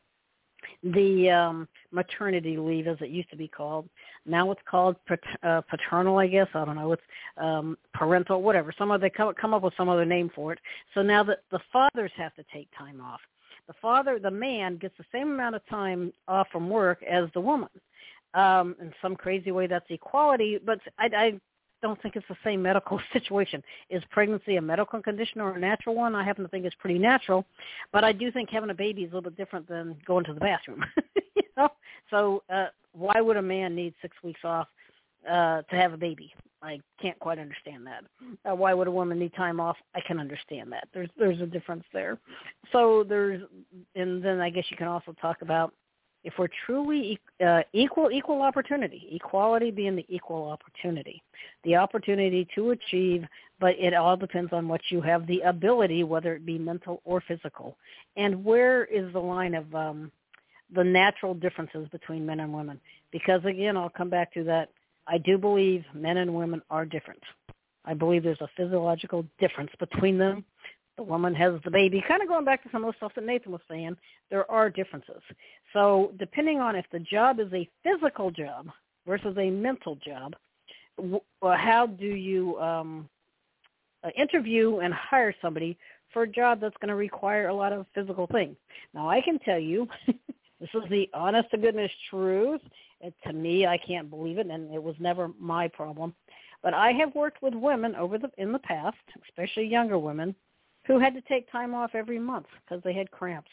the maternity leave, as it used to be called, now it's called paternal, I guess. I don't know. It's parental, whatever. They come up with some other name for it. So now that the fathers have to take time off. The man gets the same amount of time off from work as the woman. In some crazy way, that's equality, but I don't think it's the same medical situation. Is pregnancy a medical condition or a natural one? I happen to think it's pretty natural, but I do think having a baby is a little bit different than going to the bathroom. So why would a man need 6 weeks off to have a baby? I can't quite understand that. Why would a woman need time off? I can understand that. There's a difference there. So and then I guess you can also talk about if we're truly equal opportunity, equality being the equal opportunity, the opportunity to achieve, but it all depends on what you have the ability, whether it be mental or physical. And where is the line of the natural differences between men and women? Because, again, I'll come back to that. I do believe men and women are different. I believe there's a physiological difference between them. The woman has the baby. Kind of going back to some of the stuff that Nathan was saying, there are differences. So depending on if the job is a physical job versus a mental job, how do you interview and hire somebody for a job that's going to require a lot of physical things? Now, I can tell you, this is the honest-to-goodness truth. To me, I can't believe it, and it was never my problem. But I have worked with women in the past, especially younger women, who had to take time off every month because they had cramps.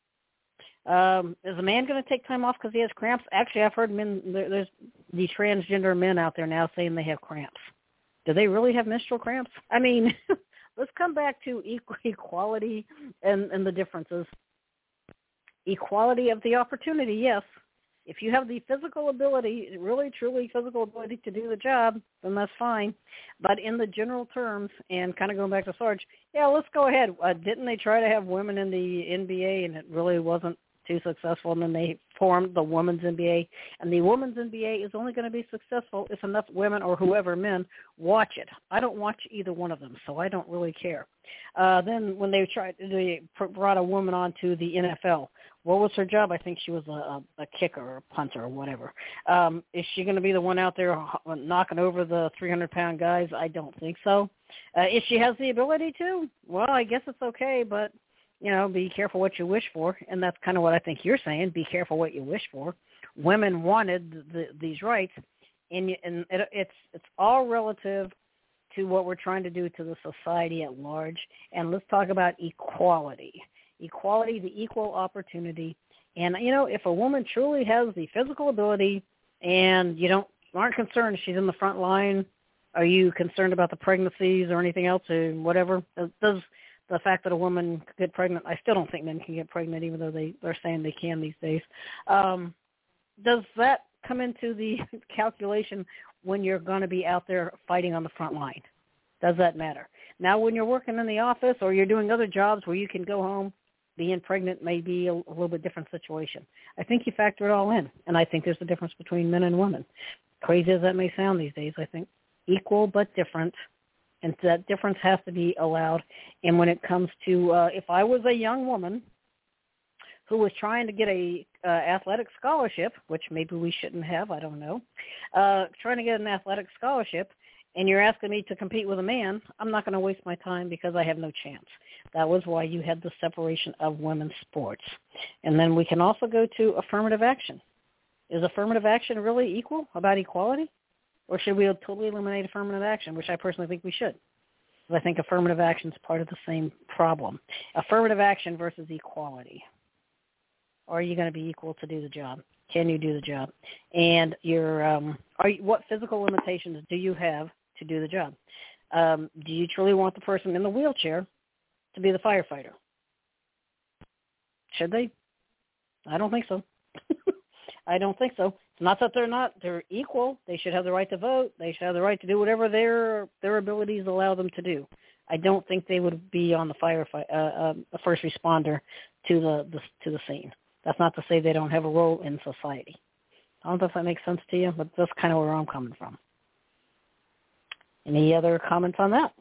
Is a man going to take time off because he has cramps? Actually, I've heard there's the transgender men out there now saying they have cramps. Do they really have menstrual cramps? I mean, let's come back to equality and the differences. Equality of the opportunity, yes. If you have the physical ability, really, truly physical ability to do the job, then that's fine. But in the general terms, and kind of going back to Sarge, yeah, let's go ahead. Didn't they try to have women in the NBA, and it really wasn't too successful, and then they formed the Women's NBA, and the Women's NBA is only going to be successful if enough women or whoever men watch it. I don't watch either one of them, so I don't really care. Then when they brought a woman onto the NFL, what was her job? I think she was a kicker or a punter or whatever. Is she going to be the one out there knocking over the 300-pound guys? I don't think so. If she has the ability to, well, I guess it's okay, but be careful what you wish for, and that's kind of what I think you're saying. Be careful what you wish for. Women wanted these rights, and it's all relative to what we're trying to do to the society at large. And let's talk about equality. Equality, the equal opportunity. And, if a woman truly has the physical ability and aren't concerned she's in the front line, are you concerned about the pregnancies or anything else or whatever? Does the fact that a woman could get pregnant, I still don't think men can get pregnant, even though they're saying they can these days. Does that come into the calculation when you're going to be out there fighting on the front line? Does that matter? Now, when you're working in the office or you're doing other jobs where you can go home, being pregnant may be a little bit different situation. I think you factor it all in, and I think there's a difference between men and women. Crazy as that may sound these days, I think equal but different. And that difference has to be allowed. And when it comes to, if I was a young woman who was trying to get a athletic scholarship, which maybe we shouldn't have, I don't know, trying to get an athletic scholarship, and you're asking me to compete with a man, I'm not going to waste my time because I have no chance. That was why you had the separation of women's sports. And then we can also go to affirmative action. Is affirmative action really equal, about equality? Or should we totally eliminate affirmative action, which I personally think we should? Because I think affirmative action is part of the same problem. Affirmative action versus equality. Are you going to be equal to do the job? Can you do the job? And what physical limitations do you have to do the job? Do you truly want the person in the wheelchair to be the firefighter? Should they? I don't think so. I don't think so. It's not that they're equal. They should have the right to vote. They should have the right to do whatever their abilities allow them to do. I don't think they would be on the a first responder to the scene. That's not to say they don't have a role in society. I don't know if that makes sense to you, but that's kind of where I'm coming from. Any other comments on that?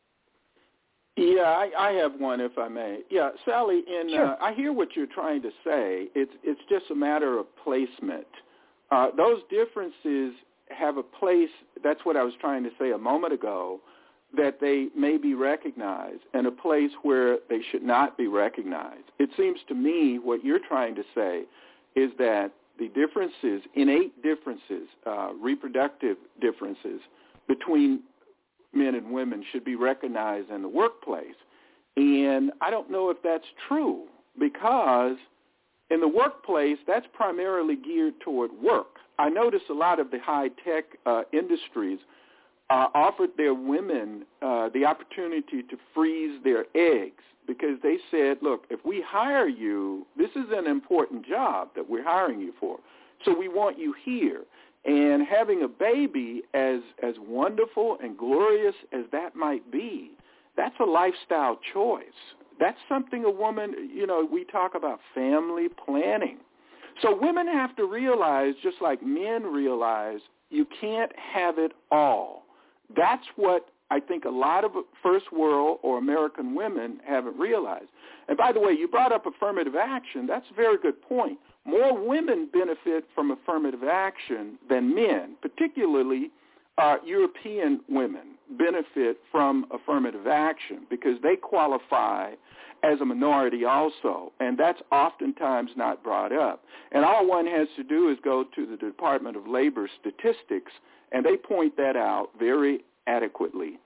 Yeah, I have one, if I may. Yeah, Sally, Sure. I hear what you're trying to say. It's just a matter of placement. Those differences have a place, that's what I was trying to say a moment ago, that they may be recognized, and a place where they should not be recognized. It seems to me what you're trying to say is that the differences, innate differences, reproductive differences between men and women should be recognized in the workplace. And I don't know if that's true, because in the workplace, that's primarily geared toward work. I notice a lot of the high-tech industries offered their women the opportunity to freeze their eggs, because they said, look, if we hire you, this is an important job that we're hiring you for, so we want you here. And having a baby, as wonderful and glorious as that might be, that's a lifestyle choice. That's something a woman, we talk about family planning. So women have to realize, just like men realize, you can't have it all. That's what I think a lot of first world or American women haven't realized. And by the way, you brought up affirmative action. That's a very good point. More women benefit from affirmative action than men, particularly European women benefit from affirmative action because they qualify as a minority also, and that's oftentimes not brought up. And all one has to do is go to the Department of Labor statistics, and they point that out very adequately.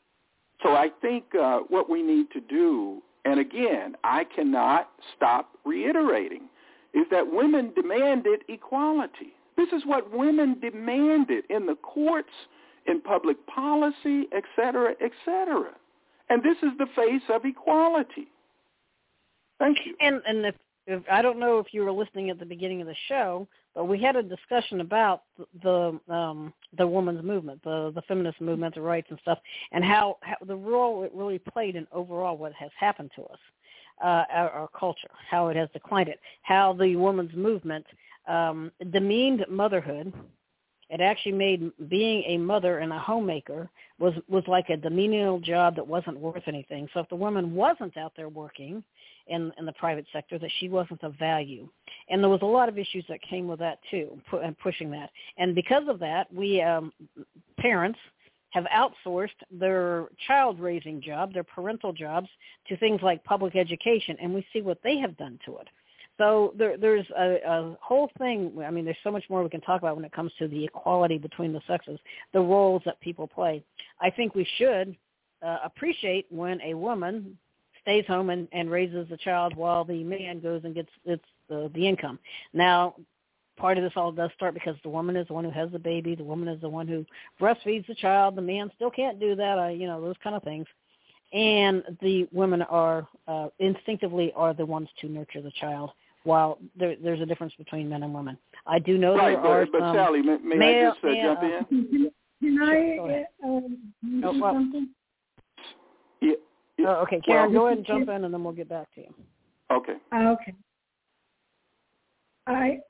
So I think what we need to do, and again, I cannot stop reiterating, is that women demanded equality. This is what women demanded in the courts, in public policy, et cetera, et cetera. And this is the face of equality. Thank you. And if I don't know if you were listening at the beginning of the show, but we had a discussion about the women's movement, the feminist movement, the rights and stuff, and how the role it really played in overall what has happened to us, our culture, how it has declined it, how the women's movement demeaned motherhood. It actually made being a mother and a homemaker was like a demenial job that wasn't worth anything. So if the woman wasn't out there working in the private sector, that she wasn't of value. And there was a lot of issues that came with that too, and pushing that. And because of that, we parents have outsourced their child-raising job, their parental jobs, to things like public education, and we see what they have done to it. So there's a whole thing. I mean, there's so much more we can talk about when it comes to the equality between the sexes, the roles that people play. I think we should appreciate when a woman stays home and raises the child while the man goes and gets the income. Now, part of this all does start because the woman is the one who has the baby. The woman is the one who breastfeeds the child. The man still can't do that, those kind of things. And the women are instinctively are the ones to nurture the child, while there's a difference between men and women. I do know right, there are but Sally, may I just jump in? Can I something? Yeah. Oh, okay, Karen, go ahead and jump in, and then we'll get back to you. Okay. Okay. I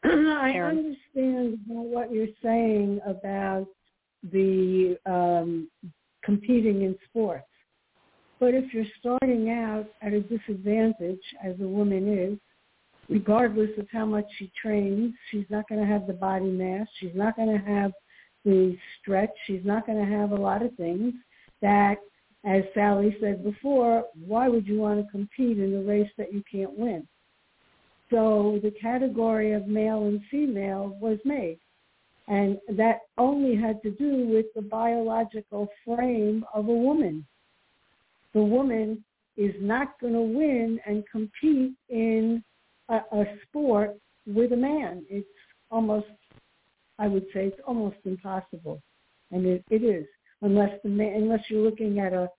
understand what you're saying about the competing in sports. But if you're starting out at a disadvantage, as a woman is, regardless of how much she trains, she's not going to have the body mass, she's not going to have the stretch, she's not going to have a lot of things that, as Sally said before, why would you want to compete in a race that you can't win? So the category of male and female was made. And that only had to do with the biological frame of a woman. The woman is not going to win and compete in a sport with a man. It's almost, I would say, it's almost impossible. And it is, unless you're looking at a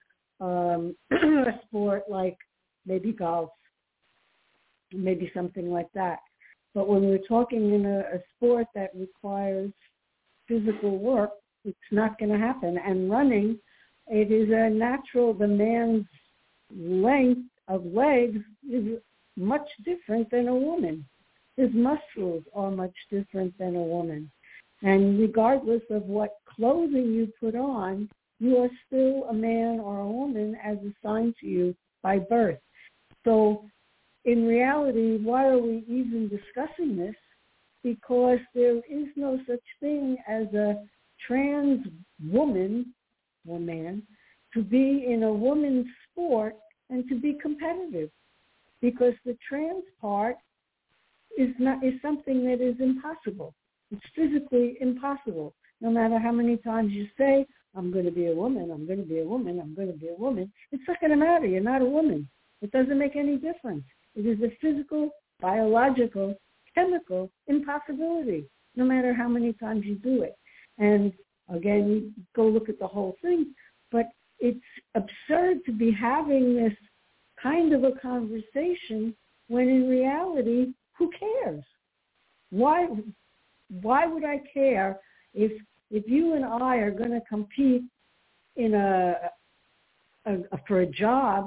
sport like maybe golf, maybe something like that. But when we're talking in a sport that requires physical work, it's not going to happen. And running, it is a natural, the man's length of legs is much different than a woman. His muscles are much different than a woman. And regardless of what clothing you put on, you are still a man or a woman as assigned to you by birth. So in reality, why are we even discussing this? Because there is no such thing as a trans woman or man to be in a woman's sport and to be competitive. Because the trans part is something that is impossible. It's physically impossible. No matter how many times you say, I'm going to be a woman, I'm going to be a woman, I'm going to be a woman, it's not going to matter. You're not a woman. It doesn't make any difference. It is a physical, biological, chemical impossibility, no matter how many times you do it. And again, you go look at the whole thing, but it's absurd to be having this kind of a conversation when in reality, who cares? Why would I care if you and I are going to compete in for a job,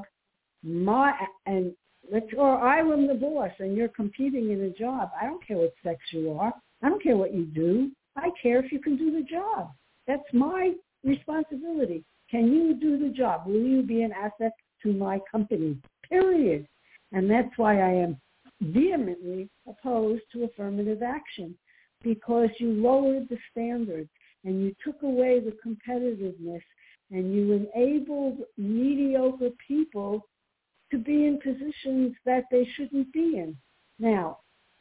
or I am the boss and you're competing in a job. I don't care what sex you are. I don't care what you do. I care if you can do the job. That's my responsibility. Can you do the job? Will you be an asset to my company? Period. And that's why I am vehemently opposed to affirmative action, because you lowered the standards and you took away the competitiveness and you enabled mediocre people to be in positions that they shouldn't be in. Now,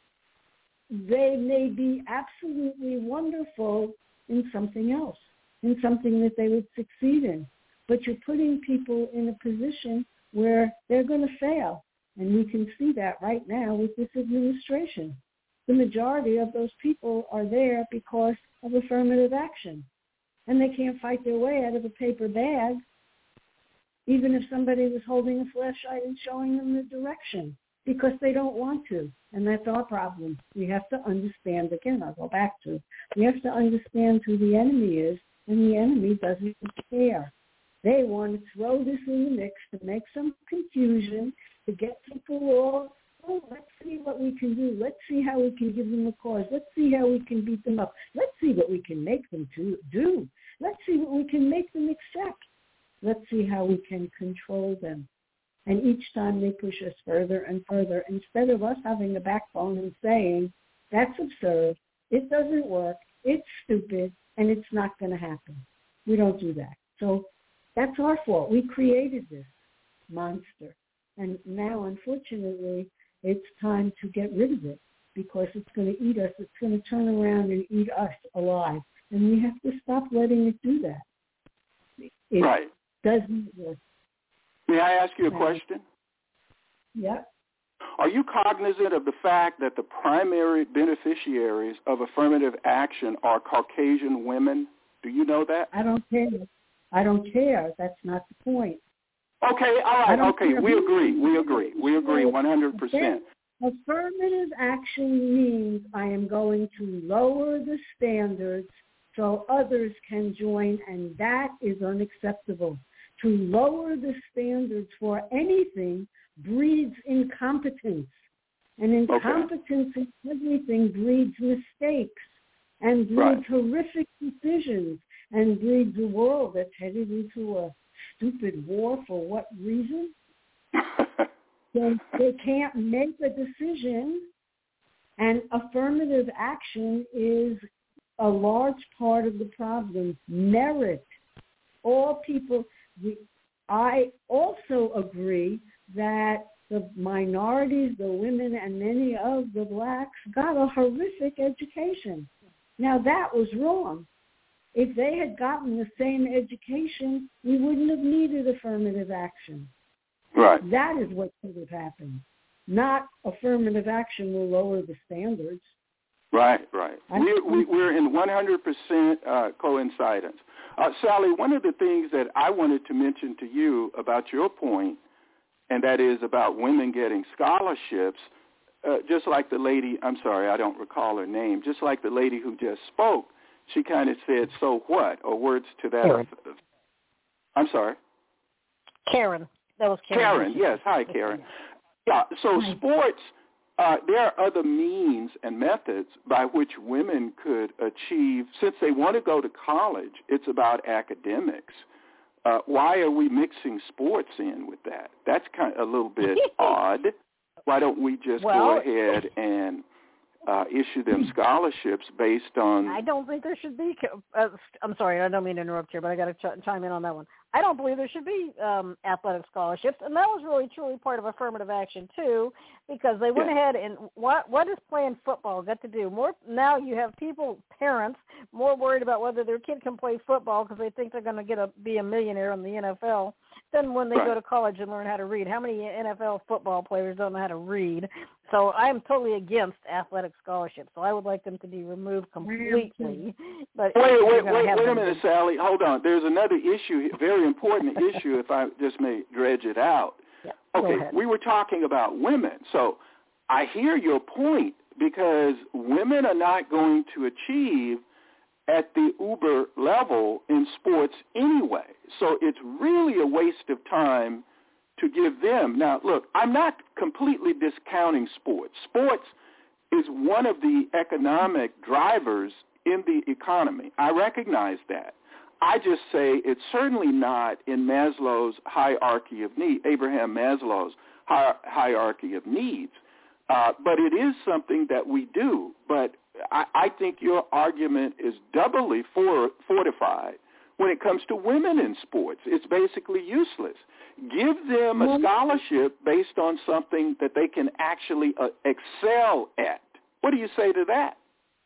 they may be absolutely wonderful in something else, in something that they would succeed in, but you're putting people in a position where they're going to fail. And we can see that right now with this administration. The majority of those people are there because of affirmative action. And they can't fight their way out of a paper bag, even if somebody was holding a flashlight and showing them the direction, because they don't want to. And that's our problem. We have to understand, again, I'll go back to, we have to understand who the enemy is, and the enemy doesn't care. They want to throw this in the mix to make some confusion, to get people all, let's see what we can do. Let's see how we can give them a cause. Let's see how we can beat them up. Let's see what we can make them do. Let's see what we can make them accept. Let's see how we can control them. And each time they push us further and further, instead of us having a backbone and saying, that's absurd, it doesn't work, it's stupid, and it's not going to happen. We don't do that. So that's our fault. We created this monster. And now, unfortunately, it's time to get rid of it, because it's going to eat us. It's going to turn around and eat us alive. And we have to stop letting it do that. It right. doesn't work. May I ask you a question? Yeah. Are you cognizant of the fact that the primary beneficiaries of affirmative action are Caucasian women? Do you know that? I don't care. That's not the point. Okay, all right, okay, we agree 100%. Affirmative action means I am going to lower the standards so others can join, and that is unacceptable. To lower the standards for anything breeds incompetence, and incompetence in everything breeds mistakes and breeds horrific decisions, and breeds a world that's headed into a stupid war for what reason? They can't make a decision, and affirmative action is a large part of the problem. Merit. All people, I also agree that the minorities, the women, and many of the blacks got a horrific education. Now, that was wrong. If they had gotten the same education, we wouldn't have needed affirmative action. Right. That is what should have happened. Not affirmative action will lower the standards. Right. We're in 100% coincidence. Sally, one of the things that I wanted to mention to you about your point, and that is about women getting scholarships, just like the lady, I'm sorry, I don't recall her name, just like the lady who just spoke, she kind of said, so what, or words to that effect. I'm sorry? Karen. That was Karen. Karen, yes. Hi, Karen. Yeah, so sports, there are other means and methods by which women could achieve, since they want to go to college, it's about academics. Why are we mixing sports in with that? That's kind of a little bit odd. Why don't we just go ahead and issue them scholarships based on... I don't think there should be... I'm sorry, I don't mean to interrupt here, but I got to chime in on that one. I don't believe there should be athletic scholarships, and that was really truly part of affirmative action too, because they went ahead and what does playing football got to do? More now, you have parents more worried about whether their kid can play football because they think they're going to be a millionaire in the NFL than when they go to college and learn how to read. How many NFL football players don't know how to read? So I am totally against athletic scholarships. So I would like them to be removed completely. But wait a minute, Sally. Hold on. There's another issue, very important issue, if I just may dredge it out. Yeah, okay, we were talking about women. So I hear your point, because women are not going to achieve at the uber level in sports anyway. So it's really a waste of time to give them. Now, look, I'm not completely discounting sports. Sports is one of the economic drivers in the economy. I recognize that. I just say it's certainly not in Maslow's hierarchy of needs, Abraham Maslow's hierarchy of needs. But it is something that we do. But I think your argument is doubly fortified when it comes to women in sports. It's basically useless. Give them a scholarship based on something that they can actually excel at. What do you say to that?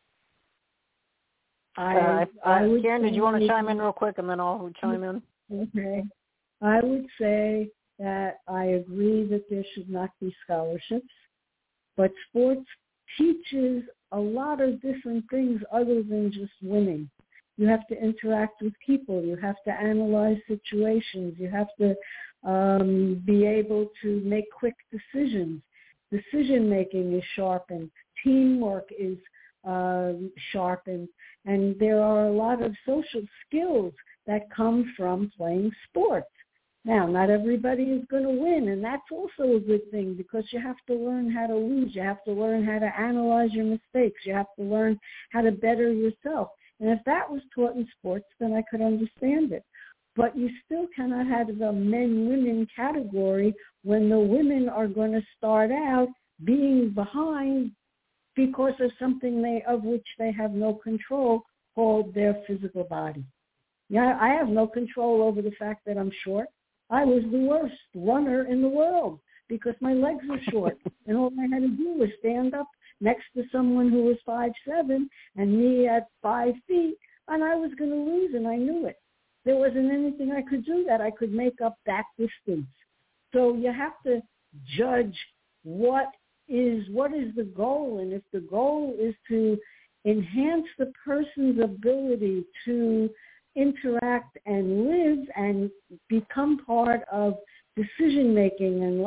Karen, did you want to chime in real quick, and then I'll chime in? Okay. I would say that I agree that there should not be scholarships, but sports teaches a lot of different things other than just winning. You have to interact with people. You have to analyze situations. You have to be able to make quick decisions. Decision-making is sharpened. Teamwork is sharpened. And there are a lot of social skills that come from playing sports. Now, not everybody is going to win, and that's also a good thing, because you have to learn how to lose. You have to learn how to analyze your mistakes. You have to learn how to better yourself. And if that was taught in sports, then I could understand it. But you still cannot have the men-women category when the women are going to start out being behind because of something of which they have no control, called their physical body. Yeah, I have no control over the fact that I'm short. I was the worst runner in the world because my legs were short, and all I had to do was stand up next to someone who was 5'7" and me at 5 feet, and I was going to lose, and I knew it. There wasn't anything I could do that I could make up that distance. So you have to judge what is the goal, and if the goal is to enhance the person's ability to interact and live and become part of decision-making and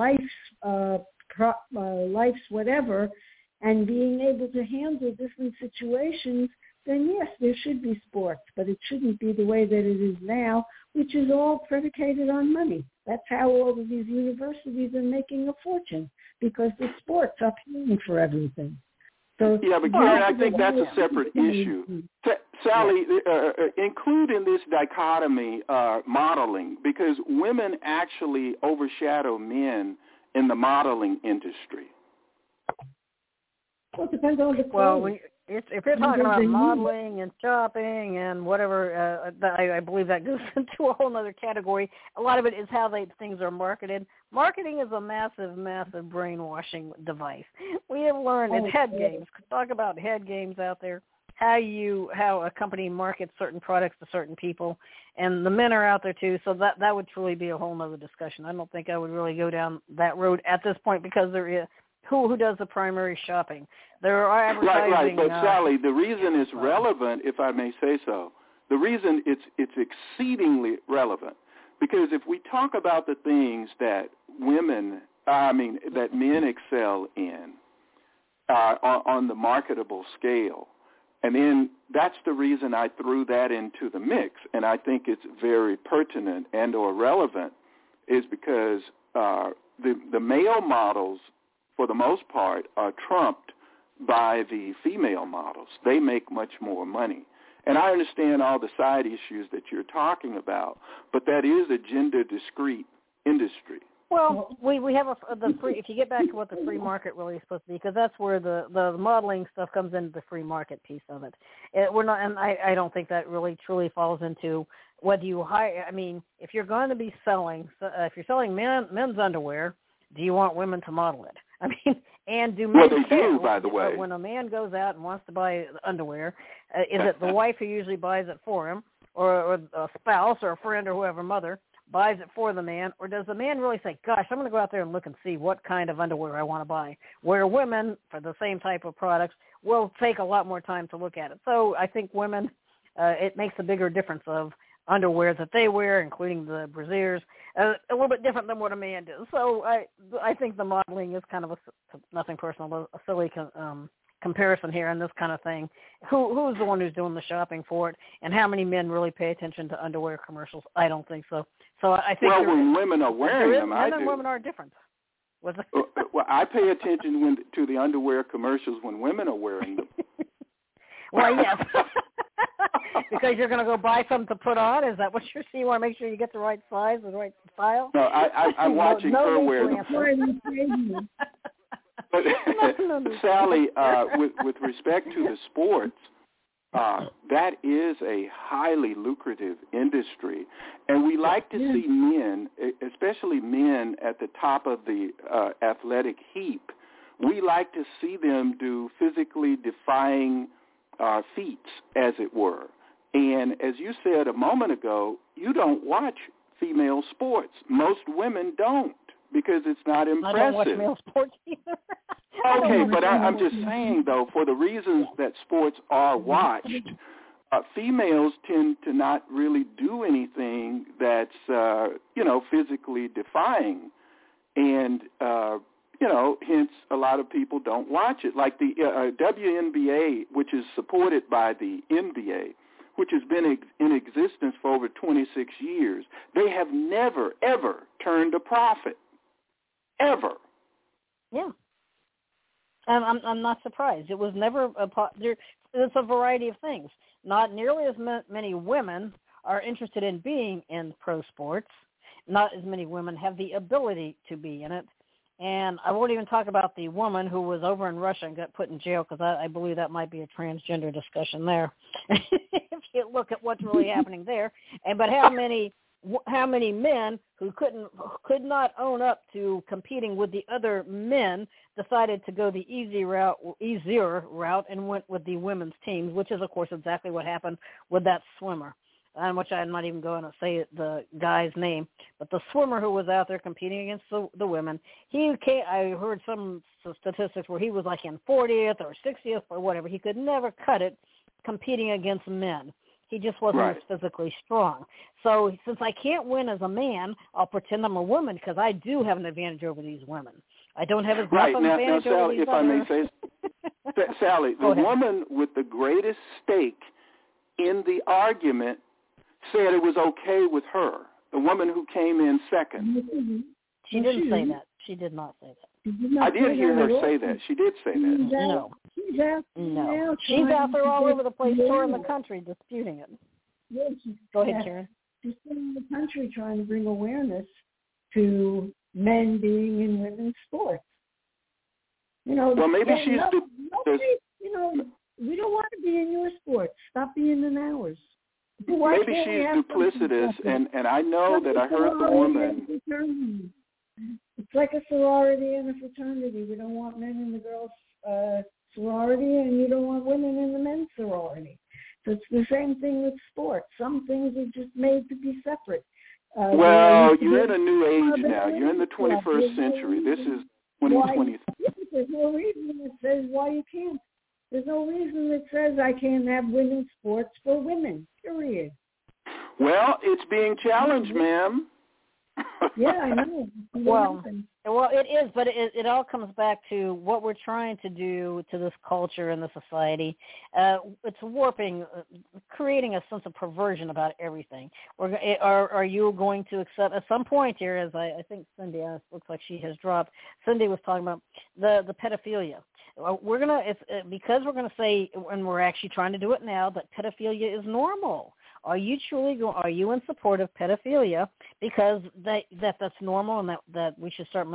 life's whatever, and being able to handle different situations, then yes, there should be sports, but it shouldn't be the way that it is now, which is all predicated on money. That's how all of these universities are making a fortune, because the sports are paying for everything. So, yeah, but Karen, I think that's a separate issue. Sally, include in this dichotomy modeling, because women actually overshadow men in the modeling industry. Well, it depends on the clothes. If you're talking about modeling and shopping and whatever, I believe that goes into a whole other category. A lot of it is how things are marketed. Marketing is a massive, massive brainwashing device. We have learned in head games. Talk about head games out there. How a company markets certain products to certain people, and the men are out there too. So that would truly be a whole other discussion. I don't think I would really go down that road at this point, because there is who does the primary shopping. There are advertising. Right. But Sally, the reason it's relevant, if I may say so, the reason it's exceedingly relevant, because if we talk about the things that that men excel in on the marketable scale, and then that's the reason I threw that into the mix, and I think it's very pertinent and or relevant, is because the male models, for the most part, are trumped by the female models. They make much more money. And I understand all the side issues that you're talking about, but that is a gender-discrete industry. Well, we have the free. If you get back to what the free market really is supposed to be, because that's where the modeling stuff comes into the free market piece of it. We're not, and I don't think that really truly falls into whether you hire. I mean, if you're going to be selling, if you're selling men's underwear, do you want women to model it? I mean, and do men care? By the way, when a man goes out and wants to buy underwear, is it the wife who usually buys it for him, or a spouse or a friend or whoever, mother, buys it for the man, or does the man really say, gosh, I'm going to go out there and look and see what kind of underwear I want to buy, where women, for the same type of products, will take a lot more time to look at it. So I think women, it makes a bigger difference of underwear that they wear, including the brasiers, a little bit different than what a man does. So I think the modeling is kind of nothing personal, but a silly comparison here and this kind of thing. Who's the one who's doing the shopping for it, and how many men really pay attention to underwear commercials? I don't think so. So I think when women are wearing them, I do. Men and women are different. Well, I pay attention to the underwear commercials when women are wearing them. Well, yes. Because you're going to go buy something to put on? Is that what you're saying? You want to make sure you get the right size, the right style? No, I'm watching her wear them. But Sally, with respect to the sports, that is a highly lucrative industry, and we like to see men, especially men at the top of the athletic heap, we like to see them do physically defying feats, as it were. And as you said a moment ago, you don't watch female sports. Most women don't, because it's not impressive. I don't watch male sports either. Okay, but I'm just saying, though, for the reasons that sports are watched, females tend to not really do anything that's, physically defying. And, hence a lot of people don't watch it. Like the WNBA, which is supported by the NBA, which has been in existence for over 26 years, they have never, ever turned a profit. Ever. Yeah. I'm not surprised. It was never it's a variety of things. Not nearly as many women are interested in being in pro sports. Not as many women have the ability to be in it. And I won't even talk about the woman who was over in Russia and got put in jail, because I believe that might be a transgender discussion there. If you look at what's really happening there. But how many men who could not own up to competing with the other men decided to go the easier route and went with the women's teams, which is, of course, exactly what happened with that swimmer, and which I'm not even going to say the guy's name, but the swimmer who was out there competing against the women, I heard some statistics where he was like in 40th or 60th or whatever. He could never cut it competing against men. He just wasn't as physically strong. So since I can't win as a man, I'll pretend I'm a woman, because I do have an advantage over these women. I don't have as much of an advantage over these Sally, others. if I may say, Sally, the woman with the greatest stake in the argument said it was okay with her, the woman who came in second. She didn't say that. She did not say that. I did hear her say that. She did say that. No. She's out no. She's out there all over the place, touring the country, disputing it. Yeah, Go ahead, Karen. She's in the country trying to bring awareness to men being in women's sports. You know, well, maybe she's you know, we don't want to be in your sports. Stop being in ours. Maybe she's duplicitous, and I know that I heard the woman. It's like a sorority and a fraternity. We don't want men in the girls' sorority, and you don't want women in the men's sorority. So it's the same thing with sports. Some things are just made to be separate. Well, you're in a new age now. You're in the 21st century. This is 2020. There's no reason that says why you can't. There's no reason that says I can't have women's sports for women, period. Well, it's being challenged, ma'am. Yeah, I know. Well, it is, but it all comes back to what we're trying to do to this culture and the society. It's warping, creating a sense of perversion about everything. Are you going to accept at some point here, as I think Cindy looks like she has dropped. Cindy was talking about the pedophilia. We're gonna because we're gonna say, and we're actually trying to do it now, that pedophilia is normal. Are you are you in support of pedophilia because that's normal and that we should start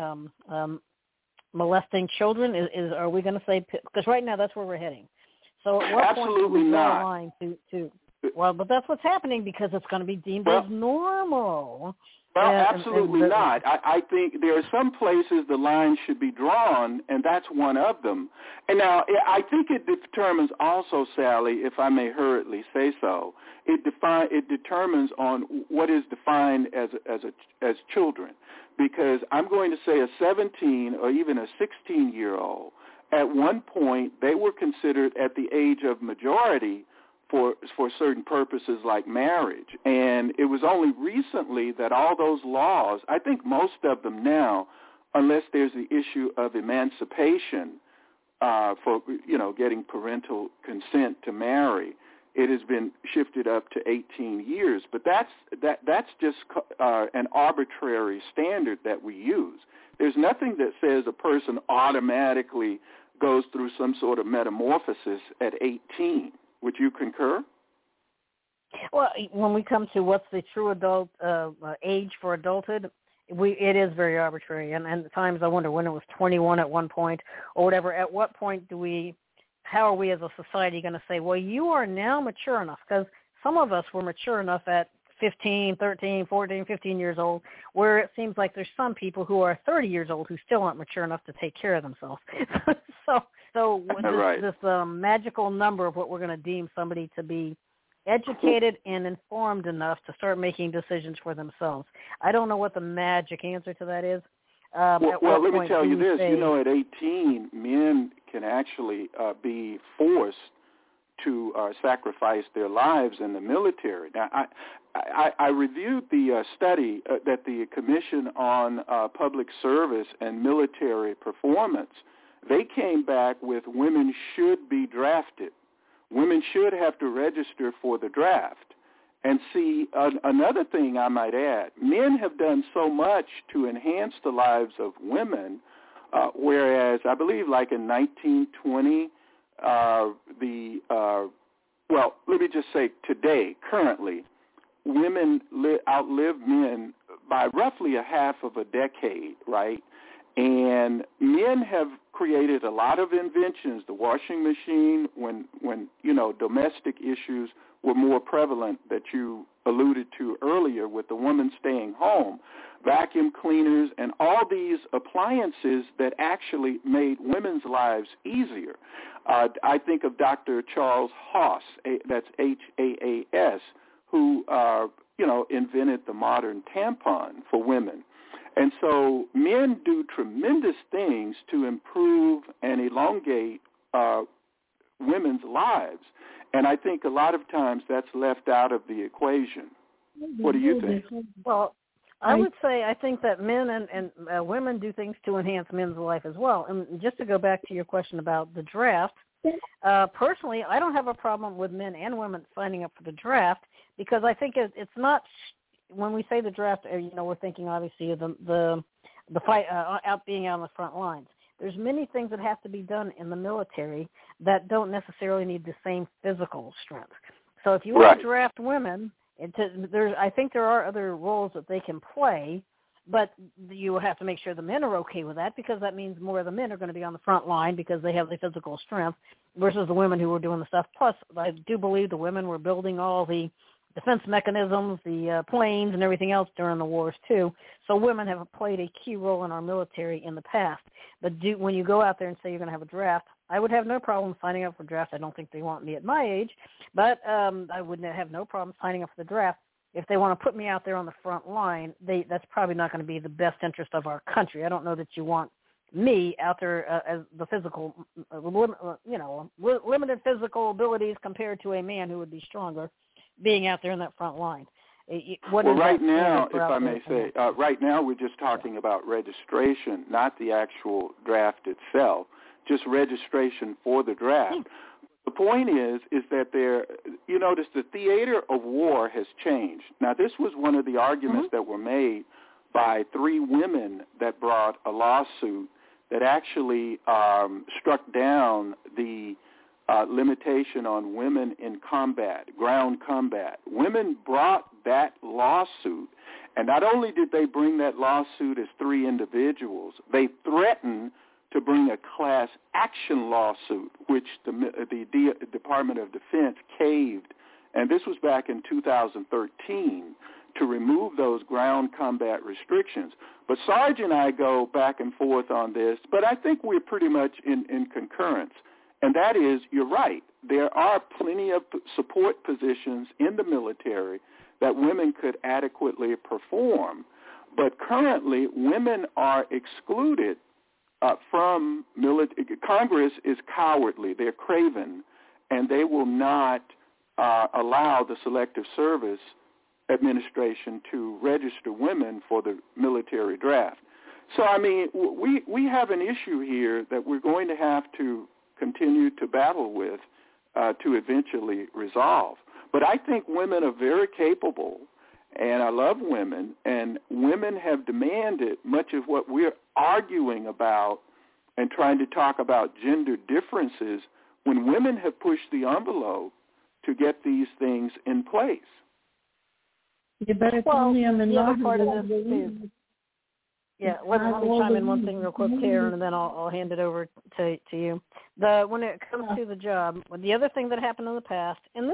molesting children? Are we going to say, because right now that's where we're heading. So at what Absolutely point do we not. draw a line to well, but that's what's happening because it's going to be deemed as normal. Well, absolutely not. I think there are some places the line should be drawn, and that's one of them. And now, I think it determines also, Sally, if I may hurriedly say so, it determines on what is defined as children. Because I'm going to say a 17 or even a 16-year-old, at one point they were considered at the age of majority for certain purposes like marriage. And it was only recently that all those laws, I think most of them now, unless there's the issue of emancipation for, getting parental consent to marry, it has been shifted up to 18 years. But that's just an arbitrary standard that we use. There's nothing that says a person automatically goes through some sort of metamorphosis at 18. Would you concur? Well, when we come to what's the true adult age for adulthood, it is very arbitrary. And at times I wonder when it was 21 at one point or whatever. At what point how are we as a society going to say, well, you are now mature enough? Because some of us were mature enough at 15, 13, 14, 15 years old, where it seems like there's some people who are 30 years old who still aren't mature enough to take care of themselves. So this magical number of what we're going to deem somebody to be educated and informed enough to start making decisions for themselves. I don't know what the magic answer to that is. Well, let me tell you this. At 18, men can actually be forced to sacrifice their lives in the military. Now, I reviewed the study that the Commission on Public Service and Military Performance, they came back with women should be drafted. Women should have to register for the draft. And see, another thing I might add, men have done so much to enhance the lives of women, whereas I believe like in 1920, let me just say today, currently, women outlive men by roughly a half of a decade, right? And men have created a lot of inventions. The washing machine, when domestic issues were more prevalent that you alluded to earlier with the woman staying home, vacuum cleaners, and all these appliances that actually made women's lives easier. I think of Dr. Charles Haas, that's Haas, who invented the modern tampon for women. And so men do tremendous things to improve and elongate women's lives. And I think a lot of times that's left out of the equation. What do you think? Well, I would say I think that men and women do things to enhance men's life as well. And just to go back to your question about the draft, personally, I don't have a problem with men and women signing up for the draft because I think it's not – when we say the draft, we're thinking obviously of the fight out being on the front lines. there's many things that have to be done in the military that don't necessarily need the same physical strength. So if you want to draft women, I think there are other roles that they can play, but you have to make sure the men are okay with that, because that means more of the men are going to be on the front line because they have the physical strength versus the women who were doing the stuff. Plus, I do believe the women were building all the defense mechanisms, the planes and everything else during the wars too. So women have played a key role in our military in the past. But when you go out there and say you're going to have a draft, I would have no problem signing up for draft. I don't think they want me at my age, but I would have no problem signing up for the draft. If they want to put me out there on the front line, that's probably not going to be the best interest of our country. I don't know that you want me out there as the physical, limited physical abilities compared to a man who would be stronger, being out there in that front line. Right now, if I may say, right now we're just talking about registration, not the actual draft itself, just registration for the draft. The point is that you notice the theater of war has changed. Now, this was one of the arguments that were made by 3 women that brought a lawsuit that actually struck down the limitation on women in combat, ground combat. Women brought that lawsuit, and not only did they bring that lawsuit as 3 individuals, they threatened to bring a class action lawsuit, which the Department of Defense caved, and this was back in 2013, to remove those ground combat restrictions. But Sarge and I go back and forth on this, but I think we're pretty much in concurrence, and that is, you're right. There are plenty of support positions in the military that women could adequately perform, but currently women are excluded from military. Congress is cowardly. They're craven, and they will not allow the Selective Service Administration to register women for the military draft. So, I mean, we have an issue here that we're going to have to continue to battle with to eventually resolve. But I think women are very capable, and I love women, and women have demanded much of what we're arguing about and trying to talk about gender differences when women have pushed the envelope to get these things in place. Yeah, but it's only a minority part of this too. Yeah, let me chime in one thing real quick, Karen, and then I'll hand it over to you. When it comes to the job, the other thing that happened in the past, and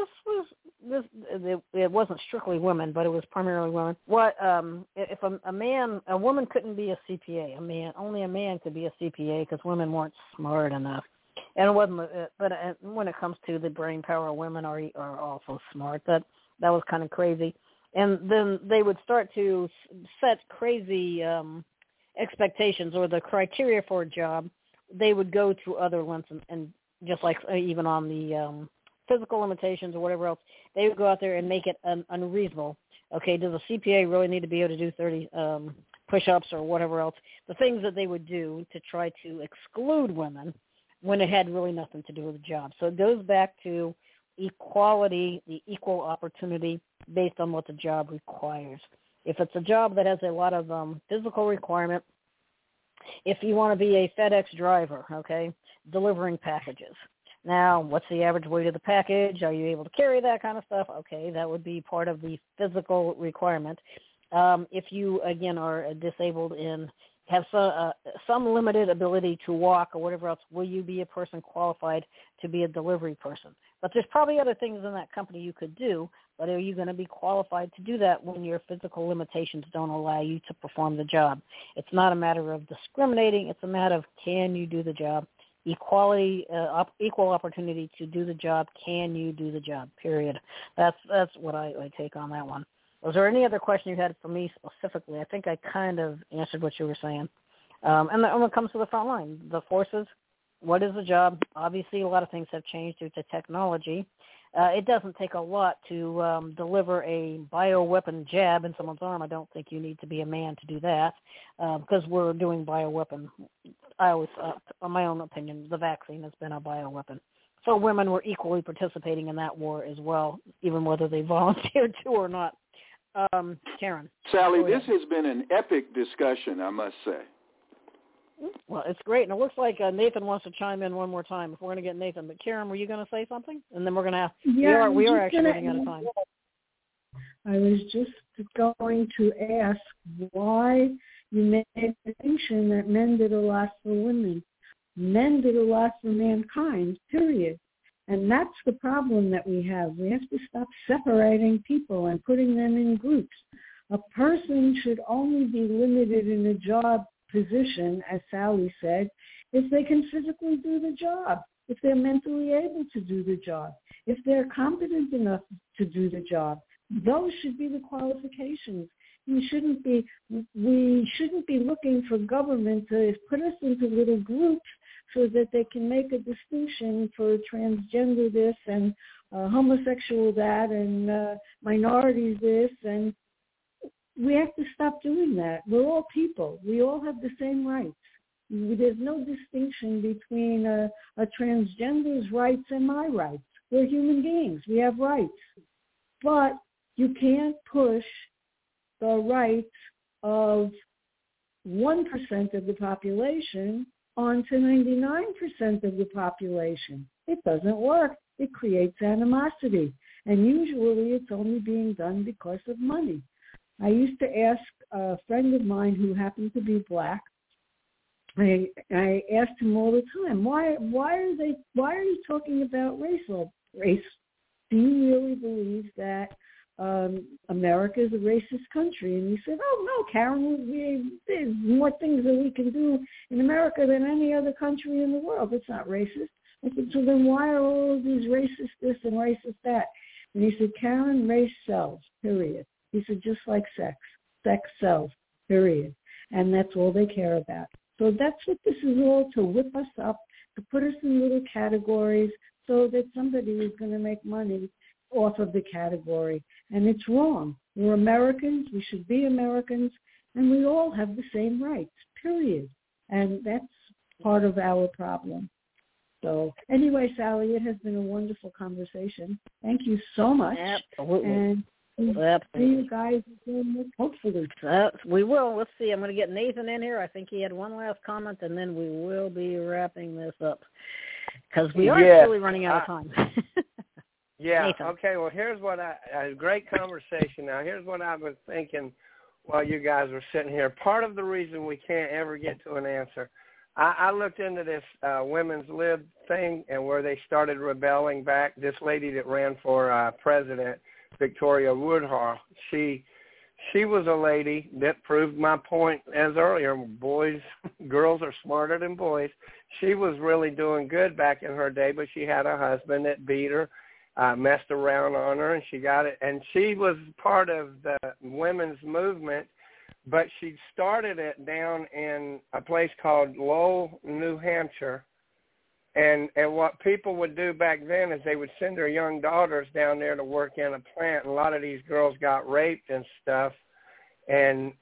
it wasn't strictly women, but it was primarily women. If a woman couldn't be a CPA, only a man could be a CPA because women weren't smart enough. And it wasn't, but when it comes to the brain power, women are also smart. That was kind of crazy. And then they would start to set crazy expectations or the criteria for a job. They would go to other ones and just like even on the physical limitations or whatever else, they would go out there and make it unreasonable. Okay, does a CPA really need to be able to do 30 push-ups or whatever else? The things that they would do to try to exclude women when it had really nothing to do with the job. So it goes back to equality, the equal opportunity based on what the job requires. If it's a job that has a lot of physical requirement, if you want to be a FedEx driver, okay, delivering packages. Now, what's the average weight of the package? Are you able to carry that kind of stuff? Okay, that would be part of the physical requirement. If you, again, are disabled and have some limited ability to walk or whatever else, will you be a person qualified to be a delivery person? But there's probably other things in that company you could do, but are you going to be qualified to do that when your physical limitations don't allow you to perform the job? It's not a matter of discriminating. It's a matter of, can you do the job? Equality, equal opportunity to do the job. Can you do the job? Period. That's what I take on that one. Was there any other question you had for me specifically? I think I kind of answered what you were saying. And when it comes to the front line, the forces, what is the job? Obviously, a lot of things have changed due to technology. It doesn't take a lot to deliver a bioweapon jab in someone's arm. I don't think you need to be a man to do that because we're doing bioweapon. I always, in my own opinion, the vaccine has been a bioweapon. So women were equally participating in that war as well, even whether they volunteered to or not. Karen. Sally, this has been an epic discussion, I must say. Well, it's great, and it looks like Nathan wants to chime in one more time if we're going to get Nathan. But Karen, were you going to say something? And then we're going to have. Yeah, we are actually running out of time. I was just going to ask why you made the distinction that men did a lot for women. Men did a lot for mankind, period. And that's the problem that we have. We have to stop separating people and putting them in groups. A person should only be limited in a job position, as Sally said, if they can physically do the job, if they're mentally able to do the job, if they're competent enough to do the job. Those should be the qualifications. We shouldn't be looking for government to put us into little groups so that they can make a distinction for transgender this and homosexual that and minorities this. And we have to stop doing that. We're all people. We all have the same rights. There's no distinction between a transgender's rights and my rights. We're human beings. We have rights. But you can't push the rights of 1% of the population onto 99% of the population. It doesn't work. It creates animosity. And usually it's only being done because of money. I used to ask a friend of mine who happened to be black, I asked him all the time, why are you talking about race? Do you really believe that America is a racist country? And he said, oh, no, Karen, there's more things that we can do in America than any other country in the world. It's not racist. I said, so then why are all of these racist this and racist that? And he said, Karen, race sells, period. He said, just like sex. Sex sells, period. And that's all they care about. So that's what this is all, to whip us up, to put us in little categories so that somebody is going to make money off of the category. And it's wrong. We're Americans. We should be Americans. And we all have the same rights, period. And that's part of our problem. So anyway, Sally, it has been a wonderful conversation. Thank you so much. Absolutely. And see you guys again, hopefully. We will. Let's see. I'm going to get Nathan in here. I think he had one last comment, and then we will be wrapping this up because we are really running out of time. Yeah. Nathan. Okay. Well, here's what a great conversation. Now, here's what I was thinking while you guys were sitting here. Part of the reason we can't ever get to an answer, I looked into this women's lib thing and where they started rebelling back. This lady that ran for president, Victoria Woodhull, she was a lady that proved my point as earlier. Girls are smarter than boys. She was really doing good back in her day, but she had a husband that beat her, messed around on her, and she got it. And she was part of the women's movement, but she started it down in a place called Lowell, New Hampshire. And what people would do back then is they would send their young daughters down there to work in a plant. And a lot of these girls got raped and stuff. And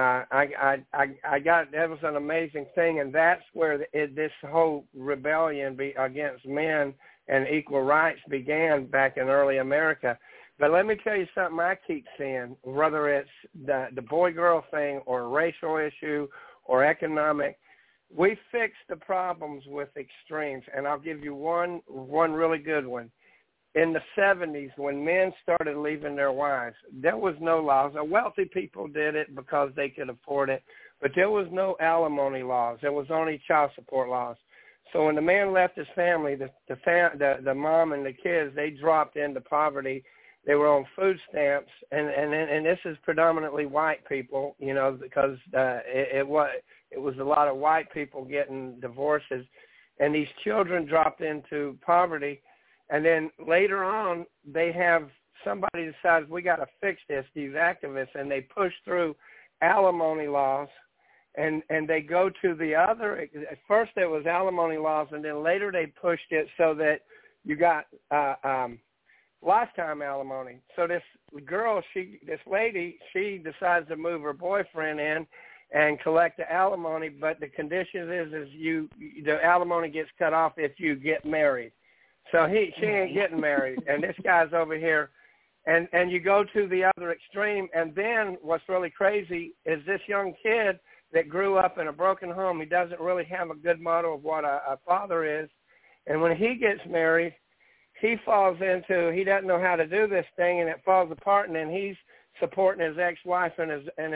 I got, that was an amazing thing. And that's where this whole rebellion against men and equal rights began back in early America. But let me tell you something I keep seeing, whether it's the boy-girl thing or a racial issue or economic, we fix the problems with extremes, and I'll give you one really good one. In the 70s, when men started leaving their wives, there was no laws. The wealthy people did it because they could afford it, but there was no alimony laws. There was only child support laws. So when the man left his family, the mom and the kids, they dropped into poverty. They were on food stamps, and this is predominantly white people, you know, because it was a lot of white people getting divorces, and these children dropped into poverty. And then later on, they have somebody decides we got to fix this, these activists, and they push through alimony laws, and they go to the other. At first it was alimony laws, and then later they pushed it so that you got lifetime alimony. So this lady, she decides to move her boyfriend in and collect the alimony, but the condition is the alimony gets cut off if you get married. So she ain't getting married, and this guy's over here, and you go to the other extreme, and then what's really crazy is this young kid that grew up in a broken home. He doesn't really have a good model of what a father is. And when he gets married, he falls into, he doesn't know how to do this thing, and it falls apart, and then he's supporting his ex-wife and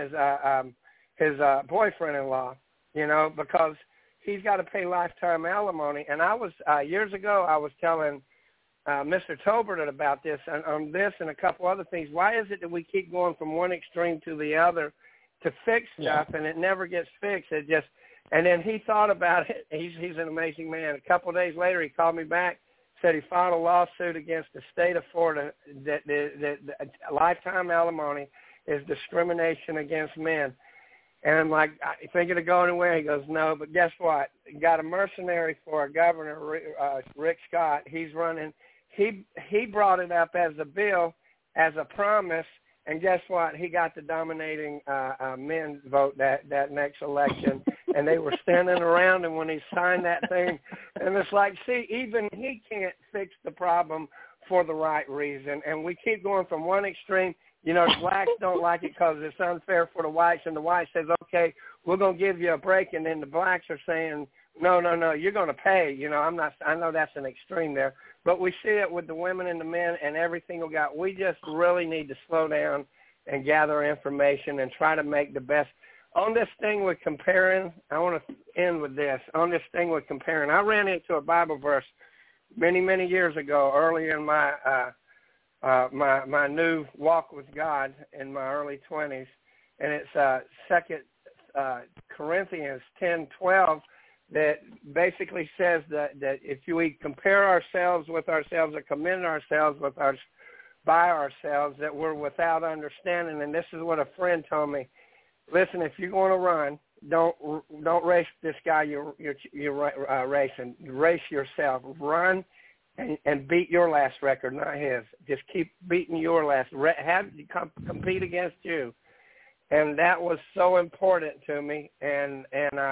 his boyfriend-in-law, you know, because he's got to pay lifetime alimony. And I was, years ago, I was telling Mr. Tolbert about this, on this and a couple other things. Why is it that we keep going from one extreme to the other to fix stuff, and it never gets fixed? It just, and then he thought about it. He's an amazing man. A couple of days later, he called me back, said he filed a lawsuit against the state of Florida that lifetime alimony is discrimination against men. And I'm like, thinking of going away. He goes, no, but guess what? Got a mercenary for a governor, Rick Scott. He's running. He brought it up as a bill, as a promise, and guess what? He got the dominating men vote that next election, and they were standing around him when he signed that thing. And it's like, see, even he can't fix the problem for the right reason. And we keep going from one extreme. You know, the blacks don't like it because it's unfair for the whites, and the whites says, okay, we're going to give you a break, and then the blacks are saying, no, you're going to pay. You know, I know that's an extreme there, but we see it with the women and the men and everything we got. We just really need to slow down and gather information and try to make the best. On this thing with comparing, I want to end with this. On this thing with comparing, I ran into a Bible verse many, many years ago, early in my my new walk with God in my early 20s, and it's 2 Corinthians 10:12 that basically says that if we compare ourselves with ourselves or commend ourselves by ourselves, that we're without understanding. And this is what a friend told me. Listen, if you're going to run, don't race this guy you're racing. Race yourself. Run and beat your last record, not his. Just keep beating your last. Compete against you. And that was so important to me. And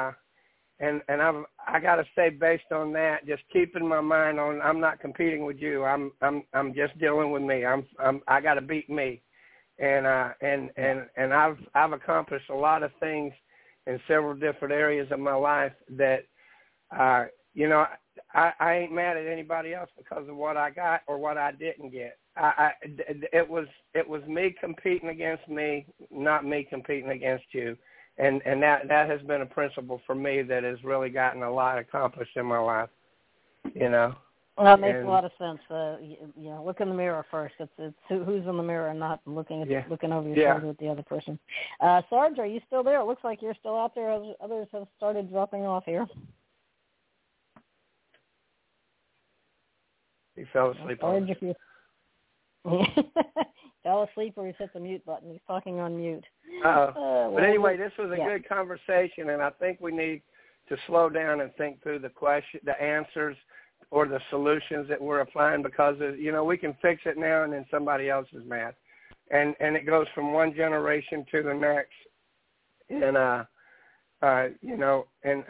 I got to say, based on that, just keeping my mind on, I'm not competing with you. I'm just dealing with me. I got to beat me. And I've accomplished a lot of things in several different areas of my life that, you know, I ain't mad at anybody else because of what I got or what I didn't get. It was me competing against me, not me competing against you. And that has been a principle for me that has really gotten a lot accomplished in my life, you know. Well, that makes a lot of sense. You know, look in the mirror first. It's who's in the mirror and not looking over your shoulder at the other person. Sarge, are you still there? It looks like you're still out there. Others have started dropping off here. He fell asleep. Sarge, if you fell asleep or he hit the mute button. He's talking on mute. But anyway, this was a good conversation, and I think we need to slow down and think through the answers or the solutions that we're applying, because, you know, we can fix it now and then somebody else is mad. And it goes from one generation to the next. And, you know, and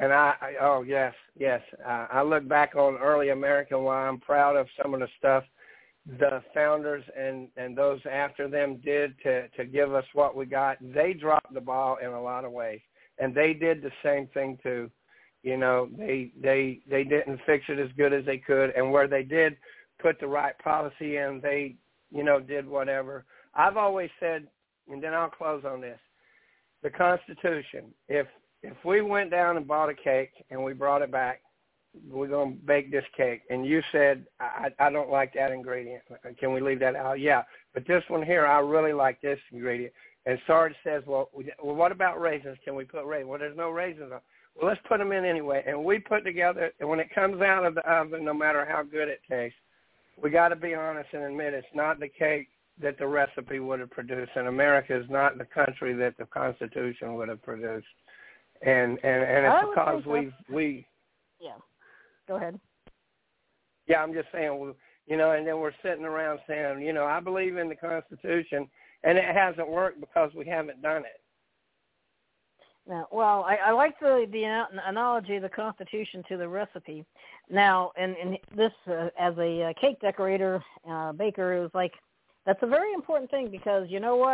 I look back on early America while I'm proud of some of the stuff the founders and those after them did to give us what we got. They dropped the ball in a lot of ways, and they did the same thing too. You know, they didn't fix it as good as they could, and where they did put the right policy in, they, you know, did whatever. I've always said, and then I'll close on this, the Constitution, if we went down and bought a cake and we brought it back, we're going to bake this cake, and you said, I don't like that ingredient. Can we leave that out? Yeah, but this one here, I really like this ingredient. And Sarge says, well, what about raisins? Can we put raisins? Well, there's no raisins on. Well, let's put them in anyway. And we put together, and when it comes out of the oven, no matter how good it tastes, we got to be honest and admit it's not the cake that the recipe would have produced. And America is not the country that the Constitution would have produced. And it's because we yeah. Go ahead. Yeah, I'm just saying, you know, and then we're sitting around saying, you know, I believe in the Constitution, and it hasn't worked because we haven't done it. Now, well, I like the analogy of the Constitution to the recipe. Now, and this, as a cake decorator, baker, it was like, that's a very important thing because, you know what,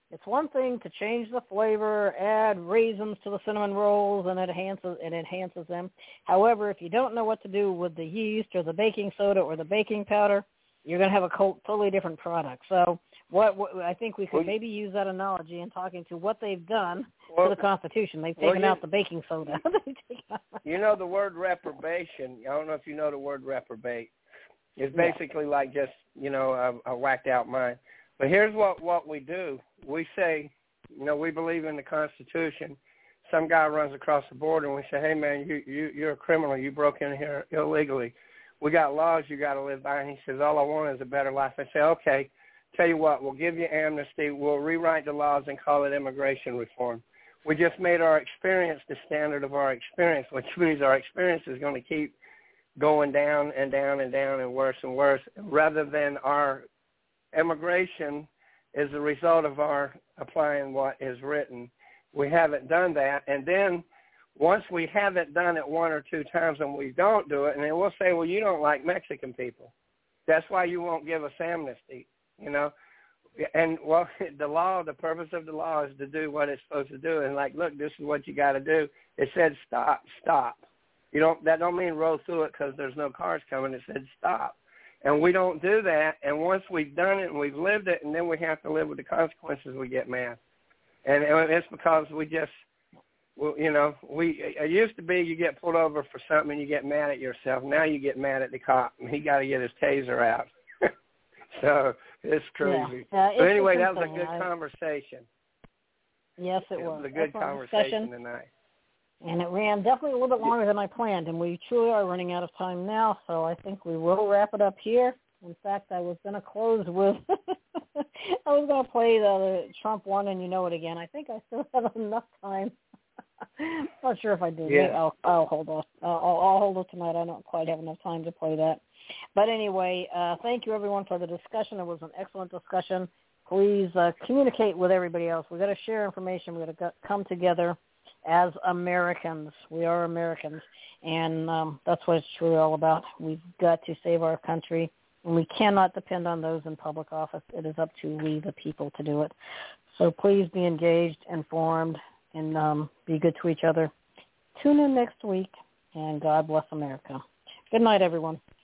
It's one thing to change the flavor, add raisins to the cinnamon rolls, and it enhances them. However, if you don't know what to do with the yeast or the baking soda or the baking powder, you're going to have a totally different product. So what I think we could maybe use that analogy in talking to what they've done to the Constitution. They've taken out the baking soda. You know the word reprobation. I don't know if you know the word reprobate. It's basically like just, a whacked out mind. But here's what we do. We say, we believe in the Constitution. Some guy runs across the border and we say, hey, man, you're a criminal. You broke in here illegally. We got laws you got to live by. And he says, all I want is a better life. I say, okay, tell you what, we'll give you amnesty. We'll rewrite the laws and call it immigration reform. We just made our experience the standard of our experience, which means our experience is going to keep going down and down and down and worse, rather than our immigration is a result of our applying what is written. We haven't done that. And then once we haven't done it one or two times and we don't do it, and then we'll say, well, you don't like Mexican people. That's why you won't give us amnesty, And, well, the purpose of the law is to do what it's supposed to do. And, look, this is what you got to do. It said stop. That don't mean roll through it because there's no cars coming. It said stop. And we don't do that. And once we've done it and we've lived it, and then we have to live with the consequences, we get mad. And it's because we just, it used to be you get pulled over for something and you get mad at yourself. Now you get mad at the cop, and he got to get his taser out. So it's crazy. Yeah. But anyway, that was a good conversation. Yes, it was. It was a good conversation tonight. And it ran definitely a little bit longer than I planned, and we truly are running out of time now, so I think we will wrap it up here. In fact, I was going to close with, I was going to play the Trump one, and you know it again. I think I still have enough time. Not sure if I do. Yeah. I'll hold off. I'll hold off tonight. I don't quite have enough time to play that. But anyway, thank you, everyone, for the discussion. It was an excellent discussion. Please communicate with everybody else. We've got to share information. We've got to come together as Americans. We are Americans, and that's what it's truly all about. We've got to save our country, and we cannot depend on those in public office. It is up to we, the people, to do it. So please be engaged, informed, and be good to each other. Tune in next week, and God bless America. Good night, everyone.